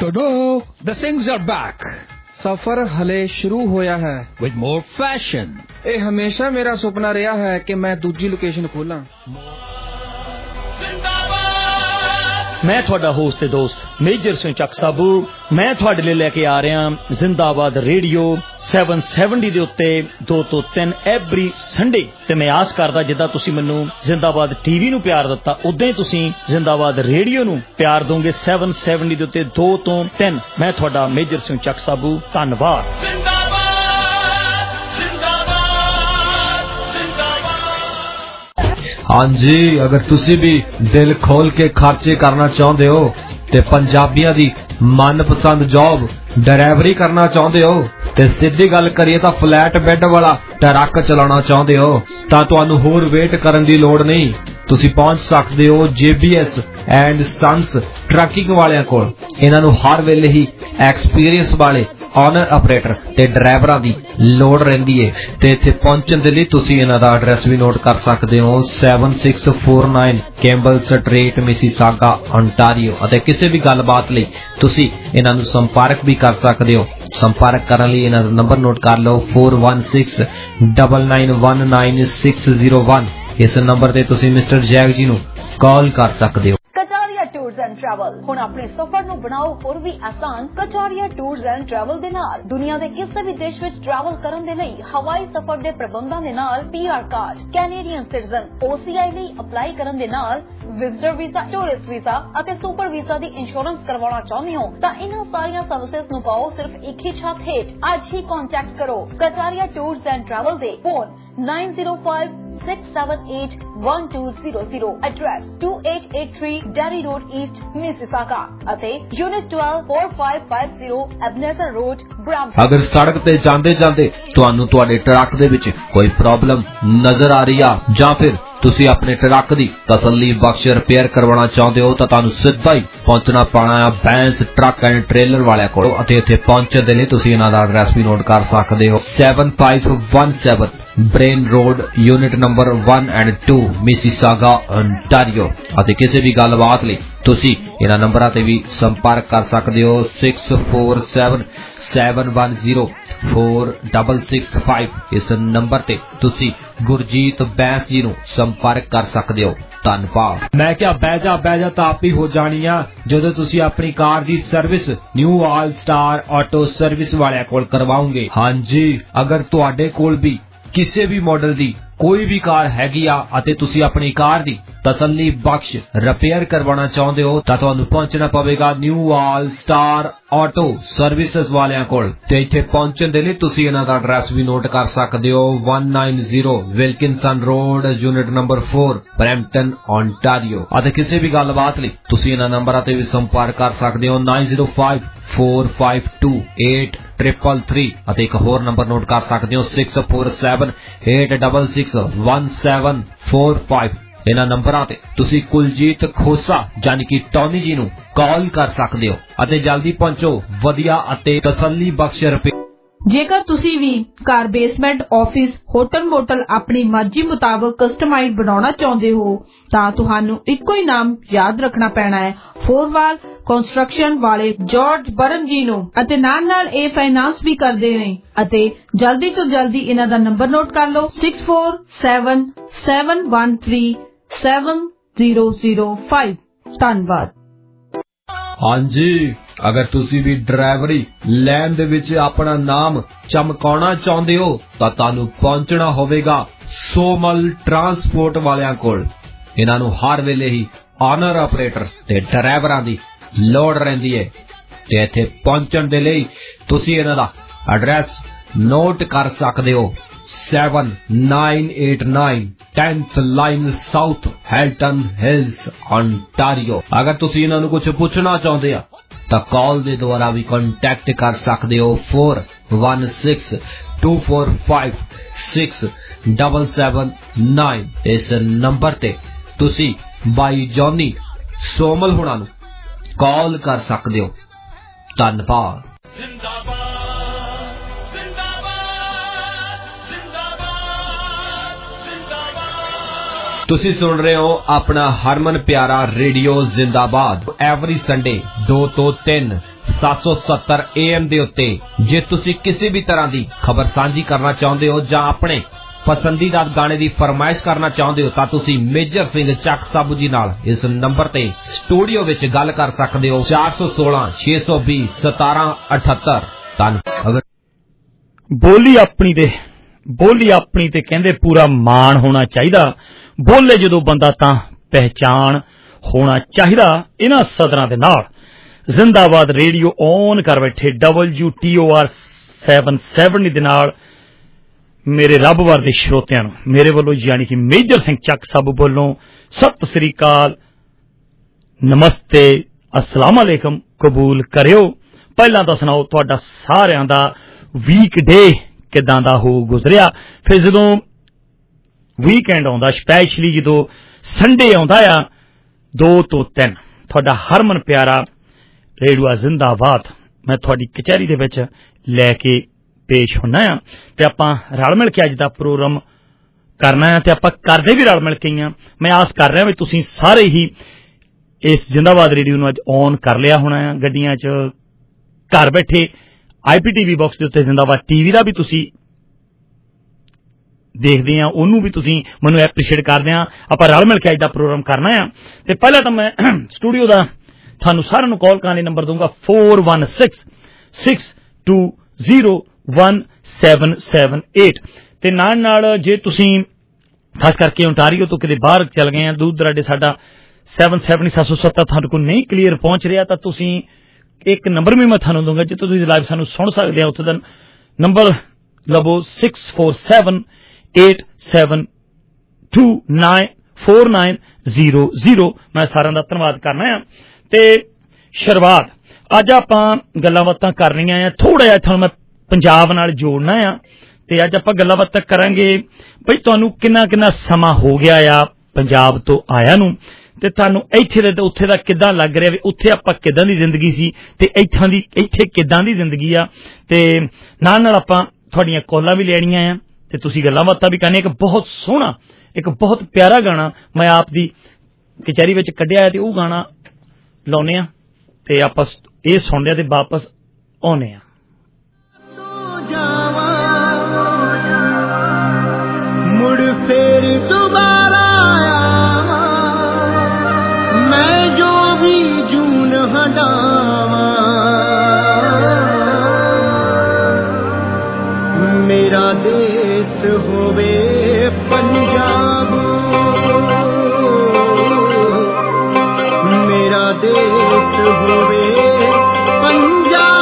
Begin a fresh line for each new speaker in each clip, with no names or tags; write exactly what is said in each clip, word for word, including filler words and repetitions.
Ta-da! The Singhs are back.
सफर हले शुरू होया है
with more fashion.
ਇਹ ਹਮੇਸ਼ਾ ਮੇਰਾ ਸੁਪਨਾ ਰਿਹਾ ਹੈ ਕਿ ਮੈਂ ਦੂਜੀ ਲੋਕੇਸ਼ਨ ਖੋਲਾਂ।
मैं थोड़ा होस्ट ते दोस्त मेजर सिंह चक साबू मैं थोड़े लिए लेके आ रहा जिंदाबाद रेडियो सैवन सैवनटी दे उत्ते दो तो तीन एवरी संडे ते मैं आस करदा जिद्दां तुसीं मैनूं जिंदाबाद टीवी नूं प्यार दित्ता उदां ही तुसीं जिंदाबाद रेडियो नूं प्यार दोगे सैवन सैवनटी दे उत्ते दो तो तीन मैं थोड़ा मेजर सिंह चक साबू धन्नवाद।
हाँ जी, अगर तुसी भी दिल खोल के खर्चे करना चाहते हो ते पंजाबियों दी मनपसंद जॉब ड्राइवरी करना चाहते हो ते सीधी गल करिए तां फ्लैट बेड वाला ट्रक चलाना चाहते हो तां तुहानूं होर वेट करन दी लोड़ नहीं। तुसी पहुंच सकते हो जेबीएस एंड सन्स ट्रकिंग वालियां कोल। इन्हां नूं हर वेले ही एक्सपीरियंस वाले ऑनर ऑपरेटर ते ड्राइवरां दी लोड़ रहिंदी है ते इत्थे पहुंचण दे लई तुसी इन्हां दा एड्रैस भी नोट कर सकते हो seven six four nine Campbell street Mississauga Ontario अते किसी भी गलबात लई तुसी इन्हां नूं संपर्क भी कर सकते हो। संपर्क करने लिए इन्हां दा नंबर नोट कर लो four one six double nine one nine six zero one. इस नंबर ते तुसी मिस्टर जैक जी नूं कॉल कर सकते हो।
कटारिया टूर्स एंड ट्रैवल हुण अपने सफर नूं बनाओ होर भी आसान। कटारिया टूर्स एंड ट्रैवल दे नाल दुनिया दे किसी भी देश विच ट्रैवल करन दे लई हवाई सफर दे प्रबंधां दे नाल PR card, Canadian citizen, OCI लई अप्लाई करन दे नाल विजिटर वीजा, टूरिस्ट वीजा अते सुपर वीजा दी इंश्योरेंस करवाना चाहते हो तां इन्हां सारियां सर्विसेज नूं पाओ सिर्फ एक ही छत हेठ। अज ही कॉन्टैक्ट करो कटारिया टूर्स एंड ट्रैवल दे phone nine zero five six seven eight one two zero zero. Address two eight eight three Derry road east Mississauga अते unit twelve four five five zero Ebenezer road Brampton.
अगर सड़क ते जांदे जांदे तुहानूं तुहाडे truck दे विच कोई प्रॉब्लम नजर आ रही है जां फिर तुसी अपने ट्रक दी तसल्ली बख्श रिपेयर करवाना चाहते हो तो तुहानूं सीधा ही पहुंचना पैना है बैंस ट्रक एंड ट्रेलर वाले कोल अते इत्थे पहुंचण दे लई तुसी इन्हां दा एड्रैस भी नोट कर सकते हो seven five one seven Bren road unit number one and two Mississauga Ontario अते किसी भी गलबात लई तुसी इन्हां नंबरां ते भी संपर्क कर सकते हो six four seven seven one zero four double six five. इस नंबर ते तुसी गुरजीत बैंस जी नूं संपर्क कर सकते हो। धन्नवाद। मैं क्या बैजा बैजा तो आप ही हो जानी आ जदों तुसी अपनी कार दी service new all star auto service वाले कोल करवाओगे। हाँ जी, अगर तुहाडे कोल भी किसी भी मॉडल दी कोई भी कार हैगी आ अते तुसी अपनी कार दी तसल्ली बख्श रिपेयर करवाना चाहते हो तां तुहानूं पहुंचना पवेगा new all star auto services वालियां कोल ते इत्थे पहुंचण दे लई तुसी इन्हां दा एड्रैस भी नोट कर सकते हो one nine zero Wilkinson road unit number four Brampton Ontario अते किसी भी गलबात लई तुसी इन्हां नंबरां ते भी संपर्क कर सकते हो nine zero five four five two eight triple three अते एक होर नंबर नोट कर सकते हो six four seven eight double six one seven four five. इन्हां नंबरां ते तुसी कुलजीत खोसा यानी कि टॉनी जी नूं कॉल कर सकते हो अते जल्दी पहुंचो वधिया अते तसल्ली बख्श रिपेयर।
जेकर तुसी भी car basement office hotel motel अपनी मर्जी मुताबिक कस्टमाइज बनाना चाहते हो तां तुहानू इक्को ही नाम याद रखना पैना है फोरवाल कंस्ट्रक्शन वाले जॉर्ज बरन जी नूं अते नाल नाल ए फाइनेंस भी करदे ने अते जल्दी तो जल्दी इन्हां दा नंबर नोट कर लो six four seven seven one three seven zero zero five. धन्यवाद।
हाँ जी, अगर तुसी भी ड्राइवरी लैन दे विच अपना नाम चमकाउणा चाहते हो तां तुहानूं पहुंचना होवेगा सोमल ट्रांसपोर्ट वालियां कोल। इन्हां नूं हर वेले ही ऑनर ऑपरेटर ते ड्राइवरां दी लोड़ रहिंदी है ते इत्थे पहुंचण दे लई तुसी इन्हां दा एड्रैस नोट कर सकते हो seven nine eight nine tenth line south Halton Hills Ontario. अगर तुसी इन्हां नूं कुछ पुछना चाहते हो तो कॉल दे द्वारा भी कांटेक्ट कर सकते हो four one six two four five six double seven nine. इस नंबर ते तुसी बाई जॉनी सोमल हुणा नूं कॉल कर सकते हो। धन्यवाद। तुसी सुन रहे हो अपना हरमन प्यारा रेडियो जिंदाबाद एवरी संडे दो तो तीन ਸੱਤ ਸੌ ਸੱਤਰ ਏ ਐਮ ਦੇ ਉੱਤੇ। ਜੇ ਤੁਸੀਂ ਕਿਸੇ ਵੀ ਤਰ੍ਹਾਂ ਦੀ ਖਬਰ ਸਾਂਝੀ ਕਰਨਾ ਚਾਹੁੰਦੇ ਹੋ ਜਾਂ ਆਪਣੇ ਪਸੰਦੀਦਾ ਗਾਣੇ ਦੀ ਫਰਮਾਇਸ਼ ਕਰਨਾ ਚਾਹੁੰਦੇ ਹੋ ਤਾਂ ਤੁਸੀਂ ਮੇਜਰ ਸਿੰਘ ਚੱਕ ਸਾਬੂ ਜੀ ਨਾਲ ਇਸ ਨੰਬਰ ਤੇ ਸਟੂਡੀਓ ਵਿੱਚ ਗੱਲ ਕਰ ਸਕਦੇ ਹੋ। ਚਾਰ ਸੌ ਸੋਲਾਂ ਛੇ ਸੌ ਵੀਹ ਸਤਾਰਾਂ ਅਠੱਤਰ। ਧੰਨ। ਅਗਰ
ਬੋਲੀ ਆਪਣੀ ਤੇ ਬੋਲੀ ਆਪਣੀ ਤੇ ਕਹਿੰਦੇ ਪੂਰਾ ਮਾਣ ਹੋਣਾ ਚਾਹੀਦਾ। ਬੋਲੇ ਜਦੋਂ ਬੰਦਾ ਤਾਂ ਪਹਿਚਾਣ ਹੋਣਾ ਚਾਹੀਦਾ। ਇਹਨਾਂ ਸਦਰਾਂ ਦੇ ਨਾਲ ਜ਼ਿੰਦਾਬਾਦ ਰੇਡੀਓ ਔਨ ਕਰ ਬੈਠੇ W T O R seven seventy ਦੇ ਨਾਲ ਮੇਰੇ ਰੱਬ ਵਰ ਦੇ ਸਰੋਤਿਆਂ ਨੂੰ ਮੇਰੇ ਵੱਲੋਂ ਯਾਨੀ ਕਿ ਮੇਜਰ ਸਿੰਘ ਚੱਕ ਸਾਬੂ ਵੱਲੋਂ ਸਤਿ ਸ੍ਰੀ ਅਕਾਲ, ਨਮਸਤੇ, ਅਸਲਾਮ ਅਲੈਕਮ ਕਬੂਲ ਕਰਿਓ। ਪਹਿਲਾਂ ਤਾਂ ਸੁਣਾਓ ਤੁਹਾਡਾ ਸਾਰਿਆਂ ਦਾ ਵੀਕ ਡੇ ਕਿੱਦਾਂ ਦਾ ਹੋ ਗੁਜ਼ਰਿਆ। ਫਿਰ ਜਦੋਂ ਵੀਕਐਂਡ ਆਉਂਦਾ, ਸਪੈਸ਼ਲੀ ਜਦੋਂ ਸੰਡੇ ਆਉਂਦਾ ਆ ਦੋ ਤੋਂ ਤਿੰਨ, ਤੁਹਾਡਾ ਹਰਮਨ ਪਿਆਰਾ ਰੇਡੀਓ ਜ਼ਿੰਦਾਬਾਦ ਮੈਂ ਤੁਹਾਡੀ ਕਚਹਿਰੀ ਦੇ ਵਿੱਚ ਲੈ ਕੇ ਪੇਸ਼ ਹੋਣਾ ਆ ਤੇ ਆਪਾਂ ਰਲ ਮਿਲ ਕੇ ਅੱਜ ਦਾ ਪ੍ਰੋਗਰਾਮ ਕਰਨਾ ਆ ਤੇ ਆਪਾਂ ਕਰਦੇ ਵੀ ਰਲ ਮਿਲ ਕੇ ਹੀ ਆ। ਮੈਂ ਆਸ ਕਰ ਰਿਹਾ ਵੀ ਤੁਸੀਂ ਸਾਰੇ ਹੀ ਇਸ ਜ਼ਿੰਦਾਬਾਦ ਰੇਡੀਓ ਨੂੰ ਅੱਜ ਔਨ ਕਰ ਲਿਆ ਹੋਣਾ ਆ, ਗੱਡੀਆਂ 'ਚ, ਘਰ ਬੈਠੇ ਆਈ ਪੀ ਟੀ ਵੀ ਬਾਕਸ ਦੇ ਉੱਤੇ ਜ਼ਿੰਦਾਬਾਦ ਟੀ ਵੀ ਦਾ ਵੀ ਤੁਸੀਂ ਦੇਖਦੇ ਆ, ਉਹਨੂੰ ਵੀ ਤੁਸੀਂ ਮੈਨੂੰ ਐਪਰੀਸ਼ੀਏਟ ਕਰਦੇ ਆ। ਆਪਾਂ ਰਲ ਮਿਲ ਕੇ ਅੱਜ ਦਾ ਪ੍ਰੋਗਰਾਮ ਕਰਨਾ ਆ ਤੇ ਪਹਿਲਾਂ ਤਾਂ ਮੈਂ ਸਟੂਡੀਓ ਦਾ ਤੁਹਾਨੂੰ ਸਾਰਿਆਂ ਨੂੰ ਕਾਲ ਕਰਨ ਲਈ ਨੰਬਰ ਦਊਂਗਾ four one six six two zero one seven seven eight ਤੇ ਨਾਲ ਨਾਲ ਜੇ ਤੁਸੀਂ ਖਾਸ ਕਰਕੇ ਓਨਟਾਰੀਓ ਤੋਂ ਕਿਤੇ ਬਾਹਰ ਚੱਲ ਗਏ ਆ, ਦੂਰ ਦਰਾਡੇ ਸਾਡਾ seven seven ਸੱਤ ਸੌ ਸੱਤਰ ਤੁਹਾਨੂੰ ਕੋਲ ਨਹੀਂ ਕਲੀਅਰ ਪਹੁੰਚ ਰਿਹਾ ਤਾਂ ਤੁਸੀਂ ਇੱਕ ਨੰਬਰ ਵੀ ਮੈਂ ਤੁਹਾਨੂੰ ਦਊਂਗਾ ਜਿੱਥੇ ਤੁਸੀਂ ਲਾਈਵ ਸਾਨੂੰ ਸੁਣ ਸਕਦੇ ਆ। ਉੱਥੇ ਦਾ ਨੰਬਰ ਲਵੋ six four seven eight seven two nine four nine zero zero। ਮੈਂ ਸਾਰਿਆਂ ਦਾ ਧੰਨਵਾਦ ਕਰਨਾ ਆ ਤੇ ਸ਼ੁਰੂਆਤ ਅੱਜ ਆਪਾਂ ਗੱਲਾਂ ਬਾਤਾਂ ਕਰਨੀਆਂ ਆ। ਥੋੜਾ ਜਿਹਾ ਤੁਹਾਨੂੰ ਮੈਂ ਪੰਜਾਬ ਨਾਲ ਜੋੜਨਾ ਆ ਤੇ ਅੱਜ ਆਪਾਂ ਗੱਲਾਂ ਬਾਤਾਂ ਕਰਾਂਗੇ ਬਈ ਤੁਹਾਨੂੰ ਕਿੰਨਾ ਕਿੰਨਾ ਸਮਾਂ ਹੋ ਗਿਆ ਆ ਪੰਜਾਬ ਤੋਂ ਆਇਆ ਨੂੰ ਤੇ ਤੁਹਾਨੂੰ ਇੱਥੇ ਦੇ ਉੱਥੇ ਦਾ ਕਿੱਦਾਂ ਲੱਗ ਰਿਹਾ ਵੀ ਉੱਥੇ ਆਪਾਂ ਕਿੱਦਾਂ ਦੀ ਜ਼ਿੰਦਗੀ ਸੀ ਤੇ ਇੱਥਾਂ ਦੀ ਇੱਥੇ ਕਿੱਦਾਂ ਦੀ ਜ਼ਿੰਦਗੀ ਆ ਤੇ ਨਾਲ ਨਾਲ ਆਪਾਂ ਤੁਹਾਡੀਆਂ ਕਾਲਾਂ ਵੀ ਲੈਣੀਆਂ ਆ ਤੇ ਤੁਸੀਂ ਗੱਲਾਂ ਬਾਤਾਂ ਵੀ ਕਰਨੀਆਂ। ਇੱਕ ਬਹੁਤ ਸੋਹਣਾ, ਇੱਕ ਬਹੁਤ ਪਿਆਰਾ ਗਾਣਾ ਮੈਂ ਆਪ ਦੀ ਕਚਹਿਰੀ ਵਿੱਚ ਕੱਢਿਆ ਤੇ ਉਹ ਗਾਣਾ ਲਾਉਨੇ ਆ ਤੇ ਆਪਾਂ ਇਹ ਸੁਣਦੇ ਆ ਤੇ ਵਾਪਸ ਆਉਨੇ ਆ।
ਮੁੜ ਫੇਰ ਦੁਬਾਰਾ ਮੈਂ ਜੋ ਵੀ ਜੂਨ ਹਟਾਵਾਂ ਮੇਰਾ ਦੇਸ਼ ਹੋਵੇ ਪੰਜਾਬ, ਮੇਰਾ ਦੇਸ਼ ਹੋਵੇ ਪੰਜਾਬ।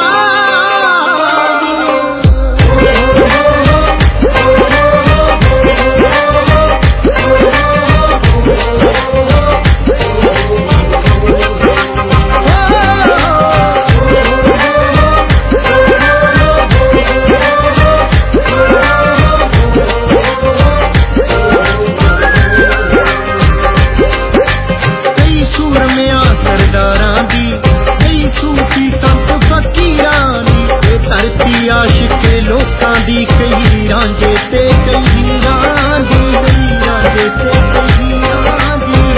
ਆਸ਼ਿਕੇ ਲੋਕਾਂ ਦੀ ਕਈ ਰਾਂਝੇ ਤੇ ਕਈ ਰਾਂਝੀ, ਕਈ ਰਾਂਝੇ ਤੇ ਕਈ ਰਾਂਝੀ।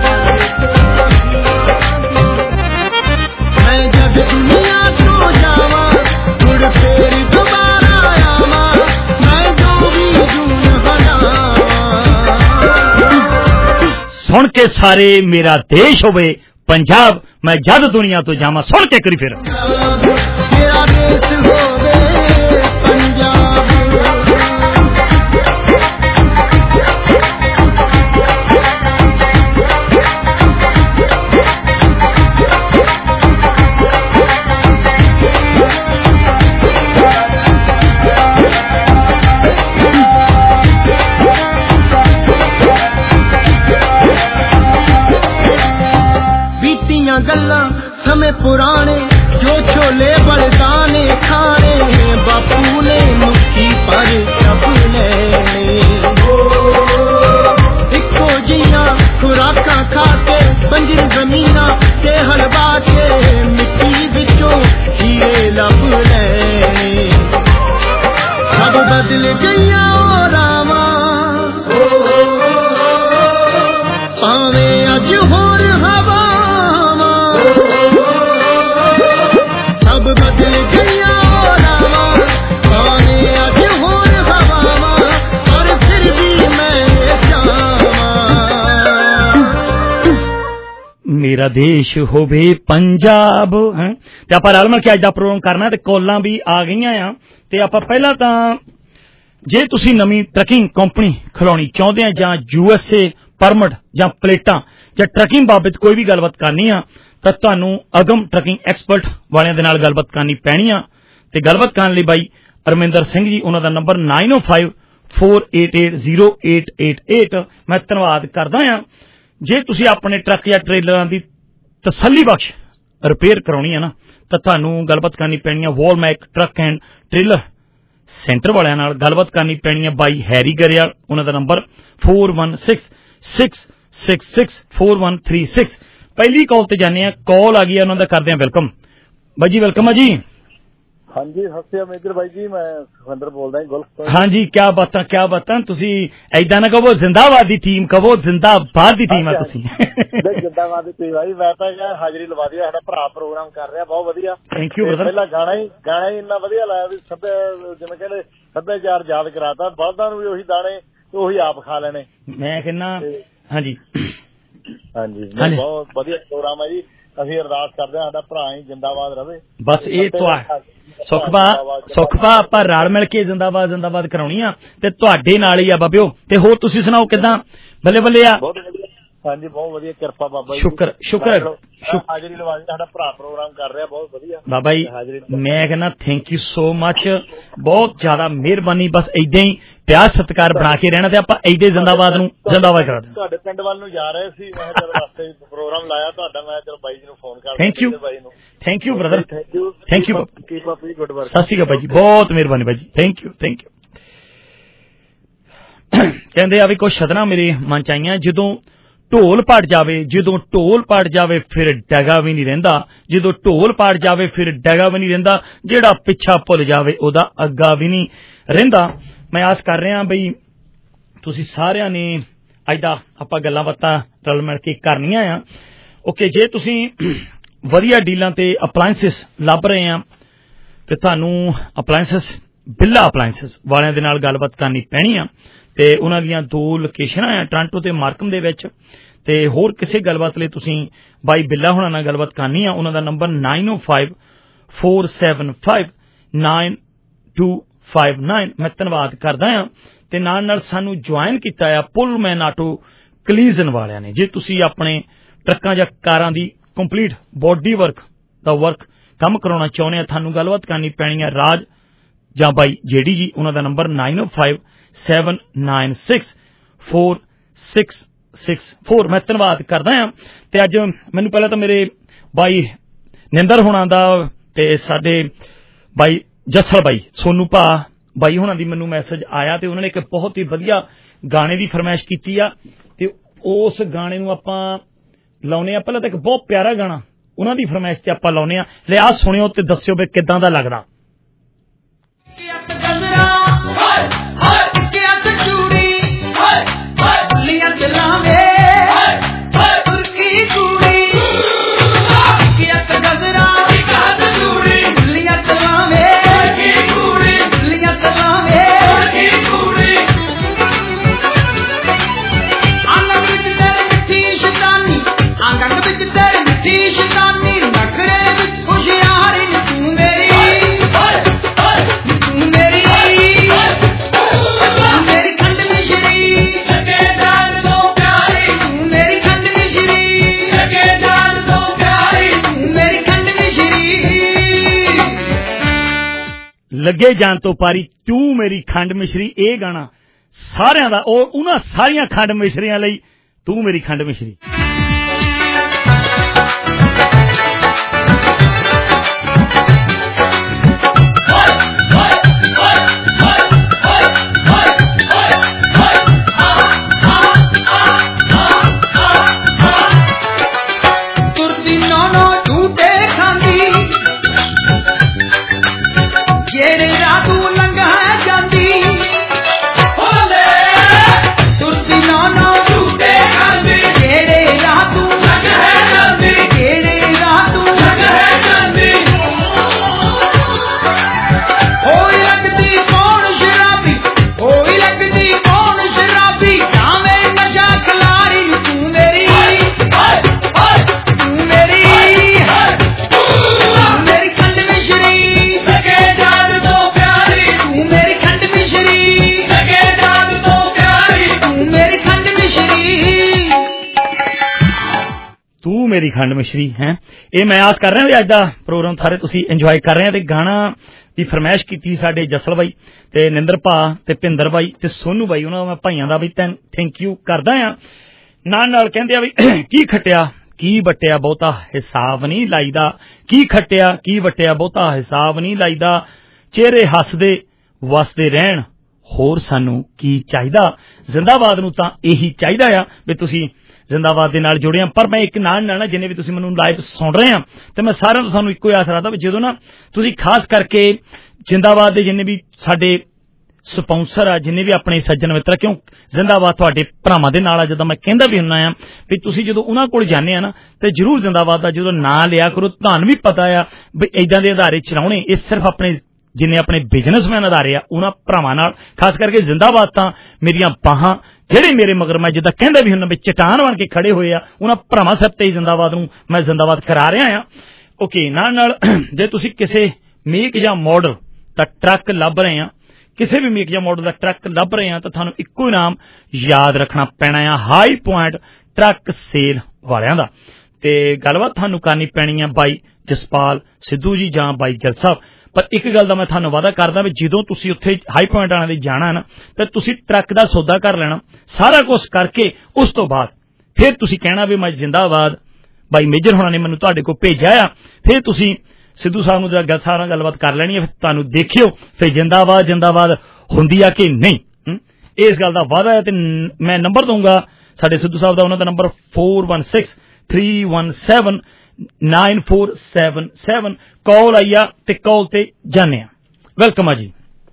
ਮੈਂ ਜਦ ਦੁਨੀਆ ਤੋਂ ਜਾਵਾਂ ਮੁੜ ਫੇਰ ਦੁਬਾਰਾ ਆਵਾਂ ਮੈਂ ਜੋ ਵੀ ਜੂਨ ਹਟਾਵਾਂ।
ਸੁਣ ਕੇ ਸਾਰੇ ਮੇਰਾ ਦੇਸ਼ ਹੋਵੇ ਪੰਜਾਬ, ਮੈਂ ਜਦ ਦੁਨੀਆ ਤੋਂ ਜਾਵਾਂ ਸੁਣ ਕੇ ਕਰੀ ਫਿਰ
ਮੇਰਾ ਦੇਸ਼ ਹੋਵੇ ਪੰਜਾਬ। ਬੀਤੀਆਂ ਗੱਲਾਂ ਸਮੇਂ ਪੁਰਾਣੇ ਜੋ ਛੋਲੇ ਬਲਦਾਨੇ ਖਾਣੇ ਬਾਪੂ ਨੇ ਮੁੱਠੀ ਪਰ ਰੱਬ ਲੈਣੇ। ਇੱਕੋ ਜਿਹੀਆਂ ਖੁਰਾਕਾਂ ਖਾ ਕੇ ਬੰਜਰ ਜ਼ਮੀਨਾਂ ਤੇ ਹਲਵਾ ਕੇ ਮਿੱਟੀ ਵਿੱਚੋਂ ਹੀਰੇ ਲੱਭ ਲੈਣੇ। ਸਭ ਬਦਲ ਗਈਆਂ ਉਹ ਰਾਵਾਂ ਭਾਵੇਂ ਅੱਜ ਹੋਰ ਹਵਾਵਾਂ। ਸਭ
ਮੇਰਾ ਦੇਸ਼ ਹੋਵੇ ਪੰਜਾਬ ਹੈ ਤੇ ਆਪਾਂ ਰਲ ਮਿਲ ਕੇ ਅੱਜ ਦਾ ਪ੍ਰੋਗਰਾਮ ਕਰਨਾ ਤੇ ਕਾਲਾਂ ਵੀ ਆ ਗਈਆਂ ਆ ਤੇ ਆਪਾਂ ਪਹਿਲਾਂ ਤਾਂ ਜੇ ਤੁਸੀਂ ਨਵੀਂ ਟਰੱਕਿੰਗ ਕੰਪਨੀ ਖੁਲਾਉਣੀ ਚਾਹੁੰਦੇ ਆ ਜਾਂ ਯੂ ਐਸ ਏ ਪਰਮਿਟ ਜਾਂ ਪਲੇਟਾਂ ਜਾਂ ਟਰੱਕਿੰਗ ਬਾਬਤ ਕੋਈ ਵੀ ਗੱਲਬਾਤ ਕਰਨੀ ਆ ਤਾਂ ਤੁਹਾਨੂੰ ਅਗਮ ਟਰੱਕਿੰਗ ਐਕਸਪਰਟ ਵਾਲਿਆਂ ਦੇ ਨਾਲ ਗੱਲਬਾਤ ਕਰਨੀ ਪੈਣੀ ਆ ਤੇ ਗੱਲਬਾਤ ਕਰਨ ਲਈ ਬਾਈ ਅਰਮਿੰਦਰ ਸਿੰਘ ਜੀ ਉਹਨਾਂ ਦਾ number nine oh five four eight eight zero eight eight eight ਮੈਂ ਧੰਨਵਾਦ ਕਰਦਾ ਹਾਂ। ਜੇ ਤੁਸੀਂ ਆਪਣੇ ਟਰੱਕ ਜਾਂ ਟ੍ਰੇਲਰਾਂ ਦੀ ਤਸੱਲੀ ਬਖਸ਼ ਰਿਪੇਅਰ ਕਰਾਉਣੀ ਹੈ ਨਾ ਤਾਂ ਤੁਹਾਨੂੰ ਗੱਲਬਾਤ ਕਰਨੀ ਪੈਣੀ ਹੈ Walmac truck and trailer centre ਵਾਲਿਆਂ ਨਾਲ ਗੱਲਬਾਤ ਕਰਨੀ ਪੈਣੀ ਹੈ ਬਾਈ ਹੈਰੀ ਗਰੇਵਾਲ ਉਹਨਾਂ ਦਾ number four one six six six six four one three six. ਪਹਿਲੀ ਕਾਲ ਤੇ ਜਾਂਦੇ ਆ ਕਾਲ ਆ ਗਈ ਹੈ ਉਹਨਾਂ ਦਾ ਕਰਦੇ ਆ ਵੈਲਕਮ ਬਾਈ ਜੀ ਵੈਲਕਮ ਆ ਜੀ।
ਹਾਂਜੀ ਸਤਿ ਸ਼੍ਰੀ ਅਕਾਲ ਮੇਜਰ ਬਾਈ ਜੀ ਮੈਂ ਸੁਖਵਿੰਦਰ ਬੋਲਦਾ ਗੁਲਫ ਤੋਂ।
ਹਾਂਜੀ ਕਿਆ ਬਾਤਾਂ ਕਿਆ ਬਾਤਾਂ ਤੁਸੀਂ ਏਦਾਂ ਨਾ ਕਹੋ ਜ਼ਿੰਦਾਬਾਦ ਦੀ ਟੀਮ ਕਹੋ ਜ਼ਿੰਦਾਬਾਦ ਦੀ ਟੀਮ ਆ ਤੁਸੀਂ
ਜ਼ਿੰਦਾਬਾਦ ਦੀ ਟੀਮ ਬਾਈ ਮੈਂ ਤਾਂ ਹਾਜ਼ਰੀ ਲਵਾ ਦਿਆ ਸਾਡਾ ਭਰਾ ਪ੍ਰੋਗਰਾਮ ਕਰ ਰਿਹਾ ਬਹੁਤ ਵਧੀਆ
ਥੈਂਕ ਯੂ ਬ੍ਰਦਰ।
ਪਹਿਲਾਂ ਗਾਣਾ ਹੀ ਗਾਣਾ ਹੀ ਇੰਨਾ ਵਧੀਆ ਲਾਇਆ ਵੀ ਸੱਭਿਆ ਜਿਵੇਂ ਕਹਿੰਦੇ ਸੱਭਿਆਚਾਰ ਯਾਦ ਕਰਾਤਾ ਬਲਦਾਂ ਨੂੰ ਵੀ ਉਹੀ ਦਾਣੇ ਉਹੀ ਆਪ ਖਾ ਲੈਣੇ ਮੈਂ ਕਹਿੰਦਾ ਹਾਂਜੀ ਹਾਂਜੀ ਬਹੁਤ ਵਧੀਆ ਪ੍ਰੋਗਰਾਮ ਹੈ ਜੀ ਅਸੀਂ ਅਰਦਾਸ ਕਰਦੇ ਹਾਂ ਸਾਡਾ ਭਰਾ ਹੀ ਜ਼ਿੰਦਾਬਾਦ ਰਵੇ ਬਸ ਇਹ ਤੁਹਾਡਾ ਸੁਖਬਾ ਸੁਖਬਾ ਆਪਾਂ ਰਲ ਮਿਲ ਕੇ ਜ਼ਿੰਦਾਬਾਦ ਜ਼ਿੰਦਾਬਾਦ ਕਰਾਉਣੀ ਆ ਤੇ ਤੁਹਾਡੇ ਨਾਲ ਹੀ ਆ ਬਾਬਿਓ ਤੇ ਹੋਰ ਤੁਸੀਂ ਸੁਣਾਓ ਕਿੱਦਾਂ ਬੱਲੇ ਬੱਲੇ ਆ ਹਾਂਜੀ ਬਹੁਤ ਵਧੀਆ ਕਿਰਪਾ ਬਾਬਾ ਜੀ ਸ਼ੁਕਰ ਸ਼ੁਕਰ ਹਾਜ਼ਰੀ ਲਵਾ ਜੀ ਸਾਡਾ ਭਰਾ ਪ੍ਰੋਗਰਾਮ ਕਰ ਰਿਹਾ ਬਹੁਤ ਵਧੀਆ ਬਾਬਾ ਜੀ ਮੈਂ ਕਹਿੰਦਾ ਥੈਂਕ ਯੂ ਸੋ ਮਚ ਬਹੁਤ ਜ਼ਿਆਦਾ ਮਿਹਰਬਾਨੀ ਬਸ ਏਦਾਂ ਹੀ ਪਿਆਰ ਸਤਿਕਾਰ ਬਣਾ ਕੇ ਰਹਿਣਾ ਤੇ ਆਪਾਂ ਏਦਾਂ ਜ਼ਿੰਦਾਬਾਦ ਨੂੰ ਜ਼ਿੰਦਾਬਾਦ ਕਰਾ ਦਿੰਦੇ ਤੁਹਾਡੇ ਪਿੰਡ ਵੱਲ ਨੂੰ ਜਾ ਰਹੇ ਸੀ ਮੈਂ ਚਲ ਰਸਤੇ ਪ੍ਰੋਗਰਾਮ ਲਾਇਆ ਤੁਹਾਡਾ ਮੈਂ ਚਲ ਬਾਈ ਜੀ ਨੂੰ ਫੋਨ ਕਰ thank you thank you brother thank you thank you keep up ਜੀ ਗੁੱਡ ਵਰਕ ਸਤਿ ਸ਼੍ਰੀ ਅਕਾਲ ਬਾਈ ਜੀ ਬਹੁਤ ਮਿਹਰਬਾਨੀ ਬਾਈ ਜੀ ਥੈਂਕ ਯੂ ਥੈਂਕ ਯੂ ਕਹਿੰਦੇ ਆ ਵੀ ਕੁਛ ਸ਼ਤਨਾ ਮੇਰੇ ਮਨ ਚ ਆਈਆਂ ਜਦੋਂ ਢੋਲ ਪੜ ਜਾਵੇ ਜਦੋਂ ਢੋਲ ਪੜ ਜਾਵੇ ਫਿਰ ਡਗਾ ਵੀ ਨਹੀਂ ਰਹਿੰਦਾ ਜਦੋਂ ਢੋਲ ਪੜ ਜਾਵੇ ਫਿਰ ਡਗਾ ਵੀ ਨਹੀਂ ਰਹਿੰਦਾ ਜਿਹੜਾ ਪਿੱਛਾ ਭੁੱਲ ਜਾਵੇ ਉਹਦਾ ਅੱਗਾ ਵੀ ਨਹੀਂ ਰਹਿੰਦਾ। ਮੈਂ ਆਸ ਕਰ ਰਿਹਾ ਬਈ ਤੁਸੀਂ ਸਾਰਿਆਂ ਨੇ ਐਡਾ ਆਪਾਂ ਗੱਲਾਂ ਬਾਤਾਂ ਰਲ ਮਿਲ ਕੇ ਕਰਨੀਆਂ ਆ ਓਕੇ। ਜੇ ਤੁਸੀਂ ਵਧੀਆ ਡੀਲਾਂ ਤੇ ਅਪਲਾਇੰਸਿਸ ਲੱਭ ਰਹੇ ਆ ਤੇ ਤੁਹਾਨੂੰ ਅਪਲਾਇੰਸਿਸ ਬਿੱਲਾ ਅਪਲਾਇੰਸਿਸ ਵਾਲਿਆਂ ਦੇ ਨਾਲ ਗੱਲਬਾਤ ਕਰਨੀ ਪੈਣੀ ਆ ਤੇ ਉਹਨਾਂ ਦੀਆਂ ਦੋ ਲੋਕੇਸ਼ਨਾਂ ਆ ਟੋਰਾਂਟੋ ਤੇ ਮਾਰਕਮ ਦੇ ਵਿੱਚ ਤੇ ਹੋਰ ਕਿਸੇ ਗੱਲਬਾਤ ਲਈ ਤੁਸੀਂ ਬਾਈ ਬਿੱਲਾ ਹੋਣਾ ਨਾਲ ਗੱਲਬਾਤ ਕਰਨੀ ਆ ਉਹਨਾਂ ਦਾ number nine oh five four seven five nine two five nine. ਮੈਂ ਧੰਨਵਾਦ ਕਰਦਾ ਹਾਂ ਤੇ ਨਾਲ ਨਾਲ ਸਾਨੂੰ ਜੁਆਇਨ ਕੀਤਾ ਆ ਪੁੱਲਮੈਨ ਆਟੋ ਕਲੀਜ਼ਨ ਵਾਲਿਆਂ ਨੇ। ਜੇ ਤੁਸੀਂ ਆਪਣੇ ਟਰੱਕਾਂ ਜਾਂ ਕਾਰਾਂ ਦੀ ਕੰਪਲੀਟ ਬੋਡੀ ਵਰਕ ਦਾ ਵਰਕ ਕੰਮ ਕਰਾਉਣਾ ਚਾਹੁੰਦੇ ਆ ਤੁਹਾਨੂੰ ਗੱਲਬਾਤ ਕਰਨੀ ਪੈਣੀ ਆ ਰਾਜ ਜਾਂ ਬਾਈ ਜੇਡੀ ਜੀ ਉਹਨਾਂ ਦਾ number nine oh five seven nine six four six six four. ਮੈਂ ਧੰਨਵਾਦ ਕਰਦਾ ਹਾਂ ਤੇ ਅੱਜ ਮੈਨੂੰ ਪਹਿਲਾਂ ਤਾਂ ਮੇਰੇ ਬਾਈ ਨਿੰਦਰ ਹੋਣਾ ਦਾ ਤੇ ਸਾਡੇ ਬਾਈ ਜੱਸਲ ਬਾਈ ਸੋਨੂ ਭਾ ਬਾਈ ਹੋਣਾ ਦੀ ਮੈਨੂੰ ਮੈਸੇਜ ਆਇਆ ਤੇ ਉਹਨਾਂ ਨੇ ਇੱਕ ਬਹੁਤ ਹੀ ਵਧੀਆ ਗਾਣੇ ਦੀ ਫਰਮਾਇਸ਼ ਕੀਤੀ ਆ ਤੇ ਉਸ ਗਾਣੇ ਨੂੰ ਆਪਾਂ ਲਾਉਨੇ ਆ। ਪਹਿਲਾਂ ਤਾਂ ਇੱਕ ਬਹੁਤ ਪਿਆਰਾ ਗਾਣਾ ਉਹਨਾਂ ਦੀ ਫਰਮਾਇਸ਼ ਤੇ ਆਪਾਂ ਲਾਉਨੇ ਆ ਲੈ ਆਹ ਸੁਣਿਓ ਤੇ ਦੱਸਿਓ ਵੀ ਕਿੱਦਾਂ ਦਾ ਲੱਗਦਾ। ਲੱਗੇ ਜਾਣ ਤੋਂ ਪਾਰੀ ਤੂੰ ਮੇਰੀ ਖੰਡ ਮਿਸ਼ਰੀ ਇਹ ਗਾਣਾ ਸਾਰਿਆਂ ਦਾ ਉਹ ਉਹਨਾਂ ਸਾਰੀਆਂ ਖੰਡ ਮਿਸ਼ਰੀਆਂ ਲਈ ਤੂੰ ਮੇਰੀ ਖੰਡ ਮਿਸ਼ਰੀ।
Get it.
ਤੂੰ ਮੇਰੀ ਖੰਡ ਮਿਸ਼ਰੀ ਹੈ। ਇਹ ਮੈਂ ਆਸ ਕਰ ਰਿਹਾ ਵੀ ਅੱਜ ਦਾ ਪ੍ਰੋਗਰਾਮ ਸਾਰੇ ਤੁਸੀਂ ਇੰਜੋਏ ਕਰ ਰਹੇ ਆ। ਤੇ ਗਾਣਾ ਦੀ ਫਰਮਾਇਸ਼ ਕੀਤੀ ਸਾਡੇ ਜਸਲ ਬਾਈ ਤੇ ਨਿੰਦਰ ਭਾ ਤੇ ਭਿੰਦਰ ਬਾਈ ਤੇ ਸੋਨੂ ਬਾਈ, ਉਹਨਾਂ ਦਾ ਮੈਂ ਭਾਈਆਂ ਦਾ ਵੀ ਥੈਂਕ ਯੂ ਕਰਦਾ ਆ। ਨਾਲ ਨਾਲ ਕਹਿੰਦੇ ਆ ਵੀ ਕੀ ਖੱਟਿਆ ਕੀ ਵਟਿਆ ਬਹੁਤਾ ਹਿਸਾਬ ਨਹੀਂ ਲਾਈਦਾ, ਕੀ ਖੱਟਿਆ ਕੀ ਵਟਿਆ ਬਹੁਤਾ ਹਿਸਾਬ ਨਹੀਂ ਲਾਈਦਾ, ਚਿਹਰੇ ਹੱਸਦੇ ਵਸਦੇ ਰਹਿਣ ਹੋਰ ਸਾਨੂੰ ਕੀ ਚਾਹੀਦਾ। ਜ਼ਿੰਦਾਬਾਦ ਨੂੰ ਤਾਂ ਇਹੀ ਚਾਹੀਦਾ ਆ ਵੀ ਤੁਸੀਂ ਜ਼ਿੰਦਾਬਾਦ ਦੇ ਨਾਲ ਜੁੜੇ ਆ। ਪਰ ਮੈਂ ਇੱਕ ਨਾਲ ਨਾਲ ਜਿੰਨੇ ਵੀ ਤੁਸੀਂ ਮੈਨੂੰ ਲਾਈਵ ਸੁਣ ਰਹੇ ਆ ਤੇ ਮੈਂ ਸਾਰਿਆਂ ਨੂੰ ਤੁਹਾਨੂੰ ਇੱਕੋ ਹੀ ਆਸ ਰੱਖਦਾ ਵੀ ਜਦੋਂ ਨਾ ਤੁਸੀਂ ਖਾਸ ਕਰਕੇ ਜ਼ਿੰਦਾਬਾਦ ਦੇ ਜਿੰਨੇ ਵੀ ਸਾਡੇ ਸਪਾਂਸਰ ਆ, ਜਿੰਨੇ ਵੀ ਆਪਣੇ ਸੱਜਣ ਮਿੱਤਰ, ਕਿਉਂ ਜ਼ਿੰਦਾਬਾਦ ਤੁਹਾਡੇ ਭਰਾਵਾਂ ਦੇ ਨਾਲ ਆ, ਜਦੋਂ ਮੈਂ ਕਹਿੰਦਾ ਵੀ ਹੁੰਨਾ ਆ ਵੀ ਤੁਸੀਂ ਜਦੋਂ ਉਹਨਾਂ ਕੋਲ ਜਾਂਦੇ ਆ ਨਾ ਤੇ ਜ਼ਰੂਰ ਜ਼ਿੰਦਾਬਾਦ ਦਾ ਜਦੋਂ ਨਾਂ ਲਿਆ ਕਰੋ। ਤੁਹਾਨੂੰ ਵੀ ਪਤਾ ਆ ਵੀ ਏਦਾਂ ਦੇ ਅਦਾਰੇ ਚਲਾਉਣੇ ਇਹ ਸਿਰਫ ਆਪਣੇ ਜਿੰਨੇ ਆਪਣੇ ਬਿਜ਼ਨਸਮੈਨ ਅਦਾਰੇ ਆ ਉਹਨਾਂ ਭਰਾਵਾਂ ਨਾਲ, ਖਾਸ ਕਰਕੇ ਜ਼ਿੰਦਾਬਾਦ ਤਾਂ ਮੇਰੀਆਂ ਬਾਹਾਂ ਜਿਹੜੇ ਮੇਰੇ ਮਗਰ ਮੈਂ ਜਿੱਦਾਂ ਕਹਿੰਦਾ ਵੀ ਹੁੰਨਾ ਵੀ ਚਟਾਨ ਬਣ ਕੇ ਖੜੇ ਹੋਏ ਆ, ਉਹਨਾਂ ਭਰਾਵਾਂ ਸਿਰ ਤੇ ਜ਼ਿੰਦਾਬਾਦ ਨੂੰ ਮੈਂ ਜ਼ਿੰਦਾਬਾਦ ਕਰਾ ਰਿਹਾ ਆ। ਓਕੇ, ਨਾਲ ਨਾਲ ਜੇ ਤੁਸੀਂ ਕਿਸੇ ਮੇਕ ਜਾਂ ਮਾਡਲ ਦਾ ਟਰੱਕ ਲੱਭ ਰਹੇ ਆ, ਕਿਸੇ ਵੀ ਮੇਕ ਜਾਂ ਮਾਡਲ ਦਾ ਟਰੱਕ ਲੱਭ ਰਹੇ ਆ ਤਾਂ ਤੁਹਾਨੂੰ ਇੱਕੋ ਹੀ ਨਾਮ ਯਾਦ ਰੱਖਣਾ ਪੈਣਾ ਆ, ਹਾਈ ਪੁਆਇੰਟ ਟਰੱਕ ਸੇਲ ਵਾਲਿਆਂ ਦਾ। ਤੇ ਗੱਲਬਾਤ ਤੁਹਾਨੂੰ ਕਰਨੀ ਪੈਣੀ ਆ ਬਾਈ ਜਸਪਾਲ ਸਿੱਧੂ ਜੀ ਜਾਂ ਬਾਈ ਗਿੱਲ ਸਾਹਿਬ। ਪਰ ਇੱਕ ਗੱਲ ਦਾ ਮੈਂ ਤੁਹਾਨੂੰ ਵਾਅਦਾ ਕਰਦਾ ਵੀ ਜਦੋਂ ਤੁਸੀਂ ਉੱਥੇ ਹਾਈ ਪੁਆਇੰਟ ਆਉਣ ਲਈ ਜਾਣਾ ਨਾ ਤਾਂ ਤੁਸੀਂ ਟਰੱਕ ਦਾ ਸੌਦਾ ਕਰ ਲੈਣਾ, ਸਾਰਾ ਕੁਝ ਕਰਕੇ ਉਸ ਤੋਂ ਬਾਅਦ ਫਿਰ ਤੁਸੀਂ ਕਹਿਣਾ ਵੀ ਮੈਂ ਜ਼ਿੰਦਾਬਾਦ ਬਾਈ ਮੇਜਰ ਹੋਣਾ ਨੇ ਮੈਨੂੰ ਤੁਹਾਡੇ ਕੋਲ ਭੇਜਿਆ ਆ। ਫਿਰ ਤੁਸੀਂ ਸਿੱਧੂ ਸਾਹਿਬ ਨੂੰ ਜਾਂ ਗਿੱਲ ਸਾਹਿਬ ਨਾਲ ਗੱਲਬਾਤ ਕਰ ਲੈਣੀ ਹੈ, ਫਿਰ ਤੁਹਾਨੂੰ ਦੇਖਿਓ ਫਿਰ ਜ਼ਿੰਦਾਬਾਦ ਜ਼ਿੰਦਾਬਾਦ ਹੁੰਦੀ ਆ ਕਿ ਨਹੀਂ। ਇਸ ਗੱਲ ਦਾ ਵਾਅਦਾ ਹੈ। ਤੇ ਮੈਂ ਨੰਬਰ ਦਊਂਗਾ ਸਾਡੇ ਸਿੱਧੂ ਸਾਹਿਬ ਦਾ, ਉਹਨਾਂ ਦਾ number four one six three one seven nine four seven seven. Call ਆਈ ਆ ਤੇ ਕਾਲ ਤੇ ਜਾਣੇ ਆ। ਵੈਲਕਮ ਆ ਜੀ,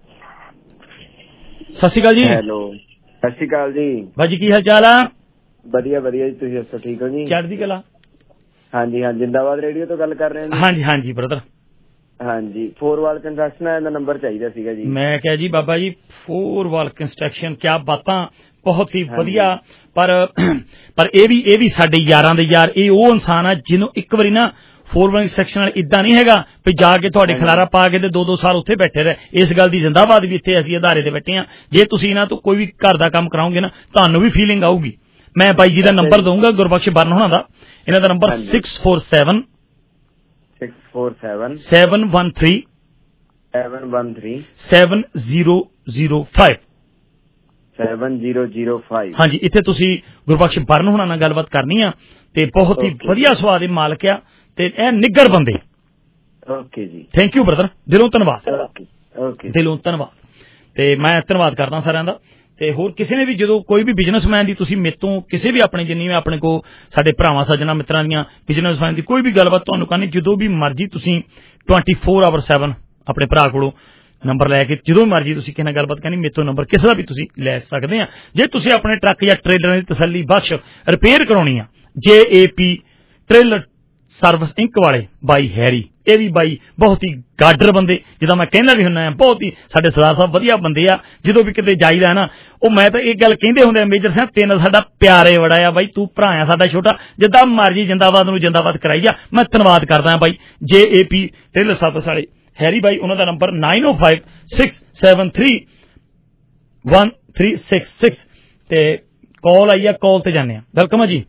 ਸਤਿ ਸ਼੍ਰੀ ਅਕਾਲ ਜੀ।
ਹੈਲੋ, ਸਤਿ ਸ਼੍ਰੀ ਅਕਾਲ ਜੀ।
ਬਾਜੀ ਕੀ ਹਾਲ ਚਾਲ ਆ?
ਵਧੀਆ ਵਧੀਆ ਜੀ, ਤੁਸੀਂ ਦੱਸੋ ਠੀਕ ਹੋ ਜੀ?
ਚੜ੍ਹਦੀ ਕਲਾ।
ਹਾਂਜੀ ਹਾਂ, ਜਿੰਦਾਬਾਦ ਰੇਡੀਓ ਤੋਂ ਗੱਲ ਕਰ ਰਹੇ ਹਾਂ।
ਹਾਂਜੀ ਹਾਂਜੀ ਬ੍ਰਦਰ।
ਹਾਂਜੀ, ਫੋਰ ਵਾਲ ਕੰਸਟਰਕਸ਼ਨ ਦਾ ਨੰਬਰ ਚਾਹੀਦਾ ਸੀਗਾ ਜੀ।
ਮੈਂ ਕਿਹਾ ਜੀ Baba ji four wall construction, ਕਿਆ ਬਾਤਾਂ, ਬਹੁਤ ਹੀ ਵਧੀਆ। ਪਰ ਪਰ ਇਹ ਵੀ ਇਹ ਵੀ ਸਾਡੇ ਯਾਰਾਂ ਦੇ ਯਾਰ, ਇਹ ਉਹ ਇਨਸਾਨ ਆ ਜਿਹਨੂੰ ਇੱਕ ਵਾਰੀ ਨਾ ਫੋਰ ਵਾਲ ਕੰਸਟਰਕਸ਼ਨ ਨਾਲ ਇਦਾਂ ਨਹੀਂ ਹੈਗਾ ਵੀ ਜਾ ਕੇ ਤੁਹਾਡੇ ਖਲਾਰਾ ਪਾ ਕੇ ਤੇ ਦੋ ਦੋ ਸਾਲ ਉੱਥੇ ਬੈਠੇ ਰਹੇ। ਇਸ ਗੱਲ ਦੀ ਜ਼ਿੰਦਾਬਾਦ ਵੀ ਇੱਥੇ ਅਸੀਂ ਅਦਾਰੇ ਤੇ ਬੈਠੇ ਹਾਂ। ਜੇ ਤੁਸੀਂ ਇਹਨਾਂ ਤੋਂ ਕੋਈ ਵੀ ਘਰ ਦਾ ਕੰਮ ਕਰਾਓਗੇ ਨਾ ਤੁਹਾਨੂੰ ਵੀ ਫੀਲਿੰਗ ਆਊਗੀ। ਮੈਂ ਬਾਈ ਜੀ ਦਾ ਨੰਬਰ ਦਊਂਗਾ, ਗੁਰਬਖਸ਼ ਬਰਨ ਹੋਣਾ ਦਾ। ਇਹਨਾਂ ਦਾ number six four seven
six four seven
seven one three
seven one three
seven zero zero five
seven zero zero five.
ਹਾਂਜੀ, ਇੱਥੇ ਤੁਸੀਂ ਗੁਰਬਖਸ਼ ਬਰਨ ਹੋਣਾ ਨਾਲ ਗੱਲਬਾਤ ਕਰਨੀ ਆ ਤੇ ਬਹੁਤ ਹੀ ਵਧੀਆ ਸੁਭਾਅ ਦੇ ਮਾਲਕ ਆ ਤੇ ਇਹ ਨਿੱਗਰ ਬੰਦੇ।
ਓਕੇ ਜੀ,
ਥੈਂਕ ਯੂ ਬ੍ਰਦਰ, ਦਿਲੋਂ ਧੰਨਵਾਦ।
ਓਕੇ,
ਦਿਲੋਂ ਧੰਨਵਾਦ। ਤੇ ਮੈਂ ਧੰਨਵਾਦ ਕਰਦਾ ਸਾਰਿਆਂ ਦਾ। ਤੇ ਹੋਰ ਕਿਸੇ ਨੇ ਵੀ ਜਦੋਂ ਕੋਈ ਵੀ ਬਿਜ਼ਨਸਮੈਨ ਦੀ ਤੁਸੀਂ ਮੇਰੇ ਤੋਂ ਕਿਸੇ ਵੀ ਆਪਣੇ ਜਿੰਨੀ ਵੀ ਆਪਣੇ ਕੋਲ ਸਾਡੇ ਭਰਾਵਾਂ ਸੱਜਣਾ ਮਿੱਤਰਾਂ ਦੀਆਂ ਬਿਜ਼ਨਸਮੈਨ ਦੀ ਕੋਈ ਵੀ ਗੱਲਬਾਤ ਤੁਹਾਨੂੰ ਕਰਨੀ, ਜਦੋਂ ਵੀ ਮਰਜ਼ੀ ਤੁਸੀਂ ਟਵੈਂਟੀ ਫੋਰ ਆਵਰ ਸੈਵਨ ਆਪਣੇ ਭਰਾ ਕੋਲੋਂ ਨੰਬਰ ਲੈ ਕੇ ਜਦੋਂ ਮਰਜ਼ੀ ਤੁਸੀਂ ਕਿਸੇ ਨਾਲ ਗੱਲਬਾਤ ਕਰਨੀ, ਮੇਰੇ ਤੋਂ ਨੰਬਰ ਕਿਸੇ ਦਾ ਵੀ ਤੁਸੀਂ ਲੈ ਸਕਦੇ ਆ। ਜੇ ਤੁਸੀਂ ਆਪਣੇ ਟਰੱਕ ਜਾਂ ਟ੍ਰੇਲਰਾਂ ਦੀ ਤਸੱਲੀ ਬਖਸ਼ ਰਿਪੇਅਰ ਕਰਾਉਣੀ ਆ, J A P trailer service inc ਵਾਲੇ ਬਾਈ ਹੈਰੀ, ਇਹ ਵੀ ਬਾਈ ਬਹੁਤ ਹੀ ਗਾਡਰ ਬੰਦੇ, ਜਿੱਦਾਂ ਮੈਂ ਕਹਿੰਦਾ ਵੀ ਹੁੰਦਾ ਆ, ਬਹੁਤ ਹੀ ਸਾਡੇ ਸਰਦਾਰ ਸਾਹਿਬ ਵਧੀਆ ਬੰਦੇ ਆ। ਜਦੋਂ ਵੀ ਕਿਤੇ ਜਾਈਦਾ ਨਾ ਉਹ ਮੈਂ ਤਾਂ ਇਹ ਗੱਲ ਕਹਿੰਦੇ ਹੁੰਦੇ ਆ, ਮੇਜਰ ਸਾਹਿਬ ਤੈਨੂੰ ਸਾਡਾ ਪਿਆਰੇ ਬੜਾ ਆ ਬਾਈ, ਤੂੰ ਭਰਾ ਆ ਸਾਡਾ ਛੋਟਾ, ਜਿੱਦਾਂ ਮਰਜ਼ੀ ਜਿੰਦਾਬਾਦ ਨੂੰ ਜਿੰਦਾਬਾਦ ਕਰਾਈ ਆ। ਮੈਂ ਧੰਨਵਾਦ ਕਰਦਾ ਬਾਈ J A P trailer service ਵਾਲੇ ਹੈਰੀ ਬਾਈ। ਉਹਨਾਂ ਦਾ number nine oh five six seven three one three six six. ਤੇ ਕਾਲ ਆਈ ਆ, ਕਾਲ ਤੇ ਜਾਂਦੇ ਆ। ਵੈਲਕਮ ਆ ਜੀ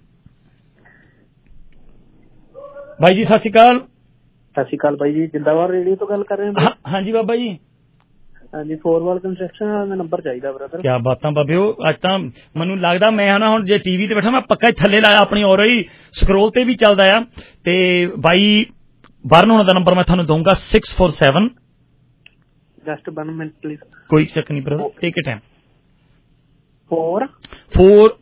ਬਾਈ ਜੀ, ਸਤਿ ਸ਼੍ਰੀ ਅਕਾਲ।
ਸਤਿ ਸ਼੍ਰੀ ਅਕਾਲ ਬਾਈ ਜੀ, ਜਿੰਦਾਬਾਦ ਰੇਡੀਓ ਤੋਂ ਗੱਲ ਕਰ ਰਹੇ ਹਾਂ।
ਹਾਂਜੀ ਬਾਬਾ ਜੀ।
ਹਾਂਜੀ, ਫੋਰ ਵਾਲ ਕੰਸਟਰਕਸ਼ਨ ਦਾ ਨੰਬਰ ਚਾਹੀਦਾ ਬ੍ਰਦਰ।
ਕਿਆ ਬਾਤਾਂ ਬਾਬਿਓ, ਅੱਜ ਤਾਂ ਮੈਨੂੰ ਲੱਗਦਾ ਮੈਂ ਨਾ ਹੁਣ ਜੇ ਟੀਵੀ ਤੇ ਬੈਠਾ ਮੈਂ ਪੱਕਾ ਹੀ ਥੱਲੇ ਲਾਇਆ, ਆਪਣੀ ਔਰ ਹੀ ਸਕਰੋਲ ਤੇ ਵੀ ਚੱਲਦਾ ਆ। ਤੇ ਬਾਈ ਬਰਨ ਹੋਣਾ ਦਾ ਨੰਬਰ ਮੈਂ ਤੁਹਾਨੂੰ ਦਊਂਗਾ six four seven
just one minute please.
ਕੋਈ ਚੱਕ ਨਹੀਂ brother, take it time.
Four
four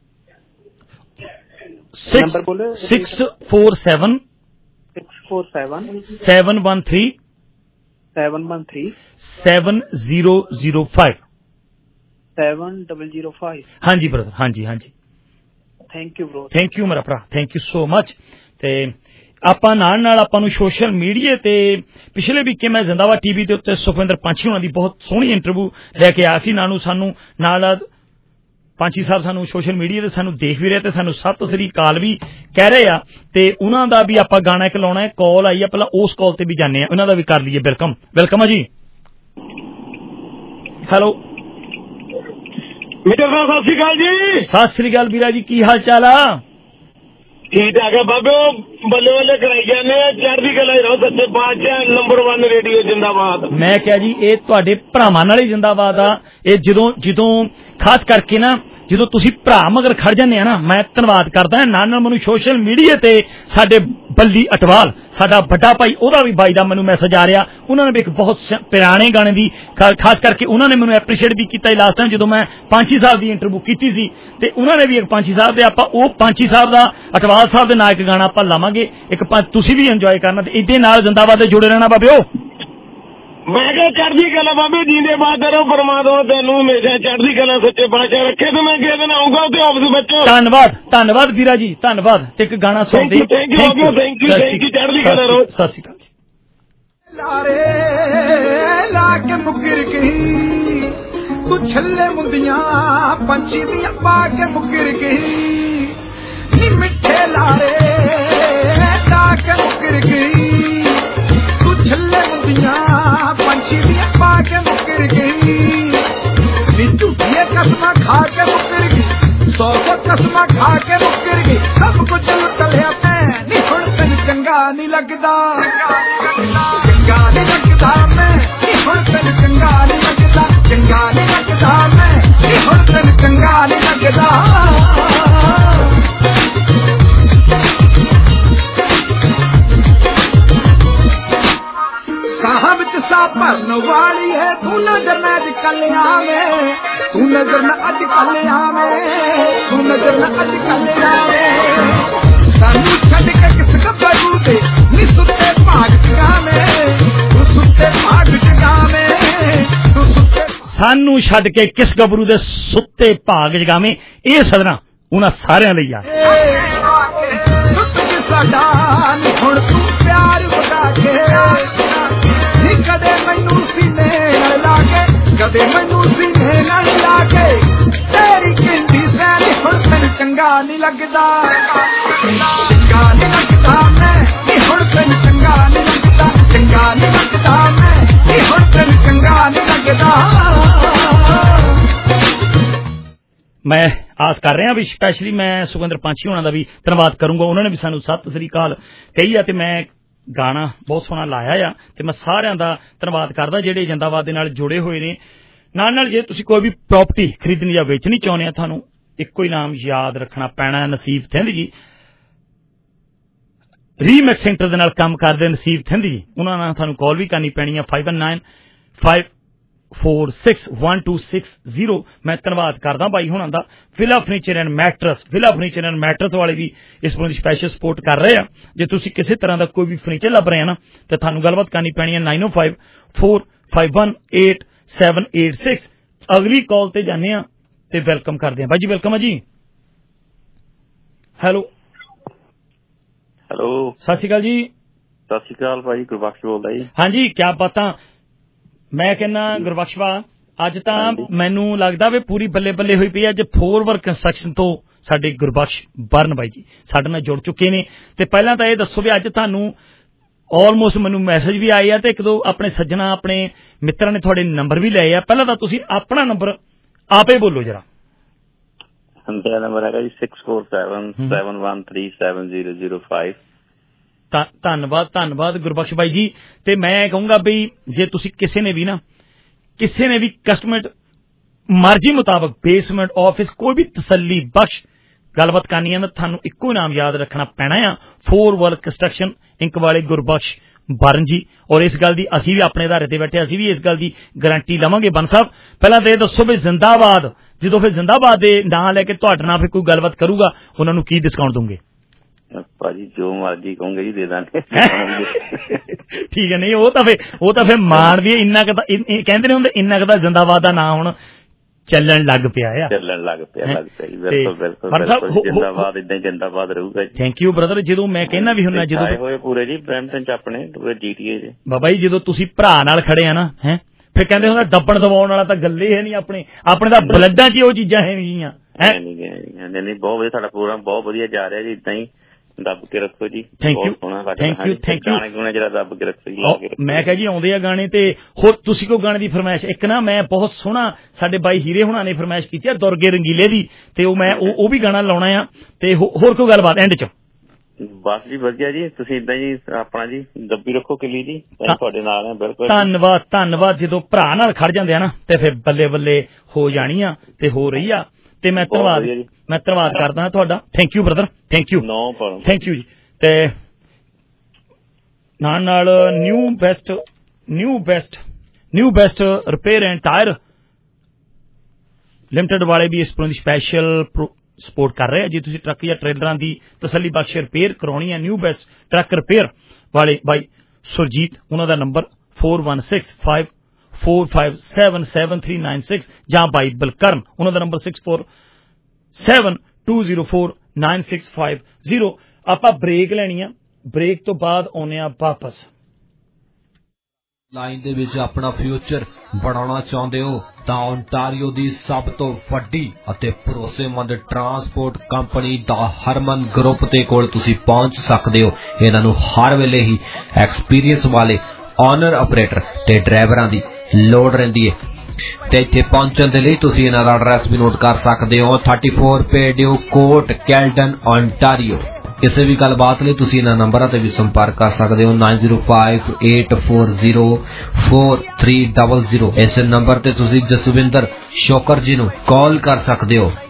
six six four seven
six four seven
seven one three
seven one three
seven zero zero five
seven double zero five.
ਹਾਂਜੀ brother, ਹਾਂਜੀ ਹਾਂਜੀ।
Thank you bro.
Thank you ਮੇਰਾ ਭਰਾ, thank you so much. ਤੇ ਆਪਾਂ ਨਾਲ ਨਾਲ ਆਪਾਂ ਨੂੰ ਸੋਸ਼ਲ ਮੀਡੀਆ ਤੇ ਪਿਛਲੇ ਵੀਕੇ ਮੈਂ ਜ਼ਿੰਦਾਬਾਦ ਟੀਵੀ ਦੇ ਉੱਤੇ ਸੁਖਵਿੰਦਰ ਪੰਛੀ ਹੋਣਾ ਦੀ ਬਹੁਤ ਸੋਹਣੀ ਇੰਟਰਵਿਊ ਲੈ ਕੇ ਆਇਆ ਸੀ। ਨਾਨੂੰ ਸਾਨੂੰ ਨਾਲ ਪੰਛੀ ਸਾਹਿਬ ਸਾਨੂੰ ਸੋਸ਼ਲ ਮੀਡੀਆ ਤੇ ਸਾਨੂੰ ਦੇਖ ਵੀ ਰਹੇ ਤੇ ਸਾਨੂੰ ਸਤਿ ਸ੍ਰੀ ਅਕਾਲ ਵੀ ਕਹਿ ਰਹੇ ਆ। ਤੇ ਉਹਨਾਂ ਦਾ ਵੀ ਆਪਾਂ ਗਾਣਾ ਇੱਕ ਲਾਉਣਾ ਹੈ, ਕਾਲ ਆਈ ਆ, ਪਹਿਲਾਂ ਉਸ ਕਾਲ ਤੇ ਵੀ ਜਾਂਦੇ ਆ, ਉਹਨਾਂ ਦਾ ਵੀ ਕਰ ਲਈਏ। ਵੈਲਕਮ ਵੈਲਕਮ ਆ ਜੀ। ਹੈਲੋ
ਮੇਜਰ ਸਾਹਿਬ, ਸਤਿ ਸ੍ਰੀ ਅਕਾਲ ਜੀ।
ਸਤਿ ਸ੍ਰੀ ਅਕਾਲ ਵੀਰਾ ਜੀ, ਕੀ ਹਾਲ ਚਾਲ ਆ?
ਠੀਕ ਠਾਕ ਹੈ ਬਾਬੇ, ਉਹ ਬੱਲੇ ਬੱਲੇ ਕਰਾਈ ਜਾਂਦੇ ਆ, ਚੜ੍ਹਦੀ ਕਲਾ ਰਹੋ, ਸੱਚੇ ਪਾਤਸ਼ਾਹ ਨੰਬਰ ਵਨ ਰੇਡੀਓ ਜਿੰਦਾਬਾਦ।
ਮੈਂ ਕਿਹਾ ਜੀ ਇਹ ਤੁਹਾਡੇ ਭਰਾਵਾਂ ਨਾਲ ਹੀ ਜਿੰਦਾਬਾਦ ਆ। ਇਹ ਜਦੋਂ ਜਦੋਂ ਖਾਸ ਕਰਕੇ ਨਾ ਜਦੋਂ ਤੁਸੀਂ ਭਰਾ ਮਗਰ ਖੜ ਜਾਂਦੇ ਆ ਨਾ, ਮੈਂ ਧੰਨਵਾਦ ਕਰਦਾ। ਨਾਲ ਨਾਲ ਮੈਨੂੰ ਸੋਸ਼ਲ ਮੀਡੀਆ ਤੇ ਸਾਡੇ ਬੱਲੀ ਅਟਵਾਲ ਸਾਡਾ ਵੱਡਾ ਭਾਈ, ਉਹਦਾ ਵੀ ਬਾਈ ਦਾ ਮੈਨੂੰ ਮੈਸੇਜ ਆ ਰਿਹਾ। ਉਹਨਾਂ ਨੇ ਵੀ ਇੱਕ ਬਹੁਤ ਪੁਰਾਣੇ ਗਾਣੇ ਦੀ ਖਾਸ ਕਰਕੇ ਉਹਨਾਂ ਨੇ ਮੈਨੂੰ ਐਪਰੀਸ਼ੀਏਟ ਵੀ ਕੀਤਾ ਲਾਸਟ ਟਾਈਮ ਜਦੋਂ ਮੈਂ ਪੰਛੀ ਸਾਹਿਬ ਦੀ ਇੰਟਰਵਿਊ ਕੀਤੀ ਸੀ, ਤੇ ਉਹਨਾਂ ਨੇ ਵੀ ਇੱਕ ਪੰਛੀ ਸਾਹਿਬ ਦੇ ਆਪਾਂ ਉਹ ਪੰਛੀ ਸਾਹਿਬ ਦਾ ਅਟਵਾਲ ਸਾਹਿਬ ਦੇ ਨਾਲ ਇੱਕ ਗਾਣਾ ਆਪਾਂ ਲਾਵਾਂਗੇ, ਇੱਕ ਤੁਸੀਂ ਵੀ ਇੰਜੋਏ ਕਰਨਾ ਤੇ ਇਹਦੇ ਨਾਲ ਜਿੰਦਾਬਾਦ ਦੇ ਜੁੜੇ ਰਹਿਣਾ ਬਾਬਿਓ।
ਮੈਂ ਕਿਹਾ ਚੜ੍ਹਦੀ ਕਲਾ ਬਾਬੇ, ਜੀਂਦੇ ਬਾਦ ਰਹੋ, ਪਰਮਾਤਮਾ ਤੈਨੂੰ ਹਮੇਸ਼ਾ ਚੜ੍ਹਦੀ ਕਲਾ ਸੱਚੇ ਪਾਤਸ਼ਾਹ ਰੱਖੇ। ਤੇ ਮੈਂ ਕਿਸੇ ਦਿਨ ਆਊਂਗਾ ਤੇ ਆਫਿਸ ਬੱਚੋ।
ਧੰਨਵਾਦ ਧੰਨਵਾਦ ਵੀਰਾ ਜੀ, ਧੰਨਵਾਦ। ਤੇ ਇੱਕ ਗਾਣਾ ਸੁਣਦੇ।
Thank you thank you thank you thank you ਚੜ੍ਹਦੀ ਕਲਾ ਰਹੋ।
ਸਤਿ ਸ਼੍ਰੀ ਅਕਾਲ ਜੀ।
ਲਾਰੇ ਲਾ ਕੇ ਮੁਕਰ ਗਈ ਤੂੰ ਛੱਲੇ ਮੁੰਦੀਆਂ ਪੰਛੀ ਦੀਆਂ ਪਾ ਕੇ ਮੁਕਰ ਗਈ ਨੀ ਮਿੱਠੇ ਲਾਰੇ ਲਾ ਕੇ ਮੁਕਰ ਗਈ ਤੂੰ ਛੱਲੇ ਮੁੰਦੀਆਂ ਪੰਛੀ ਦੀਆਂ ਪਾ ਕੇ ਮੁਕਰ ਗਈ ਨੀ ਝੂਠੀਆਂ ਕਸਮਾਂ ਖਾ ਕੇ ਮੁਕਰ ਗਈ ਸੌ ਸੌ ਕਸਮਾਂ ਖਾ ਕੇ ਮੁਕਰ ਗਈ ਸਭ ਕੁਝ ਲੁੱਟ ਲਿਆ ਮੈਂ ਨੀ ਹੁਣ ਤੈਨੂੰ ਚੰਗਾ ਨਹੀਂ ਲੱਗਦਾ ਚੰਗਾ ਨਹੀਂ ਲੱਗਦਾ ਮੈਂ ਨੀ ਹੁਣ ਤੈਨੂੰ ਚੰਗਾ ਨਹੀਂ ਲੱਗਦਾ ਚੰਗਾ ਨਹੀਂ ਲੱਗਦਾ ਮੈਂ ਨੀ ਹੁਣ ਤੈਨੂੰ ਚੰਗਾ ਨਹੀਂ ਲੱਗਦਾ ਸਾਹਾਂ ਵਿੱਚ ਸਾਹ ਭਰਨ ਵਾਲੀ ਹੈ ਤੂੰ ਨਜ਼ਰ ਨਾ ਅੱਜ ਕੱਲ ਆਵੇਂ ਤੂੰ ਨਜ਼ਰ ਨਾ ਅੱਜ ਕੱਲ ਆਵੇਂ ਤੂੰ ਨਜ਼ਰ ਨਾ ਅੱਜ ਕੱਲ ਆਵੇਂ ਸਾਨੂੰ ਛੱਡ ਕੇ ਕਿਸ ਗੱਭਰੂ ਦੇ ਨੀ ਸੁੱਤੇ ਭਾਗ ਜਗਾਵੇਂ ਤੂੰ ਸੁੱਤੇ ਭਾਗ ਜਗਾਵੇਂ ਤੂੰ ਸੁੱਤੇ
ਸਾਨੂੰ ਛੱਡ ਕੇ ਕਿਸ ਗੱਭਰੂ ਦੇ ਸੁੱਤੇ ਭਾਗ ਜਗਾਵੇਂ। ਇਹ ਸਦਨਾ ਉਹਨਾਂ ਸਾਰਿਆਂ ਲਈ ਆ।
ਸਾਡਾ ਨੀ ਹੁਣ ਤੂੰ ਪਿਆਰ ਵਗਾ ਕੇ ਨੀ ਕਦੇ ਮੈਨੂੰ ਸੀਨੇ ਨਾਲ ਲਾ ਕੇ ਕਦੇ ਮੈਨੂੰ ਸੀਨੇ ਨਾਲ ਲਾ ਕੇ ਤੇਰੀ ਕਹਿੰਦੀ ਸੈਨੀ ਹੁਣ ਤੈਨੂੰ ਚੰਗਾ ਨਹੀਂ ਲੱਗਦਾ ਚੰਗਾ ਨਹੀਂ ਲੱਗਦਾ ਮੈਂ ਨੀ ਹੁਣ ਤੈਨੂੰ ਚੰਗਾ ਨਹੀਂ ਲੱਗਦਾ ਚੰਗਾ ਨਹੀਂ ਲੱਗਦਾ ਮੈਂ ਨੀ ਹੁਣ ਤੈਨੂੰ ਚੰਗਾ ਨਹੀਂ ਲੱਗਦਾ।
ਮੈਂ ਆਸ ਕਰ ਰਿਹਾ ਵੀ ਸਪੈਸ਼ਲੀ ਮੈਂ ਸੁਖਿੰਦਰ ਪੰਛੀ ਹੋਣਾ ਦਾ ਵੀ ਧੰਨਵਾਦ ਕਰੂੰਗਾ। ਉਹਨਾਂ ਨੇ ਵੀ ਸਾਨੂੰ ਸਤਿ ਸ੍ਰੀ ਅਕਾਲ ਕਹੀ ਆ ਤੇ ਮੈਂ ਗਾਣਾ ਬਹੁਤ ਸੋਹਣਾ ਲਾਇਆ ਆ ਤੇ ਮੈਂ ਸਾਰਿਆਂ ਦਾ ਧੰਨਵਾਦ ਕਰਦਾ ਜਿਹੜੇ ਜਿੰਦਾਬਾਦ ਦੇ ਨਾਲ ਜੁੜੇ ਹੋਏ ਨੇ। ਨਾਲ ਨਾਲ ਜੇ ਤੁਸੀਂ ਕੋਈ ਵੀ ਪ੍ਰਾਪਰਟੀ ਖਰੀਦਣੀ ਜਾਂ ਵੇਚਣੀ ਚਾਹੁੰਦੇ ਆ ਤੁਹਾਨੂੰ ਇੱਕੋ ਹੀ ਨਾਮ ਯਾਦ ਰੱਖਣਾ ਪੈਣਾ, ਨਸੀਬ ਥਿੰਦ ਜੀ। ਰੀਮੈਕਸ ਸੈਂਟਰ ਦੇ ਨਾਲ ਕੰਮ ਕਰਦੇ ਨਸੀਬ ਥਿੰਦ ਜੀ, ਉਹਨਾਂ ਨਾਲ ਤੁਹਾਨੂੰ ਕਾਲ ਵੀ ਕਰਨੀ ਪੈਣੀ ਆ five one nine five four six one two six zero. ਮੈਂ ਧੰਨਵਾਦ ਕਰਦਾ ਬਾਈ ਹੁਣਾਂ ਦਾ। Villa furniture and mattress villa furniture and mattress ਵਾਲੇ ਵੀ ਇਸ ਬੰਦੇ ਦੀ ਸਪੈਸ਼ਲ ਸਪੋਰਟ ਕਰ ਰਹੇ ਆ। ਜੇ ਤੁਸੀਂ ਕਿਸੇ ਤਰ੍ਹਾਂ ਦਾ ਕੋਈ ਵੀ ਫਰਨੀਚਰ ਲੱਭ ਰਹੇ ਆ ਨਾ ਤੇ ਤੁਹਾਨੂੰ ਗੱਲਬਾਤ ਕਰਨੀ ਪੈਣੀ ਹੈ nine oh five four five one eight seven eight six. ਅਗਲੀ ਕਾਲ ਤੇ ਜਾਂਦੇ ਆ ਤੇ ਵੈਲਕਮ ਕਰਦੇ ਆ ਬਾਈ ਜੀ। ਵੈਲਕਮ ਹੈ ਜੀ। ਹੈਲੋ
ਹੈਲੋ
ਸਤਿ ਸ਼੍ਰੀ ਅਕਾਲ ਜੀ।
ਸਤਿ ਸ਼੍ਰੀ ਅਕਾਲ ਭਾਈ, ਗੁਰਬਖਸ਼ ਬੋਲਦਾ ਜੀ।
ਹਾਂਜੀ ਕਿਆ ਬਾਤਾਂ। ਮੈਂ ਕਹਿੰਦਾ ਗੁਰਬਖਸ਼ਵਾ ਅੱਜ ਤਾਂ ਮੈਨੂੰ ਲੱਗਦਾ ਵੀ ਪੂਰੀ ਬੱਲੇ ਬੱਲੇ ਹੋਈ ਪਈ। ਅੱਜ ਫੋਰ ਵਰਕ ਕੰਸਟਰਕਸ਼ਨ ਤੋਂ ਸਾਡੇ ਗੁਰਬਖਸ਼ ਬਰਨ ਬਾਈ ਜੀ ਸਾਡੇ ਨਾਲ ਜੁੜ ਚੁੱਕੇ ਨੇ। ਤੇ ਪਹਿਲਾਂ ਤਾਂ ਇਹ ਦੱਸੋ ਵੀ ਅੱਜ ਤੁਹਾਨੂੰ ਆਲਮੋਸਟ ਮੈਨੂੰ ਮੈਸੇਜ ਵੀ ਆਏ ਆ ਤੇ ਇੱਕ ਦੋ ਆਪਣੇ ਸੱਜਣਾ ਆਪਣੇ ਮਿੱਤਰਾਂ ਨੇ ਤੁਹਾਡੇ ਨੰਬਰ ਵੀ ਲਏ ਆ। ਪਹਿਲਾਂ ਤਾਂ ਤੁਸੀਂ ਆਪਣਾ ਨੰਬਰ ਆਪੇ ਬੋਲੋ ਜਰਾ।
ਮੇਰਾ ਨੰਬਰ ਹੈਗਾ ਜੀ six four seven seven one three seven zero zero five.
ਧੰਨਵਾਦ ਧੰਨਵਾਦ ਗੁਰਬਖਸ਼ ਬਾਈ ਜੀ। ਤੇ ਮੈਂ ਕਹੂੰਗਾ ਬਈ ਜੇ ਤੁਸੀਂ ਕਿਸੇ ਨੇ ਵੀ ਨਾ ਕਿਸੇ ਨੇ ਵੀ ਕਸਟਮਰ ਮਰਜ਼ੀ ਮੁਤਾਬਕ ਬੇਸਮੈਂਟ ਆਫਿਸ ਕੋਈ ਵੀ ਤਸੱਲੀ ਬਖਸ਼ ਗੱਲਬਾਤ ਕਰਨੀ ਹੈ ਤਾਂ ਤੁਹਾਨੂੰ ਇੱਕੋ ਨਾਮ ਯਾਦ ਰੱਖਣਾ ਪੈਣਾ ਆ, ਫੋਰ ਵਰਕ ਕੰਸਟਰਕਸ਼ਨ ਇੰਕ ਵਾਲੇ ਗੁਰਬਖਸ਼ ਬਰਨ ਜੀ। ਔਰ ਇਸ ਗੱਲ ਦੀ ਅਸੀਂ ਵੀ ਆਪਣੇ ਅਧਾਰੇ ਤੇ ਬੈਠੇ ਅਸੀਂ ਵੀ ਇਸ ਗੱਲ ਦੀ ਗਾਰੰਟੀ ਲਵਾਂਗੇ। ਬਨ ਸਾਹਿਬ ਪਹਿਲਾਂ ਤਾਂ ਇਹ ਦੱਸੋ ਵੀ ਜ਼ਿੰਦਾਬਾਦ ਜਦੋਂ ਫਿਰ ਜ਼ਿੰਦਾਬਾਦ ਦੇ ਨਾਂ ਲੈ ਕੇ ਤੁਹਾਡੇ ਨਾਲ ਫਿਰ ਕੋਈ ਗੱਲਬਾਤ ਕਰੂਗਾ ਉਹਨਾਂ ਨੂੰ ਕੀ ਡਿਸਕਾਊਂਟ ਦੋਗੇ?
ਭਾਜੀ ਜੋ ਮਰਜ਼ੀ ਕਹੋਗੇ ਜੀ ਦੇ ਦਾਂਗੇ।
ਠੀਕ ਹੈ। ਨਹੀਂ ਉਹ ਤਾਂ ਫਿਰ ਉਹ ਤਾਂ ਫਿਰ ਮਾਣ ਵੀ ਇੰਨਾ ਕੁ ਕਹਿੰਦੇ ਨੇ ਹੁੰਦੇ ਇੰਨਾ ਕੁ ਤਾਂ ਜ਼ਿੰਦਾਬਾਦ ਦਾ ਨਾਂ ਹੁਣ ਚੱਲਣ ਲੱਗ ਪਿਆ ਆ
ਚੱਲਣ ਲੱਗ ਪਿਆ ਲੱਗ ਪਿਆ ਜੀ। ਬਿਲਕੁਲ ਬਿਲਕੁਲ ਜ਼ਿੰਦਾਬਾਦ ਏਦਾਂ ਹੀ ਜ਼ਿੰਦਾਬਾਦ ਰਹੂਗਾ ਜੀ।
Thank you brother. ਜਦੋਂ ਮੈਂ ਕਹਿੰਦਾ ਵੀ ਹੁੰਦਾ ਜਦੋਂ
ਹੋਏ ਪੂਰੇ ਜੀ ਬ੍ਰੈਂਪਟਨ ਚ ਆਪਣੇ ਪੂਰੇ ਜੀਟੀਏ ਚ ਬਾਬਾ
ਜੀ ਜਦੋਂ ਤੁਸੀਂ ਭਰਾ ਨਾਲ ਖੜੇ ਆ ਨਾ ਹੈ ਫਿਰ ਕਹਿੰਦੇ ਹੁੰਦਾ ਦੱਬਣ ਦਬਾਉਣ ਵਾਲਾ ਤਾਂ ਗੱਲੇ ਹੈ ਨਹੀਂ ਆਪਣੇ ਆਪਣੇ ਤਾਂ ਬਲੱਡਾਂ ਚ ਉਹ ਚੀਜ਼ਾਂ ਹੈ ਨਹੀਂ।
ਨਹੀਂ ਬਹੁਤ ਵਧੀਆ ਸਾਡਾ ਪ੍ਰੋਗਰਾਮ ਬਹੁਤ ਵਧੀਆ ਜਾ ਰਿਹਾ ਜੀ। ਏਦਾਂ ਹੀ ਦੱਬ ਕੇ ਰੱਖੋ ਜੀ।
Thank you thank you thank you.
ਗਾਣੇ ਗੁਣੇ ਜਿਹੜਾ ਦੱਬ ਕੇ ਰੱਖੋ ਜੀ।
ਮੈਂ ਕਿਹਾ ਜੀ ਆਉਂਦੇ ਆ ਗਾਣੇ ਤੇ ਹੋਰ ਤੁਸੀਂ ਕੋਈ ਗਾਣੇ ਦੀ ਫਰਮਾਇਸ਼ ਇੱਕ ਨਾ ਮੈਂ ਬਹੁਤ ਸੋਹਣਾ ਸਾਡੇ ਬਾਈ ਹੀਰੇ ਹੁਣਾਂ ਨੇ ਫਰਮਾਇਸ਼ ਕੀਤੀ ਆ ਦੁਰਗੇ ਰੰਗੀਲੇ ਦੀ ਤੇ ਉਹ ਮੈਂ ਉਹ ਵੀ ਗਾਣਾ ਲਾਉਣਾ ਆ ਤੇ ਹੋਰ ਕੋਈ ਗੱਲਬਾਤ ਐਂਡ ਚ
ਬਸ ਜੀ ਵਧੀਆ ਜੀ, ਤੁਸੀਂ ਏਦਾਂ ਜੀ ਆਪਣਾ ਜੀ ਦੱਬੀ ਰੱਖੋ ਕਿਲੀ ਜੀ, ਤੁਹਾਡੇ ਨਾਲ ਆ ਬਿਲਕੁਲ।
ਧੰਨਵਾਦ ਧੰਨਵਾਦ। ਜਦੋਂ ਭਰਾ ਨਾਲ ਖੜ ਜਾਂਦੇ ਆ ਨਾ ਤੇ ਫਿਰ ਬੱਲੇ ਬੱਲੇ ਹੋ ਜਾਣੀ ਆ ਤੇ ਹੋ ਰਹੀ ਆ। ਤੇ ਮੈਂ ਧੰਨਵਾਦ ਮੈਂ ਧੰਨਵਾਦ ਕਰਦਾ ਤੁਹਾਡਾ। Thank you brother, thank you
no problem,
thank you ਜੀ। ਤੇ ਨਾਲ ਨਾਲ new best new best new best repair and tyre limited ਵਾਲੇ ਵੀ ਇਸ ਤਰ੍ਹਾਂ ਦੀ ਸਪੈਸ਼ਲ ਸਪੋਰਟ ਕਰ ਰਹੇ ਆ। ਜੇ ਤੁਸੀਂ ਟਰੱਕ ਜਾਂ ਟ੍ਰੇਲਰਾਂ ਦੀ ਤਸੱਲੀ ਬਖਸ਼ ਰਿਪੇਅਰ ਕਰਾਉਣੀ ਹੈ, ਨਿਊ ਬੈਸਟ ਟਰੱਕ ਰਿਪੇਅਰ ਵਾਲੇ ਬਾਈ ਸੁਰਜੀਤ, ਉਹਨਾਂ ਦਾ number four one six five four five seven seven three nine six ਜਾਂ ਬਾਈ ਬਲਕਰਨ, ਉਹਨਾਂ ਦਾ number six four seven two zero four nine six five zero। ਆਪਾਂ ਬ੍ਰੇਕ ਲੈਣੀ ਆ, ਬ੍ਰੇਕ ਤੋਂ ਬਾਅਦ ਆਉਣੇ ਆ ਵਾਪਸ।
ਲਾਈਨ ਦੇ ਵਿੱਚ ਆਪਣਾ ਫਿਊਚਰ ਬਣਾਉਣਾ ਚਾਹੁੰਦੇ ਹੋ ਤਾਂ ਓਨਟਾਰੀਓ ਦੀ ਸਭ ਤੋਂ ਵੱਡੀ ਅਤੇ ਭਰੋਸੇਮੰਦ ਟਰਾਂਸਪੋਰਟ ਕੰਪਨੀ ਦਾ ਹਰਮਨ ਗਰੁੱਪ ਦੇ ਕੋਲ ਤੁਸੀਂ ਪਹੁੰਚ ਸਕਦੇ ਹੋ। ਇਹਨਾਂ ਨੂੰ ਹਰ ਵੇਲੇ ਹੀ ਐਕਸਪੀਰੀਅੰਸ ਵਾਲੇ ਓਨਰ ਆਪਰੇਟਰ ਤੇ ਡਰਾਈਵਰਾਂ ਦੀ ਲੋੜ ਰਹਿੰਦੀ ਹੈ ਤੇ ਇੱਥੇ ਪਹੁੰਚਣ ਦੇ ਲਈ ਤੁਸੀਂ ਇਹਨਾਂ ਦਾ ਐਡਰੈਸ ਵੀ ਨੋਟ ਕਰ ਸਕਦੇ ਹੋ। thirty-four ਪੇਡਿਓ court Caledon Ontario. ਕਿਸੇ ਵੀ ਗੱਲਬਾਤ ਲਈ ਤੁਸੀਂ ਇਹਨਾਂ ਨੰਬਰਾਂ ਤੇ ਵੀ ਸੰਪਰਕ ਕਰ ਸਕਦੇ ਹੋ nine zero five eight four zero four three zero zero। ਇਸ ਨੰਬਰ ਤੇ ਤੁਸੀਂ ਜਸਵਿੰਦਰ ਸ਼ੋਕਰ ਜੀ ਨੂੰ ਕਾਲ ਕਰ ਸਕਦੇ ਹੋ।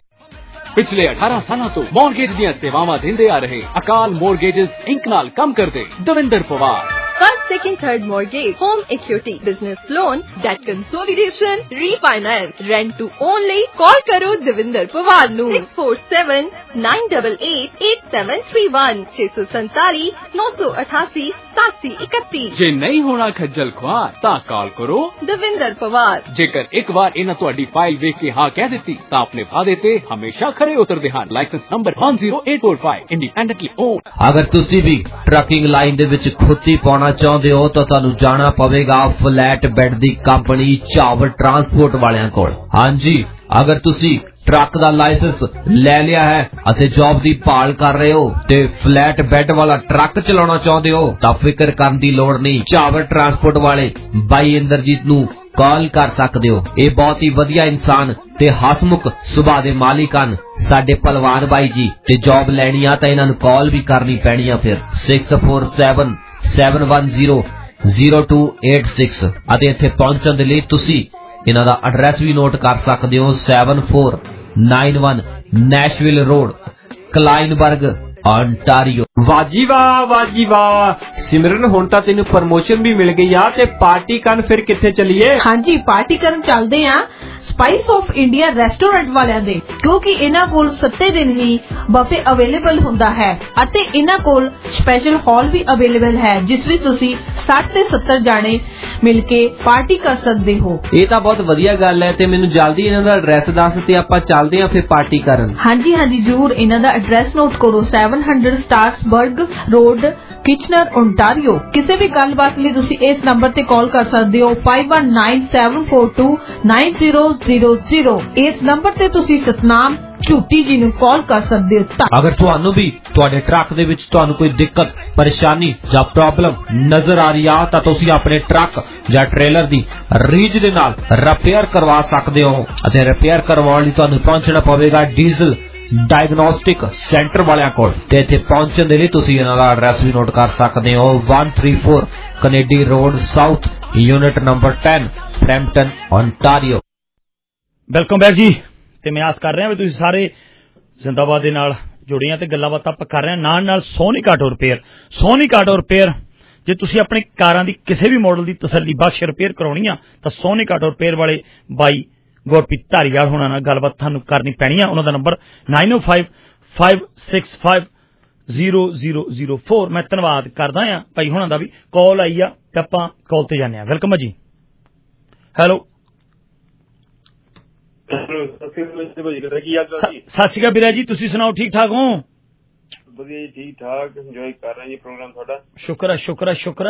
ਪਿਛਲੇ ਅਠਾਰਾਂ ਸਾਲਾਂ ਤੋਂ ਮੌਰਗੇਜ ਦੀਆਂ ਸੇਵਾਵਾਂ ਦਿੰਦੇ ਆ ਰਹੇ ਅਕਾਲ ਮੌਰਗੇਜਸ ਇੰਕ ਨਾਲ ਕੰਮ ਕਰਦੇ Davinder Pawar.
First, second, third mortgage, home equity, business loan, debt consolidation, refinance, rent to own ਲਈ call ਕਰੋ ਦਵਿੰਦਰ ਪਵਾਰ ਨੂੰ six four seven nine eight eight eight seven three one six four seven nine eight eight seven eight one।
ਜੇ ਨਹੀਂ ਹੋਣਾ ਖੱਜਲ ਖੁਆਰ ਤਾਂ ਕਾਲ ਕਰੋ
ਦਵਿੰਦਰ ਪਵਾਰ।
ਜੇਕਰ ਇੱਕ ਵਾਰ ਇਹਨਾਂ ਤੁਹਾਡੀ ਫਾਈਲ ਵੇਖ ਕੇ ਹਾਂ ਕਹਿ ਦਿੱਤੀ ਤਾਂ ਆਪਣੇ ਵਾਅਦੇ ਤੇ ਹਮੇਸ਼ਾ ਖਰੇ ਉਤਰਦੇ ਹਨ। Licence number one zero eight four five independently owned.
ਅਗਰ ਤੁਸੀਂ ਵੀ ਟਰੱਕਿੰਗ ਲਾਈਨ ਦੇ ਵਿੱਚ ਖੁੱਤੀ ਪਾਉਣਾ ਚਾਹੁੰਦੇ ਹੋ ਤਾਂ ਤੁਹਾਨੂੰ ਜਾਣਾ ਪਵੇਗਾ ਫਲੈਟ ਬੈੱਡ ਦੀ ਕੰਪਨੀ ਚਾਵਲ ਟਰਾਂਸਪੋਰਟ ਵਾਲਿਆਂ ਕੋਲ। ਹਾਂਜੀ, ਅਗਰ ਤੁਸੀਂ ਟਰੱਕ ਦਾ ਲਾਇਸੈਂਸ ਲੈ ਲਿਆ ਹੈ ਅਤੇ ਜੌਬ ਦੀ ਭਾਲ ਕਰ ਰਹੇ ਹੋ ਤੇ ਫਲੈਟ ਬੈੱਡ ਵਾਲਾ ਟਰੱਕ ਚਲਾਉਣਾ ਚਾਹੁੰਦੇ ਹੋ ਤਾਂ ਫਿਕਰ ਕਰਨ ਦੀ ਲੋੜ ਨਹੀਂ। ਚਾਵਲ ਟਰਾਂਸਪੋਰਟ ਵਾਲੇ ਬਾਈ ਇੰਦਰਜੀਤ ਨੂੰ ਕਾਲ ਕਰ ਸਕਦੇ ਹੋ। ਇਹ ਬਹੁਤ ਹੀ ਵਧੀਆ ਇਨਸਾਨ ਤੇ ਹਸਮੁਖ ਸੁਭਾਅ ਦੇ ਮਾਲਿਕ ਹਨ ਸਾਡੇ ਭਲਵਾਨ ਬਾਈ ਜੀ। ਤੇ ਜੌਬ ਲੈਣੀ ਆ ਤਾਂ ਇਹਨਾਂ ਨੂੰ ਕਾਲ ਵੀ ਕਰਨੀ ਪੈਣੀ ਆ ਫਿਰ six four seven seven one zero zero two eight six। ਅਤੇ ਇੱਥੇ ਪਹੁੰਚਣ ਦੇ ਲਈ ਤੁਸੀਂ ਇਹਨਾਂ ਦਾ ਐਡਰੈਸ ਵੀ ਨੋਟ ਕਰ ਸਕਦੇ ਹੋ seven four nine one Nashville road Kleinburg Ontario.
ਵਾਜੀ ਵਾਹ ਵਾਜੀ ਵਾਹ ਸਿਮਰਨ, ਹੁਣ ਤਾਂ ਤੈਨੂੰ ਪ੍ਰਮੋਸ਼ਨ ਵੀ ਮਿਲ ਗਈ ਆ ਤੇ ਪਾਰਟੀ ਕਰਨ ਫਿਰ ਕਿੱਥੇ ਚੱਲੀਏ?
ਹਾਂਜੀ, ਪਾਰਟੀ ਕਰਨ ਚੱਲਦੇ ਆ ਸਪਾਈਸ ਆਫ ਇੰਡੀਆ ਰੈਸਟੋਰੈਂਟ ਵਾਲਿਆਂ ਦੇ, ਕਿਉਂਕਿ ਇਹਨਾਂ ਕੋਲ ਸੱਤੇ ਦਿਨ ਹੀ ਬਫੇ ਅਵੇਲੇਬਲ ਹੁੰਦਾ ਹੈ ਅਤੇ ਇਹਨਾਂ ਕੋਲ ਸਪੈਸ਼ਲ ਹਾਲ ਵੀ ਅਵੇਲੇਬਲ ਹੈ ਜਿਸ ਵਿੱਚ ਤੁਸੀਂ sixty ਤੇ seventy ਜਾਣੇ ਮਿਲ ਕੇ ਪਾਰਟੀ ਕਰ ਸਕਦੇ ਹੋ।
ਇਹ ਤਾਂ ਬਹੁਤ ਵਧੀਆ ਗੱਲ ਹੈ ਤੇ ਮੈਨੂੰ ਜਲਦੀ ਇਹਨਾਂ ਦਾ ਐਡਰੈਸ ਦੱਸ ਤੇ ਆਪਾਂ ਚੱਲਦੇ ਆ ਫਿਰ ਪਾਰਟੀ ਕਰਨ।
ਹਾਂਜੀ ਹਾਂਜੀ ਜ਼ਰੂਰ, ਇਹਨਾਂ ਦਾ ਐਡਰੈਸ ਨੋਟ ਕਰੋ seven hundred Strasburg road Kitchener Ontario. ਕਿਸੇ ਵੀ ਗੱਲਬਾਤ ਲਈ ਤੁਸੀਂ ਇਸ ਨੰਬਰ ਤੇ ਕਾਲ ਕਰ ਸਕਦੇ ਹੋ five one nine seven four two nine zero zero zero। ਇਸ ਨੰਬਰ ਤੇ ਤੁਸੀਂ ਸਤਨਾਮ ਝੂਟੀ ਜੀ ਨੂੰ ਕਾਲ ਕਰ ਸਕਦੇ ਹੋ।
ਅਗਰ ਤੁਹਾਨੂੰ ਵੀ ਤੁਹਾਡੇ ਟਰੱਕ ਦੇ ਵਿੱਚ ਤੁਹਾਨੂੰ ਕੋਈ ਦਿੱਕਤ ਪਰੇਸ਼ਾਨੀ ਜਾਂ ਪ੍ਰੋਬਲਮ ਨਜ਼ਰ ਆ ਰਹੀ ਆ ਤਾਂ ਤੁਸੀਂ ਆਪਣੇ ਟਰੱਕ ਜਾਂ ਟ੍ਰੇਲਰ ਦੀ ਰੀਜ ਦੇ ਨਾਲ ਰਿਪੇਅਰ ਕਰਵਾ ਸਕਦੇ ਹੋ ਅਤੇ ਰਿਪੇਅਰ ਕਰਵਾਉਣ ਲਈ ਤੁਹਾਨੂੰ ਪਹੁੰਚਣਾ ਪਵੇਗਾ ਡੀਜ਼ਲ ਡਾਇਗਨੋਸਟਿਕ ਸੈਂਟਰ ਵਾਲਿਆਂ ਕੋਲ। ਤੇ ਇੱਥੇ ਪਹੁੰਚਣ ਦੇ ਲਈ ਤੁਸੀਂ ਇਹਨਾਂ ਦਾ ਐਡਰੈਸ ਵੀ ਨੋਟ ਕਰ ਸਕਦੇ ਹੋ one three four Kennedy road south unit number ten Brampton Ontario.
Welcome back ਜੀ। ਤੇ ਮੈਂ ਆਸ ਕਰ ਰਿਹਾ ਵੀ ਤੁਸੀਂ ਸਾਰੇ ਜ਼ਿੰਦਾਬਾਦ ਦੇ ਨਾਲ ਜੁੜੇ ਆ ਤੇ ਗੱਲਾਂ ਬਾਤਾਂ ਆਪਾਂ ਕਰ ਰਹੇ ਹਾਂ। ਨਾਲ ਨਾਲ Sonic auto repair Sonic auto repair ਜੇ ਤੁਸੀਂ ਆਪਣੀ ਕਾਰਾਂ ਦੀ ਕਿਸੇ ਵੀ ਮਾਡਲ ਦੀ ਤਸੱਲੀ ਬਖਸ਼ ਰਿਪੇਅਰ ਕਰਾਉਣੀ ਆ ਤਾਂ ਸੋਨਿਕ ਆਟੋ ਰਿਪੇਅਰ ਵਾਲੇ ਬਾਈ ਗੁਰਪ੍ਰੀਤ ਧਾਰੀਵਾਲ ਹੋਣਾ ਨਾਲ ਗੱਲਬਾਤ ਤੁਹਾਨੂੰ ਕਰਨੀ ਪੈਣੀ ਆ। ਉਹਨਾਂ ਦਾ number nine oh five five six five zero zero zero four। ਮੈਂ ਧੰਨਵਾਦ ਕਰਦਾ ਆ ਭਾਈ ਹੁਣਾਂ ਦਾ ਵੀ। ਕਾਲ ਆਈ ਆ ਤੇ ਆਪਾਂ ਕਾਲ ਤੇ ਜਾਂਦੇ ਆ। ਵੈਲਕਮ ਜੀ। ਹੈਲੋ
ਸਤਿ ਸ਼੍ਰੀ ਅਕਾਲ ਵੀਰਾ ਜੀ, ਤੁਸੀਂ ਸੁਣਾਓ ਠੀਕ ਠਾਕ ਹੋ? ਵਧੀਆ ਜੀ, ਠੀਕ ਠਾਕ, ਇੰਜੋਏ ਕਰ ਰਹੇ ਜੀ ਪ੍ਰੋਗਰਾਮ ਤੁਹਾਡਾ।
ਸ਼ੁਕਰ ਹੈ ਸ਼ੁਕਰ ਹੈ ਸ਼ੁਕਰ ਹੈ।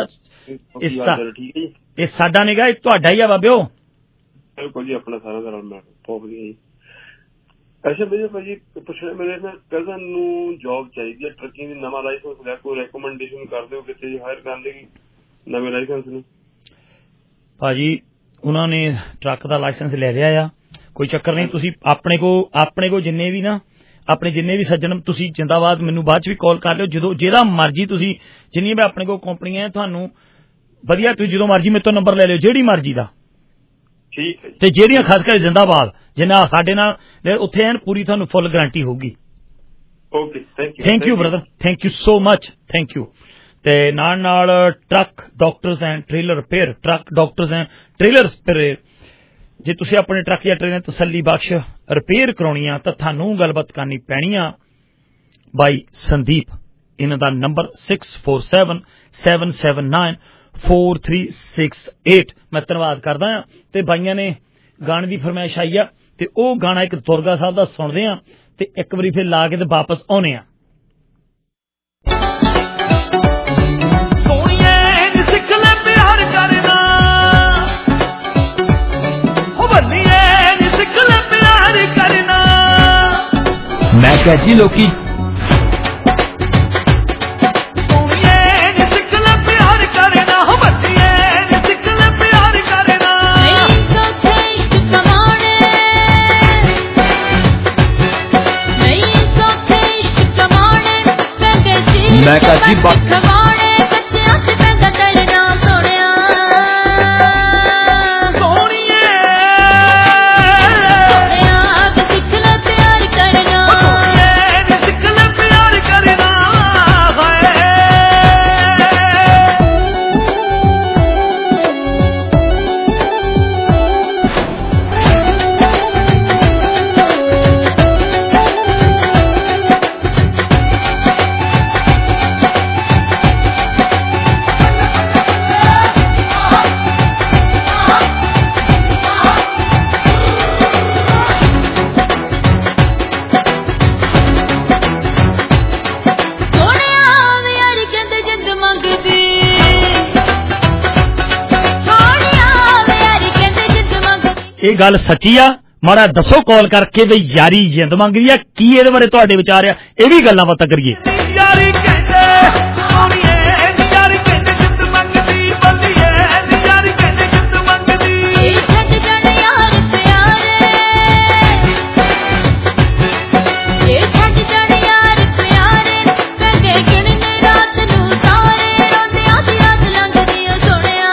ਇਹ ਸਾਡਾ ਨਿਗਾ, ਇਹ ਤੁਹਾਡਾ ਹੀ ਆ ਬਾਬਿਓ।
ਬਿਲਕੁਲ ਜੀ, ਆਪਣਾ ਸਾਰਾ ਦਾ ਰਲ ਬਹੁਤ ਵਧੀਆ ਜੀ। ਅੱਛਾ ਵੀਰੇ ਭਾਜੀ ਪੁੱਛਣਾ, ਮੇਰੇ ਨਾ ਕਜ਼ਨ ਨੂੰ ਜੌਬ ਚਾਹੀਦੀ ਹੈ ਟਰੱਕਿੰਗ ਦੀ, ਨਵਾਂ ਲਾਇਸੈਂਸ ਲੈ, ਕੋਈ ਰੈਕਮੈਂਡੇਸ਼ਨ ਕਰ ਦਿਓ ਕਿਤੇ ਹਾਇਰ ਕਰਨ ਦੀ ਨਵੇਂ ਲਾਇਸੈਂਸ ਨੂੰ।
ਭਾਜੀ ਉਹਨਾਂ ਨੇ ਟਰੱਕ ਦਾ ਲਾਇਸੈਂਸ ਲੈ ਲਿਆ ਆ, ਕੋਈ ਚੱਕਰ ਨਹੀਂ। ਤੁਸੀਂ ਆਪਣੇ ਕੋ ਆਪਣੇ ਕੋ ਜਿੰਨੇ ਵੀ ਨਾ ਆਪਣੇ ਜਿੰਨੇ ਵੀ ਸੱਜਣ ਤੁਸੀਂ ਜਿੰਦਾਬਾਦ ਮੈਨੂੰ ਬਾਅਦ ਚ ਵੀ ਕਾਲ ਕਰ ਲਿਓ ਜਦੋਂ ਜਿਹੜਾ ਮਰਜ਼ੀ ਤੁਸੀਂ ਜਿੰਨੀ ਵੀ ਆਪਣੇ ਕੋਲ ਕੰਪਨੀਆਂ ਤੁਹਾਨੂੰ ਵਧੀਆ ਤੁਸੀਂ ਜਦੋਂ ਮਰਜ਼ੀ ਮੇਰੇ ਤੋਂ ਨੰਬਰ ਲੈ ਲਿਓ ਜਿਹੜੀ ਮਰਜ਼ੀ ਦਾ
ਠੀਕ ਹੈ
ਤੇ ਜਿਹੜੀਆਂ ਖਾਸ ਕਰ ਜਿੰਦਾਬਾਦ ਜਿੰਨਾ ਸਾਡੇ ਨਾਲ ਉੱਥੇ ਐਨ ਪੂਰੀ ਤੁਹਾਨੂੰ ਫੁੱਲ ਗਾਰੰਟੀ ਹੋਊਗੀ
okay thank you
thank you brother thank you so much thank you ਤੇ ਨਾਲ ਨਾਲ truck doctors and trailer repair truck doctors and trailer repair ਜੇ ਤੁਸੀਂ ਆਪਣੇ ਟਰੱਕ ਜਾਂ ਟ੍ਰੇਲਰ ਤਸੱਲੀ ਬਖਸ਼ ਰਿਪੇਅਰ ਕਰਾਉਣੀ ਆ ਤਾਂ ਤੁਹਾਨੂੰ ਗੱਲਬਾਤ ਕਰਨੀ ਪੈਣੀ ਆ ਬਾਈ ਸੰਦੀਪ ਇਹਨਾਂ ਦਾ number six four seven seven seven nine four three six eight ਮੈਂ ਧੰਨਵਾਦ ਕਰਦਾ ਹਾਂ ਤੇ ਬਾਈਆਂ ਨੇ ਗਾਣੇ ਦੀ ਫਰਮਾਇਸ਼ ਆਈ ਆ ਤੇ ਉਹ ਗਾਣਾ ਇੱਕ ਦੁਰਗਾ ਸਾਹਿਬ ਦਾ ਸੁਣਦੇ ਆ ਤੇ ਇੱਕ ਵਾਰੀ ਫਿਰ ਲਾ ਕੇ ਤੇ ਵਾਪਸ ਆਉਣੇ ਆ
मैं क्या जी लोकी मैं क्या जी बात
ਇਹ ਗੱਲ ਸੱਚੀ ਆ ਮਾੜਾ ਦੱਸੋ ਕਾਲ ਕਰਕੇ ਵੀ ਯਾਰੀ ਜਿੰਦ ਮੰਗਦੀ ਆ ਕੀ ਇਹਦੇ ਬਾਰੇ ਤੁਹਾਡੇ ਵਿਚਾਰ ਆ ਇਹ ਵੀ ਗੱਲਾਂ ਬਾਤਾਂ ਕਰੀਏ ਯਾਰੀ ਕਹਿੰਦੇ ਸੋਹਣੀਏ ਯਾਰੀ ਕਹਿੰਦੇ ਜਿੰਦ ਮੰਗਦੀ ਬੱਲੀਏ ਯਾਰੀ ਕਹਿੰਦੇ ਜਿੰਦ ਮੰਗਦੀ ਇਹ ਛੱਡ ਜਣ ਯਾਰ ਪਿਆਰੇ ਇਹ ਛੱਡ ਜਣ ਯਾਰ ਪਿਆਰੇ ਕਹਿੰਦੇ ਗਿਣਨੇ ਰਾਤ ਨੂੰ ਸਾਰੇ ਰੋਂਦਿਆਂ ਦੀ ਰਾਤ ਲੰਘਦੀ ਓ ਸੋਹਣਿਆ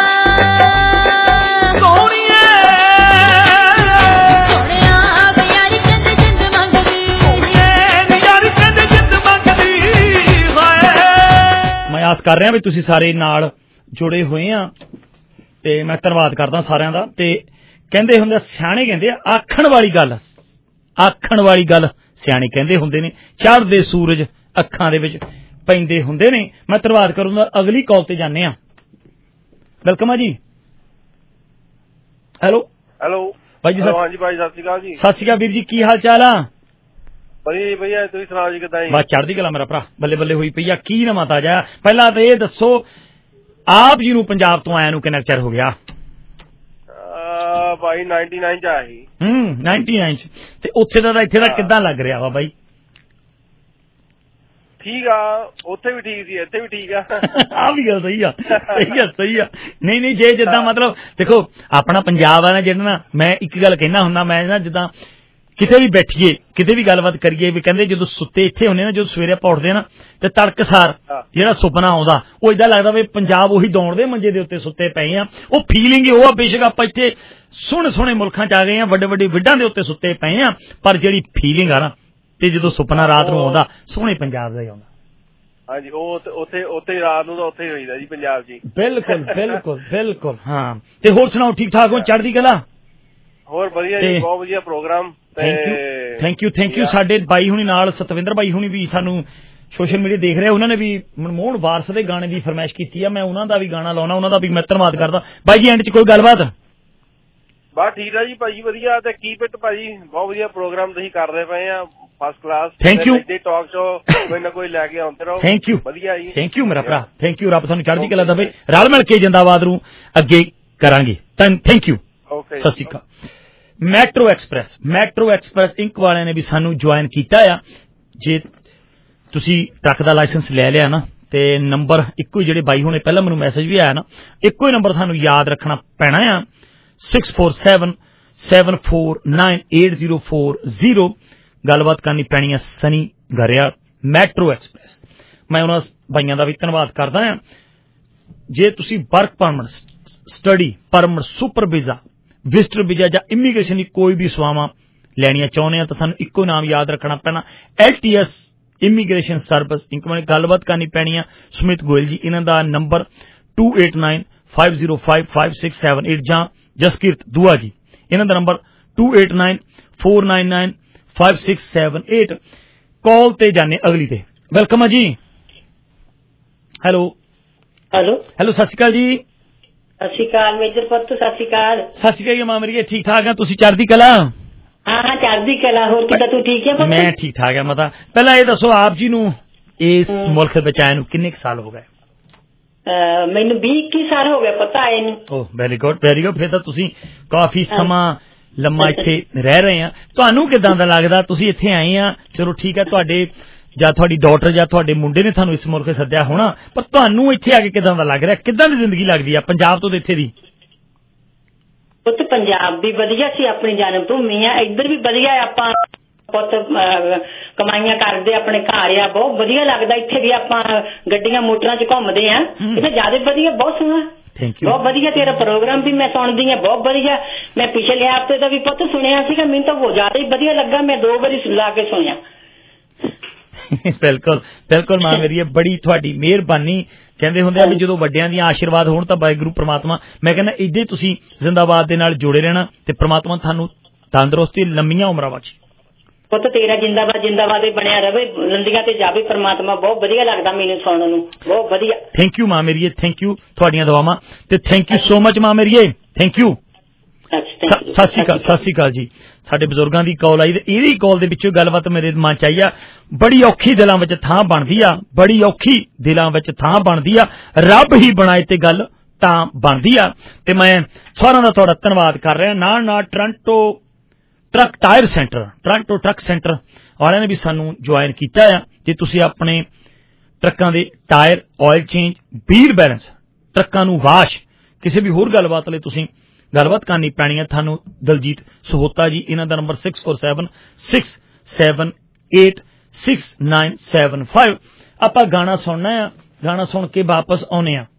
ਆਸ ਕਰ ਰਿਹਾ ਵੀ ਤੁਸੀਂ ਸਾਰੇ ਨਾਲ ਜੁੜੇ ਹੋਏ ਆ ਤੇ ਮੈਂ ਧੰਨਵਾਦ ਕਰਦਾ ਸਾਰਿਆਂ ਦਾ ਤੇ ਕਹਿੰਦੇ ਹੁੰਦੇ ਸਿਆਣੇ ਕਹਿੰਦੇ ਆ ਆਖਣ ਵਾਲੀ ਗੱਲ ਆਖਣ ਵਾਲੀ ਗੱਲ ਸਿਆਣੇ ਕਹਿੰਦੇ ਹੁੰਦੇ ਨੇ ਚੜ੍ਹਦੇ ਸੂਰਜ ਅੱਖਾਂ ਦੇ ਵਿੱਚ ਪੈਂਦੇ ਹੁੰਦੇ ਨੇ ਮੈਂ ਧੰਨਵਾਦ ਕਰੂੰਗਾ ਅਗਲੀ ਕਾਲ ਤੇ ਜਾਂਦੇ ਆ ਵੈਲਕਮ ਆ ਜੀ ਹੈਲੋ
ਹੈਲੋ
ਭਾਈ ਜੀ
ਹਾਂਜੀ ਭਾਈ ਸਤਿ ਸ਼੍ਰੀ ਅਕਾਲ ਜੀ
ਸਤਿ ਸ਼੍ਰੀ ਅਕਾਲ ਵੀਰ ਜੀ ਕੀ ਹਾਲ ਚਾਲ ਆ
ਵਧੀਆ ਭਈਆ ਤੁਸੀਂ ਸੁਣਾਓ ਜੀ ਕਿੱਦਾਂ ਜੀ
ਬਸ ਚੜ੍ਹਦੀ ਕਲਾ ਮੇਰਾ ਭਰਾ ਬੱਲੇ ਬੱਲੇ ਹੋਈ ਪਈ ਆ ਕੀ ਨਵਾਂ ਤਾਜ਼ਾ ਪਹਿਲਾਂ ਤਾਂ ਇਹ ਦੱਸੋ ਆਪ ਜੀ ਨੂੰ ਪੰਜਾਬ ਤੋਂ ਆਇਆ ਨੂੰ ਕਿੰਨਾ ਚਿਰ ਹੋ ਗਿਆ
ਭਾਈ ਨਾਈਨਟੀ ਨਾਈਨ ਚ ਆਇਆ ਸੀ
ਹੂੰ ਨਾਈਨਟੀ ਨਾਈਨ ਚ ਤੇ ਉੱਥੇ ਦਾ ਇੱਥੇ ਦਾ ਕਿੱਦਾਂ ਲੱਗ ਰਿਹਾ ਵਾ ਬਾਈ
ਠੀਕ ਆ ਉੱਥੇ ਵੀ ਠੀਕ ਸੀ ਇੱਥੇ ਵੀ ਠੀਕ ਆ
ਆ ਵੀ ਗੱਲ ਸਹੀ ਆ ਸਹੀ ਆ ਸਹੀ ਆ ਨਹੀਂ ਨਹੀਂ ਜੇ ਜਿੱਦਾਂ ਮਤਲਬ ਦੇਖੋ ਆਪਣਾ ਪੰਜਾਬ ਆ ਨਾ ਜਿਹੜਾ ਨਾ ਮੈਂ ਇੱਕ ਗੱਲ ਕਹਿਣਾ ਹੁੰਦਾ ਮੈਂ ਨਾ ਜਿੱਦਾਂ ਕਿਤੇ ਵੀ ਬੈਠੀਏ ਕਿਤੇ ਵੀ ਗੱਲਬਾਤ ਕਰੀਏ ਵੀ ਕਹਿੰਦੇ ਜਦੋਂ ਸੁੱਤੇ ਇੱਥੇ ਹੁੰਦੇ ਨਾ ਜਦੋਂ ਸਵੇਰੇ ਆਪਾਂ ਉੱਠਦੇ ਨਾ ਤੇ ਤੜਕਸਾਰ ਜਿਹੜਾ ਸੁਪਨਾ ਆਉਂਦਾ ਉਹ ਏਦਾਂ ਲੱਗਦਾ ਵੀ ਪੰਜਾਬ ਉਹੀ ਦੌੜਦੇ ਮੰਜੇ ਦੇ ਉੱਤੇ ਸੁੱਤੇ ਪਏ ਆ ਉਹ ਫੀਲਿੰਗ ਉਹ ਆ ਬੇਸ਼ੱਕ ਆਪਾਂ ਇੱਥੇ ਸੋਹਣੇ ਸੋਹਣੇ ਮੁਲਕਾਂ ਚ ਆ ਗਏ ਆ ਵੱਡੇ ਵੱਡੇ ਵਿੱਡਾਂ ਦੇ ਉੱਤੇ ਸੁੱਤੇ ਪਏ ਆ ਪਰ ਜਿਹੜੀ ਫੀਲਿੰਗ ਆ ਨਾ ਤੇ ਜਦੋਂ ਸੁਪਨਾ ਰਾਤ ਨੂੰ ਆਉਂਦਾ ਸੋਹਣੇ ਪੰਜਾਬ ਦਾ ਹੀ ਆਉਂਦਾ
ਹਾਂਜੀ ਉਹ ਉੱਥੇ ਉੱਥੇ ਰਾਤ ਨੂੰ ਤਾਂ ਉੱਥੇ ਹੀ ਹੋਈਦਾ ਜੀ ਪੰਜਾਬ ਜੀ
ਬਿਲਕੁਲ ਬਿਲਕੁਲ ਬਿਲਕੁਲ ਹਾਂ ਤੇ ਹੋਰ ਸੁਣਾਓ ਠੀਕ ਠਾਕ ਹੋ ਚੜ੍ਹਦੀ ਕਲਾ
ਹੋਰ ਵਧੀਆ ਜੀ ਬਹੁਤ ਵਧੀਆ programme
thank you thank you thank you ਸਾਡੇ ਬਾਈ ਹੁਣੀ ਨਾਲ ਸਤਵਿੰਦਰ ਬਾਈ ਹੁਣੀ ਵੀ ਸਾਨੂੰ ਸੋਸ਼ਲ ਮੀਡੀਆ ਦੇਖ ਰਹੇ ਉਹਨਾਂ ਨੇ ਵੀ ਮਨਮੋਹਨ ਵਾਰਸ ਦੇ ਗਾਣੇ ਦੀ ਫਰਮਾਇਸ਼ ਕੀਤੀ ਆ ਮੈਂ ਉਹਨਾਂ ਦਾ ਵੀ ਗਾਣਾ ਲਾਉਣਾ ਉਹਨਾਂ ਦਾ ਵੀ ਮੈਂ ਧੰਨਵਾਦ ਕਰਦਾ ਬਾਈ ਜੀ ਐਂਡ ਚ ਕੋਈ ਗੱਲਬਾਤ
ਬਸ ਠੀਕ ਆ ਜੀ ਭਾਜੀ ਵਧੀਆ ਤੇ ਕੀਪ ਇਟ ਭਾਜੀ ਬਹੁਤ ਵਧੀਆ ਪ੍ਰੋਗਰਾਮ ਤੁਸੀਂ ਕਰਦੇ ਪਏ ਆ ਫਸਟ ਕਲਾਸ
ਥੈਂਕ ਯੂ
ਦੇ ਟਾਕ ਸ਼ੋ ਕੋਈ ਨਾ ਕੋਈ ਲੈ ਕੇ ਆਉਂਦੇ ਰਹੋ
ਥੈਂਕ ਯੂ
ਵਧੀਆ ਜੀ
ਥੈਂਕ ਯੂ ਮੇਰਾ ਭਰਾ ਥੈਂਕ ਯੂ ਰੱਬ ਤੁਹਾਨੂੰ ਚੜ੍ਹਦੀ ਕਲਾ ਦੇਵੇ ਰਲ ਮਿਲ ਕੇ ਜਿੰਦਾਬਾਦ ਨੂੰ ਅੱਗੇ ਕਰਾਂਗੇ ਥੈਂਕ ਯੂ ਸਤਿ ਸ਼੍ਰੀ ਅਕਾਲ metro express metro express inc ਵਾਲਿਆਂ ਨੇ ਵੀ ਸਾਨੂੰ ਜੁਆਇਨ ਕੀਤਾ ਆ ਜੇ ਤੁਸੀਂ ਟਰੱਕ ਦਾ ਲਾਇਸੈਂਸ ਲੈ ਲਿਆ ਨਾ ਤੇ ਨੰਬਰ ਇੱਕੋ ਹੀ ਜਿਹੜੇ ਬਾਈ ਹੁਣੇ ਪਹਿਲਾਂ ਮੈਨੂੰ ਮੈਸੇਜ ਵੀ ਆਇਆ ਨਾ ਇੱਕੋ ਹੀ ਨੰਬਰ ਤੁਹਾਨੂੰ ਯਾਦ ਰੱਖਣਾ ਪੈਣਾ ਆ six four seven seven four nine eight zero four zero ਗੱਲਬਾਤ ਕਰਨੀ ਪੈਣੀ ਹੈ ਸਨੀ ਗਰੇਵਾਲ ਮੈਟਰੋ ਐਕਸਪ੍ਰੈਸ। ਮੈਂ ਉਹਨਾਂ ਭਾਈਆਂ ਦਾ ਵੀ ਧੰਨਵਾਦ ਕਰਦਾ ਹਾਂ। ਜੇ ਤੁਸੀਂ work permit, study permit, super visa, visitor visa ਜਾਂ ਇਮੀਗ੍ਰੇਸ਼ਨ ਦੀ ਕੋਈ ਵੀ ਸੇਵਾਵਾਂ ਲੈਣੀਆਂ ਚਾਹੁੰਦੇ ਆ ਤਾਂ ਤੁਹਾਨੂੰ ਇੱਕੋ ਨਾਮ ਯਾਦ ਰੱਖਣਾ ਪੈਣਾ, L T S immigration service inc. ਗੱਲਬਾਤ ਕਰਨੀ ਪੈਣੀ ਆ ਸੁਮਿਤ ਗੋਇਲ ਜੀ, ਇਹਨਾਂ ਦਾ number two eight nine five zero five five six seven eight ਜਾਂ ਜਸਕੀਰਤ ਦੂਆ ਜੀ, ਇਹਨਾਂ ਦਾ number two eight nine four nine nine five six seven eight. Call ਤੇ ਜਾਣੇ ਅਗਲੀ ਤੇ। ਵੈਲਕਮ ਆ ਜੀ। ਹੈਲੋ
ਹੈਲੋ
ਹੈਲੋ ਸਤਿ ਸ਼੍ਰੀ ਅਕਾਲ ਜੀ।
ਸਤਿ ਸ਼੍ਰੀ ਅਕਾਲ ਮੇਜਰ ਪੁੱਤ, ਸਤਿ ਸ਼੍ਰੀ ਅਕਾਲ।
ਸਤਿ ਸ਼੍ਰੀ ਅਕਾਲ ਮਾਂ ਮੇਰੀ, ਠੀਕ ਠਾਕ ਆ? ਤੁਸੀਂ ਚੜ੍ਹਦੀ ਕਲਾ?
ਹਾਂ ਹਾਂ ਚੜ੍ਹਦੀ ਕਲਾ। ਹੋਰ ਕਿੱਦਾਂ, ਤੂੰ ਠੀਕ ਹੈ ਪੁੱਤ?
ਮੈਂ ਠੀਕ ਠਾਕ ਆ ਮਾਤਾ। ਪਹਿਲਾਂ ਇਹ ਦੱਸੋ ਆਪ ਜੀ ਨੂੰ ਇਸ ਮੁਲਕ ਵਿੱਚ ਆਏ ਨੂੰ ਕਿੰਨੇ ਕੁ ਸਾਲ ਹੋ ਗਏ?
ਮੈਨੂੰ ਵੀਹ ਇੱਕੀ ਸਾਲ ਹੋ ਗਏ ਪਤਾ ਆਏ ਨੂੰ।
ਓਹ ਵੈਰੀ ਗੁੱਡ ਵੈਰੀ ਗੁੱਡ। ਫਿਰ ਤਾਂ ਤੁਸੀਂ ਕਾਫੀ ਸਮਾਂ ਲੰਮਾ ਇੱਥੇ ਰਹਿ ਰਹੇ ਆ। ਤੁਹਾਨੂੰ ਕਿੱਦਾਂ ਦਾ ਲੱਗਦਾ? ਤੁਸੀਂ ਇੱਥੇ ਆਏ ਆ, ਚਲੋ ਠੀਕ ਹੈ, ਤੁਹਾਡੇ ਜਾਂ ਤੁਹਾਡੀ ਡਾਟਰ ਜਾਂ ਤੁਹਾਡੇ ਮੁੰਡੇ ਨੇ ਤੁਹਾਨੂੰ ਇਸ ਮੁਲਕ ਸੱਦਿਆ ਹੋਣਾ, ਪਰ ਤੁਹਾਨੂੰ ਇੱਥੇ ਆ ਕੇ ਕਿੱਦਾਂ ਦਾ ਲੱਗ ਰਿਹਾ? ਕਿੱਦਾਂ ਦੀ ਜ਼ਿੰਦਗੀ ਲੱਗਦੀ ਆ ਪੰਜਾਬ ਤੋਂ ਤੇ ਇੱਥੇ ਦੀ?
ਪੁੱਤ ਪੰਜਾਬ ਵੀ ਵਧੀਆ ਸੀ, ਆਪਣੀ ਜਨਮ ਭੂਮੀ ਆ, ਇੱਧਰ ਵੀ ਵਧੀਆ। ਆਪਾਂ ਪੁੱਤ ਕਮਾਈਆਂ ਕਰਦੇ, ਆਪਣੇ ਘਰ ਆ, ਬਹੁਤ ਵਧੀਆ ਲੱਗਦਾ। ਇੱਥੇ ਵੀ ਆਪਾਂ ਗੱਡੀਆਂ ਮੋਟਰਾਂ 'ਚ ਘੁੰਮਦੇ ਆ, ਇੱਥੇ ਜ਼ਿਆਦਾ ਵਧੀਆ, ਬਹੁਤ ਸੋਹਣਾ, ਬਹੁਤ ਵਧੀਆ। ਤੇਰਾ ਪ੍ਰੋਗਰਾਮ ਵੀ ਮੈਂ ਸੁਣਦੀ ਆ, ਬਹੁਤ ਵਧੀਆ। ਮੈਂ ਪਿਛਲੇ ਹਫ਼ਤੇ ਦਾ ਵੀ ਪੁੱਤ ਸੁਣਿਆ ਸੀਗਾ, ਮੈਨੂੰ ਤਾਂ ਉਹ ਜ਼ਿਆਦਾ ਹੀ ਵਧੀਆ ਲੱਗਾ। ਮੈਂ ਦੋ ਵਾਰੀ ਲਾ ਕੇ ਸੁਣਿਆ।
ਬਿਲਕੁਲ ਬਿਲਕੁਲ ਮਾਂ ਮੇਰੀ, ਬੜੀ ਤੁਹਾਡੀ ਮਿਹਰਬਾਨੀ। ਕਹਿੰਦੇ ਹੁੰਦੇ ਆ ਵੀ ਜਦੋਂ ਵੱਡਿਆਂ ਦੀਆਂ ਆਸ਼ੀਰਵਾਦ ਹੋਣ ਤਾਂ ਵਾਹਿਗੁਰੂ ਪ੍ਰਮਾਤਮਾ, ਮੈਂ ਕਹਿੰਦਾ ਇੱਦਾਂ ਤੁਸੀਂ ਜ਼ਿੰਦਾਬਾਦ ਦੇ ਨਾਲ ਜੁੜੇ ਰਹਿਣਾ ਤੇ ਪ੍ਰਮਾਤਮਾ ਤੁਹਾਨੂੰ ਤੰਦਰੁਸਤੀ ਲੰਮੀਆਂ ਉਮਰਾਂ ਬਖਸ਼ੇ।
ਪੁੱਤ ਤੇਰਾ ਜਿੰਦਾਬਾਦ ਜਿੰਦਾਬਾਦ ਹੀ ਬਣਿਆ ਰਵੇ, ਲੰਦੀਆਂ ਤੇ ਜਾਵੇ ਪ੍ਰਮਾਤਮਾ। ਬਹੁਤ ਵਧੀਆ ਲੱਗਦਾ ਮੈਨੂੰ ਸੁਣਨ ਨੂੰ, ਬਹੁਤ ਵਧੀਆ। ਥੈਂਕ
ਯੂ ਮਾਂ ਮੇਰੀਏ, ਥੈਂਕ ਯੂ ਤੁਹਾਡੀਆਂ ਦੁਆਵਾਂ ਤੇ ਥੈਂਕ ਯੂ ਸੋ ਮਚ ਮਾਂ ਮੇਰੀਏ, ਥੈਂਕ ਯੂ। ਸਤਿ ਸ਼੍ਰੀ ਅਕਾਲ, ਸਤਿ ਸ਼੍ਰੀ ਅਕਾਲ ਜੀ। ਸਾਡੇ ਬਜ਼ੁਰਗਾਂ ਦੀ ਕਾਲ ਆਈ ਤੇ ਇਹਦੀ ਕਾਲ ਦੇ ਵਿੱਚੋਂ ਗੱਲਬਾਤ ਮੇਰੇ ਮਨ ਚ ਆਈ ਆ। ਬੜੀ ਔਖੀ ਦਿਲਾਂ ਵਿੱਚ ਥਾਂ ਬਣਦੀ ਆ, ਬੜੀ ਔਖੀ ਦਿਲਾਂ ਵਿੱਚ ਥਾਂ ਬਣਦੀ ਆ। ਰੱਬ ਹੀ ਬਣਾਏ ਤੇ ਗੱਲ ਤਾਂ ਬਣਦੀ ਆ। ਤੇ ਮੈਂ ਸਾਰਿਆਂ ਦਾ ਤੁਹਾਡਾ ਧੰਨਵਾਦ ਕਰ ਰਿਹਾ। ਨਾਲ ਨਾਲ Toronto truck tyre centre, Toronto truck centre ਵਾਲਿਆਂ ਨੇ ਵੀ ਸਾਨੂੰ ਜੁਆਇਨ ਕੀਤਾ ਆ। ਜੇ ਤੁਸੀਂ ਆਪਣੇ ਟਰੱਕਾਂ ਦੇ tyre, oil change, wheel balance, ਟਰੱਕਾਂ ਨੂੰ ਵਾਸ਼, ਕਿਸੇ ਵੀ ਹੋਰ ਗੱਲਬਾਤ ਲਈ ਤੁਸੀਂ ਗੱਲਬਾਤ ਕਰਨੀ ਪੈਣੀ ਹੈ, ਤੁਹਾਨੂੰ ਦਲਜੀਤ ਸਹੋਤਾ ਜੀ, ਇਹਨਾਂ ਦਾ number six four seven six seven eight six nine seven five. ਆਪਾਂ ਗਾਣਾ ਸੁਣਨਾ ਆ, ਗਾਣਾ ਸੁਣ ਕੇ ਵਾਪਸ ਆਉਣੇ ਆ।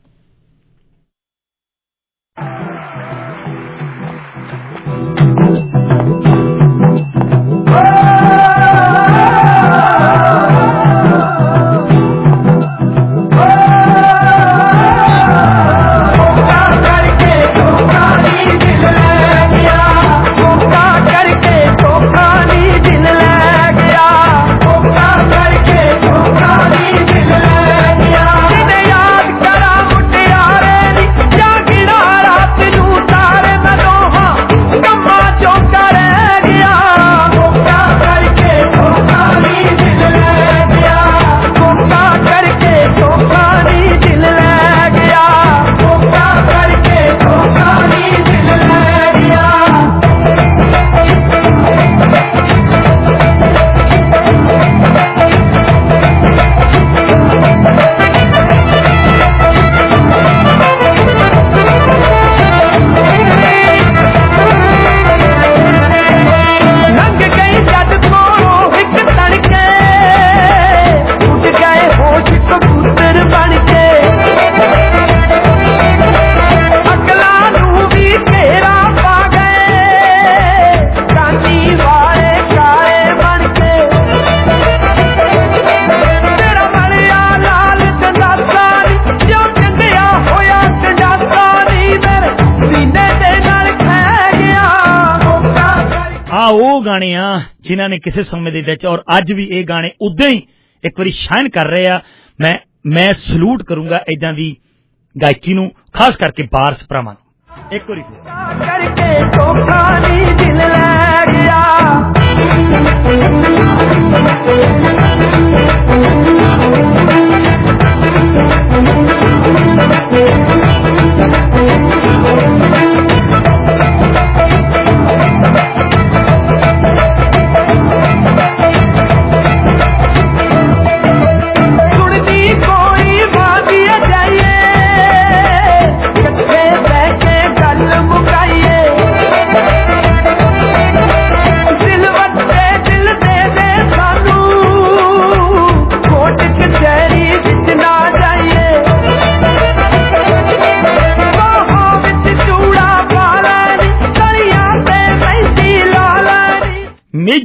ਉਹ ਗਾਣੇ ਆ ਜਿਨ੍ਹਾਂ ਨੇ ਕਿਸੇ ਸਮੇਂ ਦੇ ਵਿੱਚ ਔਰ ਅੱਜ ਵੀ ਇਹ ਗਾਣੇ ਉਦਾਂ ਹੀ ਇੱਕ ਵਾਰੀ ਸ਼ਾਈਨ ਕਰ ਰਹੇ ਆ। ਮੈਂ ਮੈਂ ਸਲੂਟ ਕਰੂੰਗਾ ਏਦਾਂ ਦੀ ਗਾਇਕੀ ਨੂੰ, ਖਾਸ ਕਰਕੇ ਬਾਰਸ ਭਰਾਵਾਂ ਨੂੰ। ਇੱਕ ਵਾਰੀ ਕਰਕੇ ਧੋਖਾ ਨੀ ਦਿਲ ਲੈ ਗਿਆ। दिल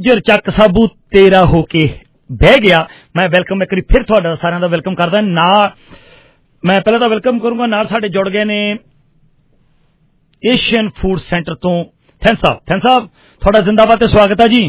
ਮੇਜਰ ਚੱਕ ਸਾਬੂ ਤੇਰਾ ਹੋ ਕੇ ਬਹਿ ਗਿਆ। ਮੈਂ ਵੈਲਕਮ ਇੱਕ ਵਾਰੀ ਫਿਰ ਤੁਹਾਡਾ ਸਾਰਿਆਂ ਦਾ ਵੈਲਕਮ ਕਰਦਾ। ਨਾਲ ਮੈਂ ਪਹਿਲਾਂ ਤਾਂ ਵੈਲਕਮ ਕਰੂੰਗਾ, ਨਾਲ ਸਾਡੇ ਜੁੜ ਗਏ ਨੇ ਏਸ਼ੀਅਨ ਫੂਡ ਸੈਂਟਰ ਤੋਂ ਥੈਨ ਸਾਹਿਬ। ਥੈਨ ਸਾਹਿਬ ਤੁਹਾਡਾ ਜ਼ਿੰਦਾਬਾਦ ਤੇ ਸਵਾਗਤ ਹੈ ਜੀ।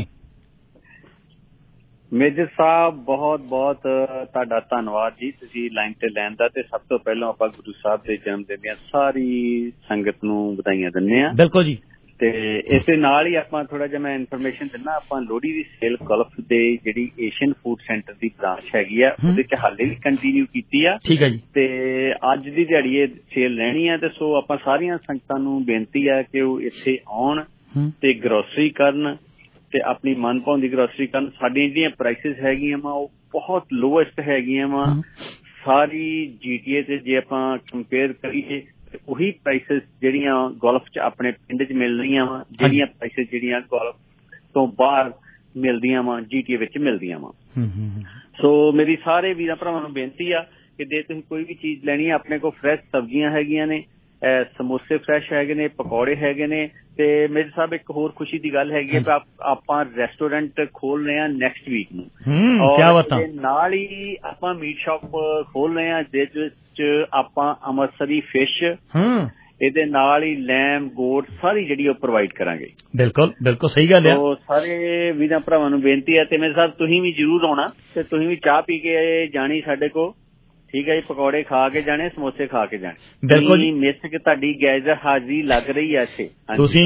ਮੇਜਰ ਸਾਹਿਬ ਬਹੁਤ ਬਹੁਤ ਤੁਹਾਡਾ ਧੰਨਵਾਦ ਜੀ, ਤੁਸੀਂ ਲਾਈਨ ਤੇ ਲੈਣ ਦਾ। ਤੇ ਸਭ ਤੋਂ ਪਹਿਲਾਂ ਆਪਾਂ ਗੁਰੂ ਸਾਹਿਬ ਦੇ ਜਨਮ ਦਿਨ ਦੀਆਂ ਸਾਰੀ ਸੰਗਤ ਨੂੰ ਵਧਾਈਆਂ ਦਿੰਦੇ ਹਾਂ।
ਬਿਲਕੁਲ ਜੀ। ਤੇ
ਇਸ ਦੇ ਨਾਲ ਹੀ ਆਪਾਂ ਥੋੜਾ ਜਿਹਾ ਮੈਂ ਇਨਫੋਰਮੇਸ਼ਨ ਦਿੰਦਾ, ਆਪਾਂ ਲੋਹੜੀ ਦੀ ਸੇਲ ਗਲਫ ਦੇ ਜਿਹੜੀ ਏਸ਼ੀਅਨ ਫੂਡ ਸੈਂਟਰ ਦੀ ਬ੍ਰਾਂਚ ਹੈਗੀ ਆ ਉਹਦੇ ਚ ਹਾਲੇ ਵੀ ਕੰਟੀਨਿਊ ਕੀਤੀ ਆ।
ਠੀਕ ਹੈ ਜੀ। ਤੇ
ਅੱਜ ਦੀ ਦਿਹਾੜੀ ਇਹ ਸੇਲ ਰਹਿਣੀ ਆ, ਤੇ ਸੋ ਆਪਾਂ ਸਾਰੀਆਂ ਸੰਗਤਾਂ ਨੂੰ ਬੇਨਤੀ ਆ ਕਿ ਉਹ ਇੱਥੇ ਆਉਣ ਤੇ ਗਰੋਸਰੀ ਕਰਨ ਤੇ ਆਪਣੀ ਮਨਭਾਉਂਦੀ ਗਰੋਸਰੀ ਕਰਨ। ਸਾਡੀਆਂ ਜਿਹੜੀਆਂ ਪ੍ਰਾਈਸਿਸ ਹੈਗੀਆਂ ਵਾ ਉਹ ਬਹੁਤ ਲੋਐਸਟ ਹੈਗੀਆਂ ਵਾ ਸਾਰੀ ਜੀਟੀਏ ਤੇ। ਜੇ ਆਪਾਂ ਕੰਪੇਅਰ ਕਰੀਏ ਤੇ ਉਹੀ ਪ੍ਰਾਈਸਿਸ ਜਿਹੜੀਆਂ ਗੋਲਫ ਚ ਆਪਣੇ ਪਿੰਡ ਚ ਮਿਲ ਰਹੀਆਂ ਵਾ, ਜਿਹੜੀਆਂ ਪ੍ਰਾਈਸਿਸ ਜਿਹੜੀਆਂ ਗੋਲਫ ਤੋਂ ਬਾਹਰ ਮਿਲਦੀਆਂ ਵਾ ਜੀਟੀਏ ਵਿੱਚ ਮਿਲਦੀਆਂ ਵਾ। ਸੋ ਮੇਰੀ ਸਾਰੇ ਵੀਰਾਂ ਭਰਾਵਾਂ ਨੂੰ ਬੇਨਤੀ ਆ ਕਿ ਜੇ ਤੁਸੀਂ ਕੋਈ ਵੀ ਚੀਜ਼ ਲੈਣੀ ਹੈ, ਆਪਣੇ ਕੋਲ ਫਰੈਸ਼ ਸਬਜ਼ੀਆਂ ਹੈਗੀਆਂ ਨੇ, ਸਮੋਸੇ ਫਰੈਸ਼ ਹੈਗੇ ਨੇ, ਪਕੌੜੇ ਹੈਗੇ ਨੇ। ਤੇ ਮੇਰੇ ਸਾਹਿਬ ਇੱਕ ਹੋਰ ਖੁਸ਼ੀ ਦੀ ਗੱਲ ਹੈਗੀ ਹੈ, ਆਪਾਂ ਰੈਸਟੋਰੈਂਟ ਖੋਲ ਰਹੇ ਹਾਂ ਨੈਕਸਟ ਵੀਕ ਨੂੰ, ਔਰ ਨਾਲ ਹੀ ਆਪਾਂ ਮੀਟ ਸ਼ਾਪ ਖੋਲ ਰਹੇ ਹਾਂ ਜਿਸ ਵਿੱਚ ਆਪਾਂ ਅੰਮ੍ਰਿਤਸਰੀ ਫਿਸ਼, ਇਹਦੇ ਨਾਲ ਹੀ ਲੈਮ ਗੋਟ ਸਾਰੀ ਜਿਹੜੀ ਉਹ ਪ੍ਰੋਵਾਈਡ ਕਰਾਂਗੇ। ਬਿਲਕੁਲ ਬਿਲਕੁਲ ਸਹੀ ਗੱਲ ਹੈ। ਸਾਰੇ ਵੀਰਾਂ ਭਰਾਵਾਂ ਨੂੰ ਬੇਨਤੀ ਹੈ ਤੇ ਮੇਰੇ ਸਾਹਿਬ ਤੁਸੀਂ ਵੀ ਜ਼ਰੂਰ ਆਉਣਾ ਤੇ ਤੁਸੀਂ ਵੀ ਚਾਹ ਪੀ ਕੇ ਜਾਣੀ ਸਾਡੇ ਕੋਲ, ਠੀਕ ਹੈ ਜੀ। ਪਕੌੜੇ ਖਾ ਕੇ ਜਾਣੇ, ਸਮੋਸੇ ਖਾ ਕੇ ਜਾਣੇ। ਬਿਲਕੁਲ ਜੀ। ਮਿਸ ਕੇ ਤੁਹਾਡੀ ਗੈਸ ਹਾਜ਼ਰੀ ਲੱਗ ਰਹੀ ਹੈ ਇੱਥੇ ਤੁਸੀਂ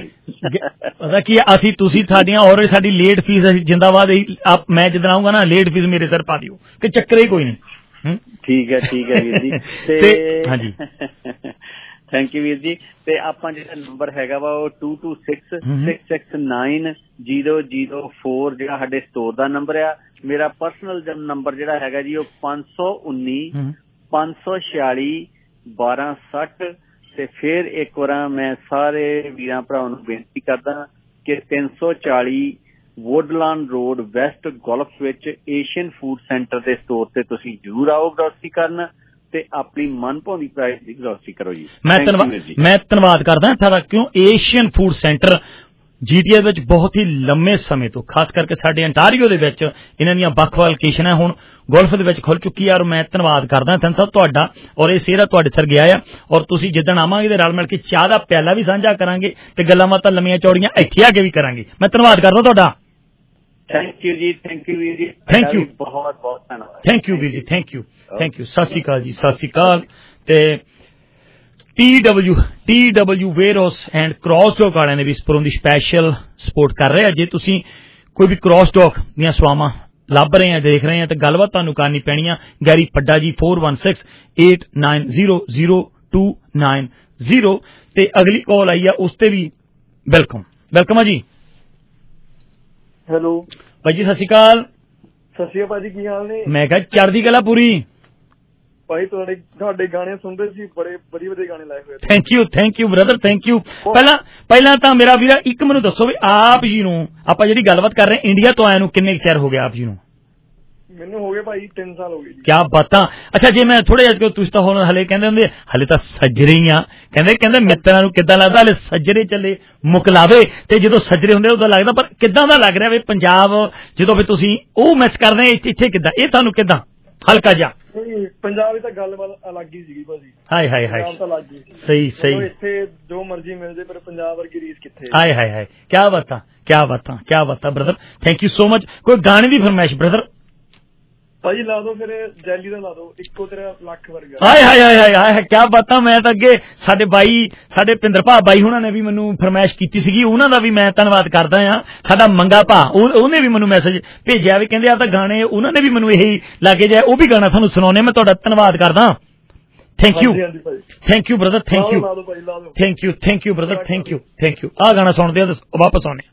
ਪਤਾ ਕੀ ਅਸੀਂ ਤੁਸੀਂ ਸਾਡੀਆਂ ਔਰ ਸਾਡੀ ਲੇਟ ਫੀਸ ਅਸੀਂ ਜਿੰਦਾਬਾਦ ਮੈਂ ਜਦੋਂ ਆਊਂਗਾ ਨਾ ਲੇਟ ਫੀਸ ਮੇਰੇ ਸਿਰ ਪਾ ਦਿਓ ਕਿ ਚੱਕਰ ਹੀ ਕੋਈ ਨਹੀਂ। ਠੀਕ ਹੈ ਠੀਕ ਹੈ ਵੀਰ ਜੀ। ਤੇ ਹਾਂਜੀ ਥੈਂਕ ਯੂ ਵੀਰ ਜੀ। ਤੇ ਆਪਾਂ ਜਿਹੜਾ ਨੰਬਰ ਹੈਗਾ ਵਾ ਉਹ two two six six six nine zero zero four ਜਿਹੜਾ ਸਾਡੇ ਸਟੋਰ ਦਾ ਨੰਬਰ ਆ। ਮੇਰਾ ਪਰਸਨਲ ਨੰਬਰ ਜਿਹੜਾ ਹੈਗਾ ਜੀ ਉਹ ਪੰਜ ਸੌ ਉੱਨੀ ਪੰਜ ਸੌ ਛਿਆਲੀ ਬਾਰਾਂ ਸੱਠ। ਤੇ ਫਿਰ ਇੱਕ ਵਾਰ ਮੈਂ ਸਾਰੇ ਵੀਰਾਂ ਭਰਾਵਾਂ ਨੂੰ ਬੇਨਤੀ ਕਰਦਾ ਕਿ ਤਿੰਨ ਸੌ ਚਾਲੀ ਵੁੱਡਲੈਂਡ ਰੋਡ ਵੈਸਟ ਗੋਲਫ ਵਿੱਚ ਏਸ਼ੀਅਨ ਫੂਡ ਸੈਂਟਰ ਦੇ ਸਟੋਰ ਤੇ ਤੁਸੀਂ ਜ਼ਰੂਰ ਆਓ ਗਰੋਸਰੀ ਕਰਨ ਤੇ ਆਪਣੀ ਮਨਭਾਉਂਦੀ ਪ੍ਰਾਈਸ ਦੀ ਗਰੋਸਰੀ ਕਰੋ ਜੀ। ਮੈਂ ਮੈਂ ਧੰਨਵਾਦ ਕਰਦਾ ਤੁਹਾਡਾ, ਕਿਉਂ ਏਸ਼ੀਅਨ ਫੂਡ ਸੈਂਟਰ ਜੀਟੀਏ ਵਿੱਚ ਬਹੁਤ ਹੀ ਲੰਮੇ ਸਮੇਂ ਤੋਂ, ਖਾਸ ਕਰਕੇ ਸਾਡੇ ਅੰਟਾਰੀਓ ਦੇ ਵਿੱਚ ਇਹਨਾਂ ਦੀਆਂ ਵੱਖ-ਵੱਖ ਲੋਕੇਸ਼ਨਾਂ ਹੁਣ ਗੋਲਫ ਦੇ ਵਿੱਚ ਖੁੱਲ ਚੁੱਕੀ ਆ। ਔਰ ਮੈਂ ਧੰਨਵਾਦ ਕਰਦਾ ਥਨ ਸਾਹਿਬ ਤੁਹਾਡਾ, ਔਰ ਇਹ ਸਿਹਰਾ ਤੁਹਾਡੇ ਸਰ ਗਿਆ ਆ। ਔਰ ਤੁਸੀਂ ਜਿੱਦਣ ਆਵਾਂਗੇ ਤੇ ਰਲ ਮਿਲ ਕੇ ਚਾਹ ਦਾ ਪਿਆਲਾ ਵੀ ਸਾਂਝਾ ਕਰਾਂਗੇ ਤੇ ਗੱਲਾਂ ਬਾਤਾਂ ਲੰਮੀਆਂ ਚੌੜੀਆਂ ਇੱਥੇ ਆ ਕੇ ਵੀ ਕਰਾਂਗੇ। ਮੈਂ ਧੰਨਵਾਦ ਕਰਦਾ ਤੁਹਾਡਾ। ਥੈਂਕ ਯੂ ਜੀ। ਥੈਂਕ ਯੂ ਵੀਰ ਜੀ। ਥੈਂਕ ਯੂ ਬਹੁਤ ਬਹੁਤ ਧੰਨਵਾਦ। ਥੈਂਕ ਯੂ ਵੀਰ ਜੀ। Thank you thank you. ਸਤਿ ਸ਼੍ਰੀ ਅਕਾਲ ਜੀ। ਸਤਿ ਸ਼੍ਰੀ ਅਕਾਲ। ਤੇ T W T W warehouse and cross dock ਵਾਲਿਆਂ ਨੇ ਵੀ ਇਸ ਪ੍ਰੋਗਰਾਮ ਦੀ ਸਪੈਸ਼ਲ ਸਪੋਰਟ ਕਰ ਰਹੇ ਆ। ਜੇ ਤੁਸੀਂ ਕੋਈ ਵੀ ਕ੍ਰਾਸ ਡੌਕ ਦੀਆਂ ਸੇਵਾਵਾਂ ਲੱਭ ਰਹੇ ਆ, ਦੇਖ ਰਹੇ ਆ, ਤਾਂ ਗੱਲਬਾਤ ਤੁਹਾਨੂੰ ਕਰਨੀ ਪੈਣੀ ਆ Gary Padda ji four one six eight nine zero zero two nine zero. ਤੇ ਅਗਲੀ ਕਾਲ ਆਈ ਆ ਉਸ ਤੇ ਵੀ ਵੈਲਕਮ ਵੈਲਕਮ ਆ ਜੀ।
ਹੈਲੋ
ਭਾਈ ਜੀ ਸਤਿ ਸ਼੍ਰੀ ਅਕਾਲ।
ਸਤਿ ਸ਼੍ਰੀ ਅਕਾਲ ਭਾਜੀ, ਕੀ ਹਾਲ ਨੇ? ਮੈਂ
ਕਿਹਾ ਚੜ੍ਹਦੀ ਕਲਾ ਪੂਰੀ।
ਭਾਈ ਤੁਹਾਡੇ ਤੁਹਾਡੇ ਗਾਣੇ ਸੁਣਦੇ ਸੀ, ਬੜੇ ਵਧੀਆ ਵਧੀਆ ਗਾਣੇ ਲਾਏ ਹੋਏ।
Thank you thank you brother thank you. ਪਹਿਲਾਂ ਪਹਿਲਾਂ ਤਾਂ ਮੇਰਾ ਵੀਰਾ ਇੱਕ ਮੈਨੂੰ ਦੱਸੋ ਵੀ ਆਪ ਜੀ ਨੂੰ ਆਪਾਂ ਜਿਹੜੀ ਗੱਲਬਾਤ ਕਰ ਰਹੇ ਇੰਡੀਆ ਤੋਂ ਆਇਆ ਨੂੰ ਕਿੰਨੇ ਚਿਰ ਹੋ ਗਿਆ ਆਪ ਜੀ ਨੂੰ?
ਮੈਨੂੰ ਹੋ ਗਏ ਭਾਈ ਤਿੰਨ ਸਾਲ ਹੋ ਗਏ।
ਕਿਆ ਬਾਤਾਂ। ਅੱਛਾ ਜੇ ਮੈਂ ਥੋੜੇ ਜਿਹਾ ਤੁਸੀਂ ਤਾਂ ਹੁਣ ਹਲੇ ਕਹਿੰਦੇ ਹੁੰਦੇ ਹਲੇ ਤਾਂ ਸੱਜਰੇ ਹੀ ਆ, ਕਹਿੰਦੇ ਕਹਿੰਦੇ ਮਿੱਤਰਾਂ ਨੂੰ ਕਿੱਦਾਂ ਲੱਗਦਾ ਹਲੇ ਸੱਜਰੇ ਚੱਲੇ ਮੁਕਲਾਵੇ। ਤੇ ਜਦੋਂ ਸੱਜਰੇ ਹੁੰਦੇ ਉਦੋਂ ਲੱਗਦਾ, ਪਰ ਕਿੱਦਾਂ ਦਾ ਲੱਗ ਰਿਹਾ ਵੀ ਪੰਜਾਬ ਜਦੋਂ ਵੀ ਤੁਸੀਂ ਉਹ ਮਿਸ ਕਰਦੇ ਇੱਥੇ ਕਿੱਦਾਂ ਇਹ ਤੁਹਾਨੂੰ ਕਿੱਦਾਂ ਹਲਕਾ ਜਿਹਾ?
ਪੰਜਾਬ ਦੀ ਤਾਂ ਗੱਲਬਾਤ ਅਲੱਗ ਹੀ ਸੀਗੀ ਭਾਜੀ।
ਹਾਏ ਹਾਏ ਹਾਏ ਸਹੀ ਸਹੀ।
ਇੱਥੇ ਜੋ ਮਰਜ਼ੀ ਮਿਲ ਜੇ ਪਰ ਪੰਜਾਬ ਵਰਗੀ ਰੀਸ ਕਿੱਥੇ?
ਹਾਏ ਹਾਏ ਹਾਏ ਕਿਆ ਬਾਤਾਂ ਕਿਆ ਬਾਤਾਂ ਕਿਆ ਬਾਤਾਂ brother. Thank you so much. ਕੋਈ ਗਾਣੇ ਦੀ ਫਰਮਾਇਸ਼ ਬ੍ਰਦਰ?
ਭਾਜੀ ਲਾ ਦੋ ਫਿਰ ਜੈਲੀ ਦਾ ਲਾ ਦੋ, ਇੱਕੋ ਤੇਰਾ ਲੱਖ ਵਰਗਾ।
ਹਾਏ ਹਾਏ ਹਾਏ ਹਾਏ ਹਾਏ ਕਿਆ ਬਾਤਾਂ। ਮੈਂ ਤਾਂ ਅੱਗੇ ਸਾਡੇ ਬਾਈ ਸਾਡੇ ਪਿੰਦਰ ਭਾ ਬਾਈ ਹੁਣਾਂ ਨੇ ਵੀ ਮੈਨੂੰ ਫਰਮਾਇਸ਼ ਕੀਤੀ ਸੀਗੀ, ਉਹਨਾਂ ਦਾ ਵੀ ਮੈਂ ਧੰਨਵਾਦ ਕਰਦਾ ਆ। ਸਾਡਾ ਮੰਗਾ ਭਾ ਉਹਨੇ ਵੀ ਮੈਨੂੰ ਮੈਸੇਜ ਭੇਜਿਆ ਵੀ ਕਹਿੰਦੇ ਆ ਤਾਂ ਗਾਣੇ ਉਹਨਾਂ ਨੇ ਵੀ ਮੈਨੂੰ ਇਹੀ ਲੱਗੇ ਜਾਏ ਉਹ ਵੀ ਗਾਣਾ ਤੁਹਾਨੂੰ ਸੁਣਾਉਣੇ। ਮੈਂ ਤੁਹਾਡਾ ਧੰਨਵਾਦ ਕਰਦਾ। Thank you thank you brother thank you thank you thank you brother thank you thank you. ਆਹ ਗਾਣਾ ਸੁਣਦੇ ਆ ਤੇ ਵਾਪਸ ਆਉਣੇ।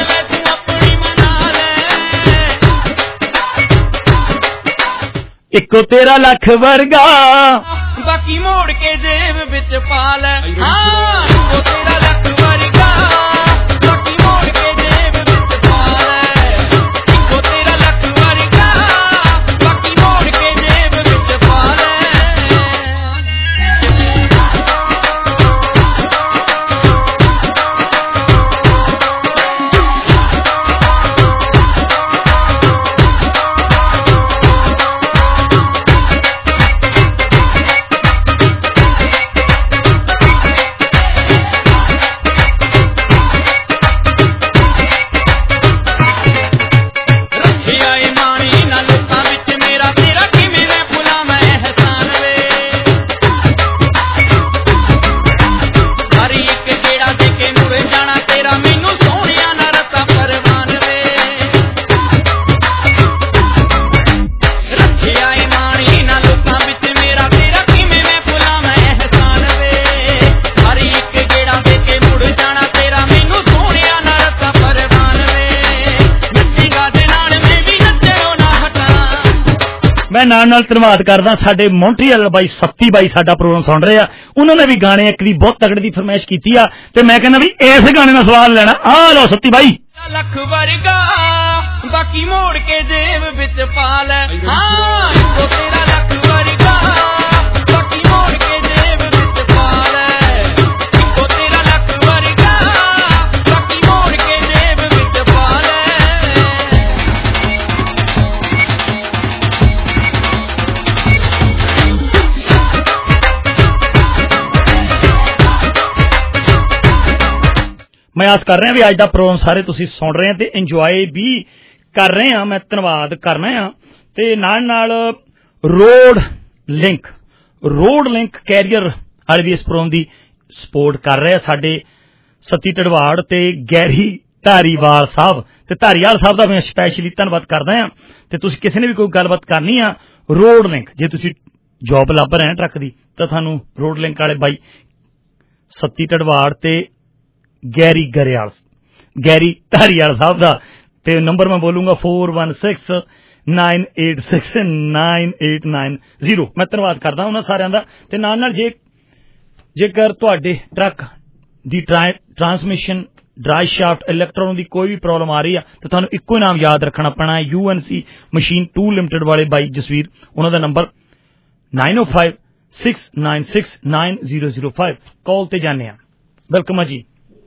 ਇੱਕ ਇੱਕੋ ਤੇਰਾ ਲੱਖ ਵਰਗਾ
ਬਾਕੀ ਮੋੜ ਕੇ ਜੇਬ ਵਿੱਚ ਪਾ ਲੈ ਹਾਂ ਇੱਕੋ ਤੇਰਾ ਲੱਖ ਵਰਗਾ ਬਾਕੀ ਮੋੜ ਕੇ ਜੇਬ ਵਿੱਚ ਪਾ ਲੈ ਇੱਕੋ ਤੇਰਾ ਲੱਖ ਵਰਗਾ ਬਾਕੀ ਮੋੜ ਕੇ ਜੇਬ ਵਿੱਚ ਪਾ ਲੈ
ਮੈਂ ਨਾਲ ਨਾਲ ਧੰਨਵਾਦ ਕਰਦਾ ਸਾਡੇ ਮੌਂਟਰੀਅਲ ਬਾਈ ਸੱਤੀ ਬਾਈ ਸਾਡਾ ਪ੍ਰੋਗਰਾਮ ਸੁਣ ਰਹੇ ਆ ਉਹਨਾਂ ਨੇ ਵੀ ਗਾਣੇ ਇੱਕ ਦੀ ਬਹੁਤ ਤਗੜੀ ਦੀ ਫਰਮਾਇਸ਼ ਕੀਤੀ ਆ ਤੇ ਮੈਂ ਕਹਿੰਦਾ ਵੀ ਇਸ ਗਾਣੇ ਦਾ ਸਵਾਲ ਲੈਣਾ ਆ ਲਓ ਸੱਤੀ ਬਾਈ
ਲੱਖ ਵਰਗਾ ਬਾਕੀ ਮੋੜ ਕੇ ਜੇਬ ਵਿੱਚ ਪਾ ਲੈ ਹਾਂ ਇੱਕੋ ਤੇਰਾ ਲੱਖ ਵਰਗਾ ਬਾਕੀ ਮੋੜ ਕੇ ਜੇਬ ਵਿੱਚ ਪਾ ਲੈ ਇੱਕੋ ਤੇਰਾ ਲੱਖ ਵਰਗਾ ਬਾਕੀ ਮੋੜ ਕੇ ਜੇਬ ਵਿੱਚ ਪਾ ਲੈ
ਮੈਂ ਆਸ ਕਰ ਰਿਹਾ ਵੀ ਅੱਜ ਦਾ ਪ੍ਰੋਗਰਾਮ ਸਾਰੇ ਤੁਸੀਂ ਸੁਣ ਰਹੇ ਆ ਤੇ ਇੰਜੋਏ ਵੀ ਕਰ ਰਹੇ ਆ ਮੈਂ ਧੰਨਵਾਦ ਕਰਨਾ ਆ ਤੇ ਨਾਲ ਨਾਲ road link road link carrier ਵਾਲੇ ਵੀ ਇਸ ਪ੍ਰੋਗਰਾਮ ਦੀ ਸਪੋਰਟ ਕਰ ਰਹੇ ਆ ਸਾਡੇ ਸਤੀ ਢੜਵਾੜ ਤੇ ਗੈਰੀ ਧਾਰੀਵਾਲ ਸਾਹਿਬ ਤੇ ਧਾਰੀਵਾਲ ਸਾਹਿਬ ਦਾ ਮੈਂ ਸਪੈਸ਼ਲੀ ਧੰਨਵਾਦ ਕਰਦਾ ਆ ਤੇ ਤੁਸੀਂ ਕਿਸੇ ਨੇ ਵੀ ਕੋਈ ਗੱਲਬਾਤ ਕਰਨੀ ਆ ਰੋਡ ਲਿੰਕ ਜੇ ਤੁਸੀਂ ਜੌਬ ਲੱਭ ਰਹੇ ਆ ਟਰੱਕ ਦੀ ਤਾਂ ਤੁਹਾਨੂੰ ਰੋਡ ਲਿੰਕ ਵਾਲੇ ਬਾਈ ਸਤੀ ਢੜਵਾੜ ਤੇ ਗੈਰੀ ਗਰੇਵਾਲ ਗੈਰੀ ਧਾਰੀਵਾਲ ਸਾਹਿਬ ਦਾ ਤੇ ਨੰਬਰ ਮੈਂ ਬੋਲੂੰਗਾ four one six nine eight six nine eight nine zero ਮੈਂ ਧੰਨਵਾਦ ਕਰਦਾ ਉਹਨਾਂ ਸਾਰਿਆਂ ਦਾ ਤੇ ਨਾਲ ਨਾਲ ਜੇ ਜੇਕਰ ਤੁਹਾਡੇ ਟਰੱਕ ਦੀ ਟਰਾਂਸਮਿਸ਼ਨ ਡਰਾਈ ਸ਼ਾਫਟ ਇਲੈਕਟ੍ਰੋਨ ਦੀ ਕੋਈ ਵੀ ਪ੍ਰੋਬਲਮ ਆ ਰਹੀ ਆ ਤਾਂ ਤੁਹਾਨੂੰ ਇੱਕੋ ਹੀ ਨਾਮ ਯਾਦ ਰੱਖਣਾ ਪੈਣਾ U N C machine two limited ਵਾਲੇ ਬਾਈ ਜਸਵੀਰ ਉਹਨਾਂ ਦਾ number nine oh five six nine six nine zero zero five call ਤੇ ਜਾਂਦੇ ਆ ਵੈਲਕਮ ਜੀ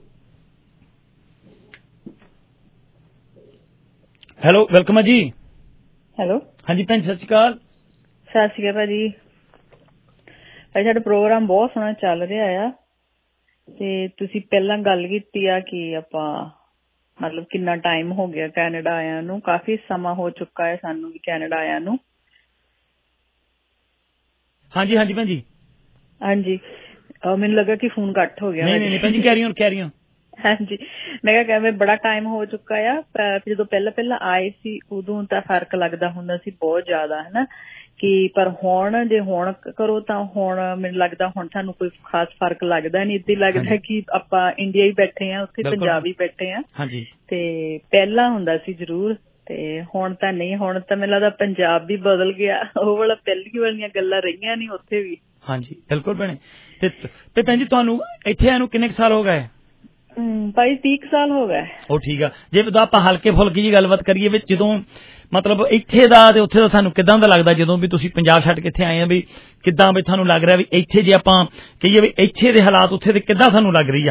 ਹੈਲੋ ਵੈਲਕਮ ਜੀ
ਹੈਲੋ
ਹਾਂਜੀ ਭੈਣ ਸਤਿ ਸ਼੍ਰੀ ਅਕਾਲ
ਸਤਿ ਸ਼੍ਰੀ ਅਕਾਲ ਭਾਜੀ ਅੱਜ ਸਾਡਾ ਪ੍ਰੋਗਰਾਮ ਬਹੁਤ ਸੋਹਣਾ ਚੱਲ ਰਿਹਾ ਆ ਤੇ ਤੁਸੀਂ ਪਹਿਲਾਂ ਗੱਲ ਕੀਤੀ ਆ ਕਿ ਆਪਾਂ ਮਤਲਬ ਕਿੰਨਾ ਟਾਈਮ ਹੋ ਗਿਆ ਕੈਨੇਡਾ ਆਇਆਂ ਨੂੰ ਕਾਫੀ ਸਮਾਂ ਹੋ ਚੁੱਕਾ ਹੈ ਸਾਨੂੰ ਵੀ ਕੈਨੇਡਾ ਆਇਆਂ ਨੂੰ
ਹਾਂਜੀ ਹਾਂਜੀ ਭੈਣ ਜੀ
ਹਾਂਜੀ ਮੈਨੂੰ ਲੱਗਾ ਕਿ ਫੋਨ ਕੱਟ ਹੋ ਗਿਆ
ਨਹੀਂ ਨਹੀਂ ਭੈਣ ਜੀ ਕੈਰੀ ਔਨ ਕੈਰੀ ਔਨ
ਹਾਂਜੀ ਮੈਂ ਕਿਹਾ ਕਿਵੇਂ ਬੜਾ ਟਾਈਮ ਹੋ ਚੁੱਕਾ ਆ ਜਦੋਂ ਪਹਿਲਾਂ ਪਹਿਲਾਂ ਆਏ ਸੀ ਉਦੋਂ ਤਾਂ ਫਰਕ ਲੱਗਦਾ ਹੁੰਦਾ ਸੀ ਬਹੁਤ ਜ਼ਿਆਦਾ ਹਨਾ ਕਿ ਪਰ ਹੁਣ ਜੇ ਹੁਣ ਕਰੋ ਤਾਂ ਹੁਣ ਮੈਨੂੰ ਲੱਗਦਾ ਹੁਣ ਸਾਨੂੰ ਕੋਈ ਖਾਸ ਫਰਕ ਲੱਗਦਾ ਨਹੀਂ ਏਦਾਂ ਲੱਗਦਾ ਕਿ ਆਪਾਂ ਇੰਡੀਆ ਹੀ ਬੈਠੇ ਆ ਉੱਥੇ ਪੰਜਾਬ ਹੀ ਬੈਠੇ ਆ ਤੇ ਪਹਿਲਾਂ ਹੁੰਦਾ ਸੀ ਜ਼ਰੂਰ ਤੇ ਹੁਣ ਤਾਂ ਨਹੀਂ ਹੁਣ ਤਾਂ ਮੈਨੂੰ ਲੱਗਦਾ ਪੰਜਾਬ ਵੀ ਬਦਲ ਗਿਆ ਉਹ ਵਾਲਾ ਪਹਿਲੀ ਵਾਲੀਆਂ ਗੱਲਾਂ ਰਹੀਆਂ ਨਹੀਂ ਉੱਥੇ ਵੀ
ਹਾਂਜੀ ਬਿਲਕੁਲ ਭੈਣੇ ਤੇ ਭੈਣ ਜੀ ਤੁਹਾਨੂੰ ਇੱਥੇ ਆਏ ਨੂੰ ਕਿੰਨੇ ਸਾਲ ਹੋ ਗਏ
ਭਾਈ ਤੀਹ ਸਾਲ ਹੋ ਗਏ
ਉਹ ਠੀਕ ਆ ਜੇ ਆਪਾਂ ਹਲਕੇ ਫੁਲਕੀ ਜੀ ਗੱਲਬਾਤ ਕਰੀਏ ਵੀ ਜਦੋਂ ਮਤਲਬ ਇੱਥੇ ਦਾ ਤੇ ਉੱਥੇ ਦਾ ਤੁਹਾਨੂੰ ਕਿੱਦਾਂ ਦਾ ਲੱਗਦਾ ਜਦੋਂ ਵੀ ਤੁਸੀਂ ਪੰਜਾਬ ਛੱਡ ਕੇ ਇੱਥੇ ਆਏ ਆ ਵੀ ਕਿੱਦਾਂ ਵੀ ਤੁਹਾਨੂੰ ਲੱਗ ਰਿਹਾ ਵੀ ਇੱਥੇ ਜੇ ਆਪਾਂ ਕਹੀਏ ਵੀ ਇੱਥੇ ਦੇ ਹਾਲਾਤ ਉੱਥੇ ਦੇ ਕਿੱਦਾਂ ਤੁਹਾਨੂੰ ਲੱਗ ਰਹੀ ਆ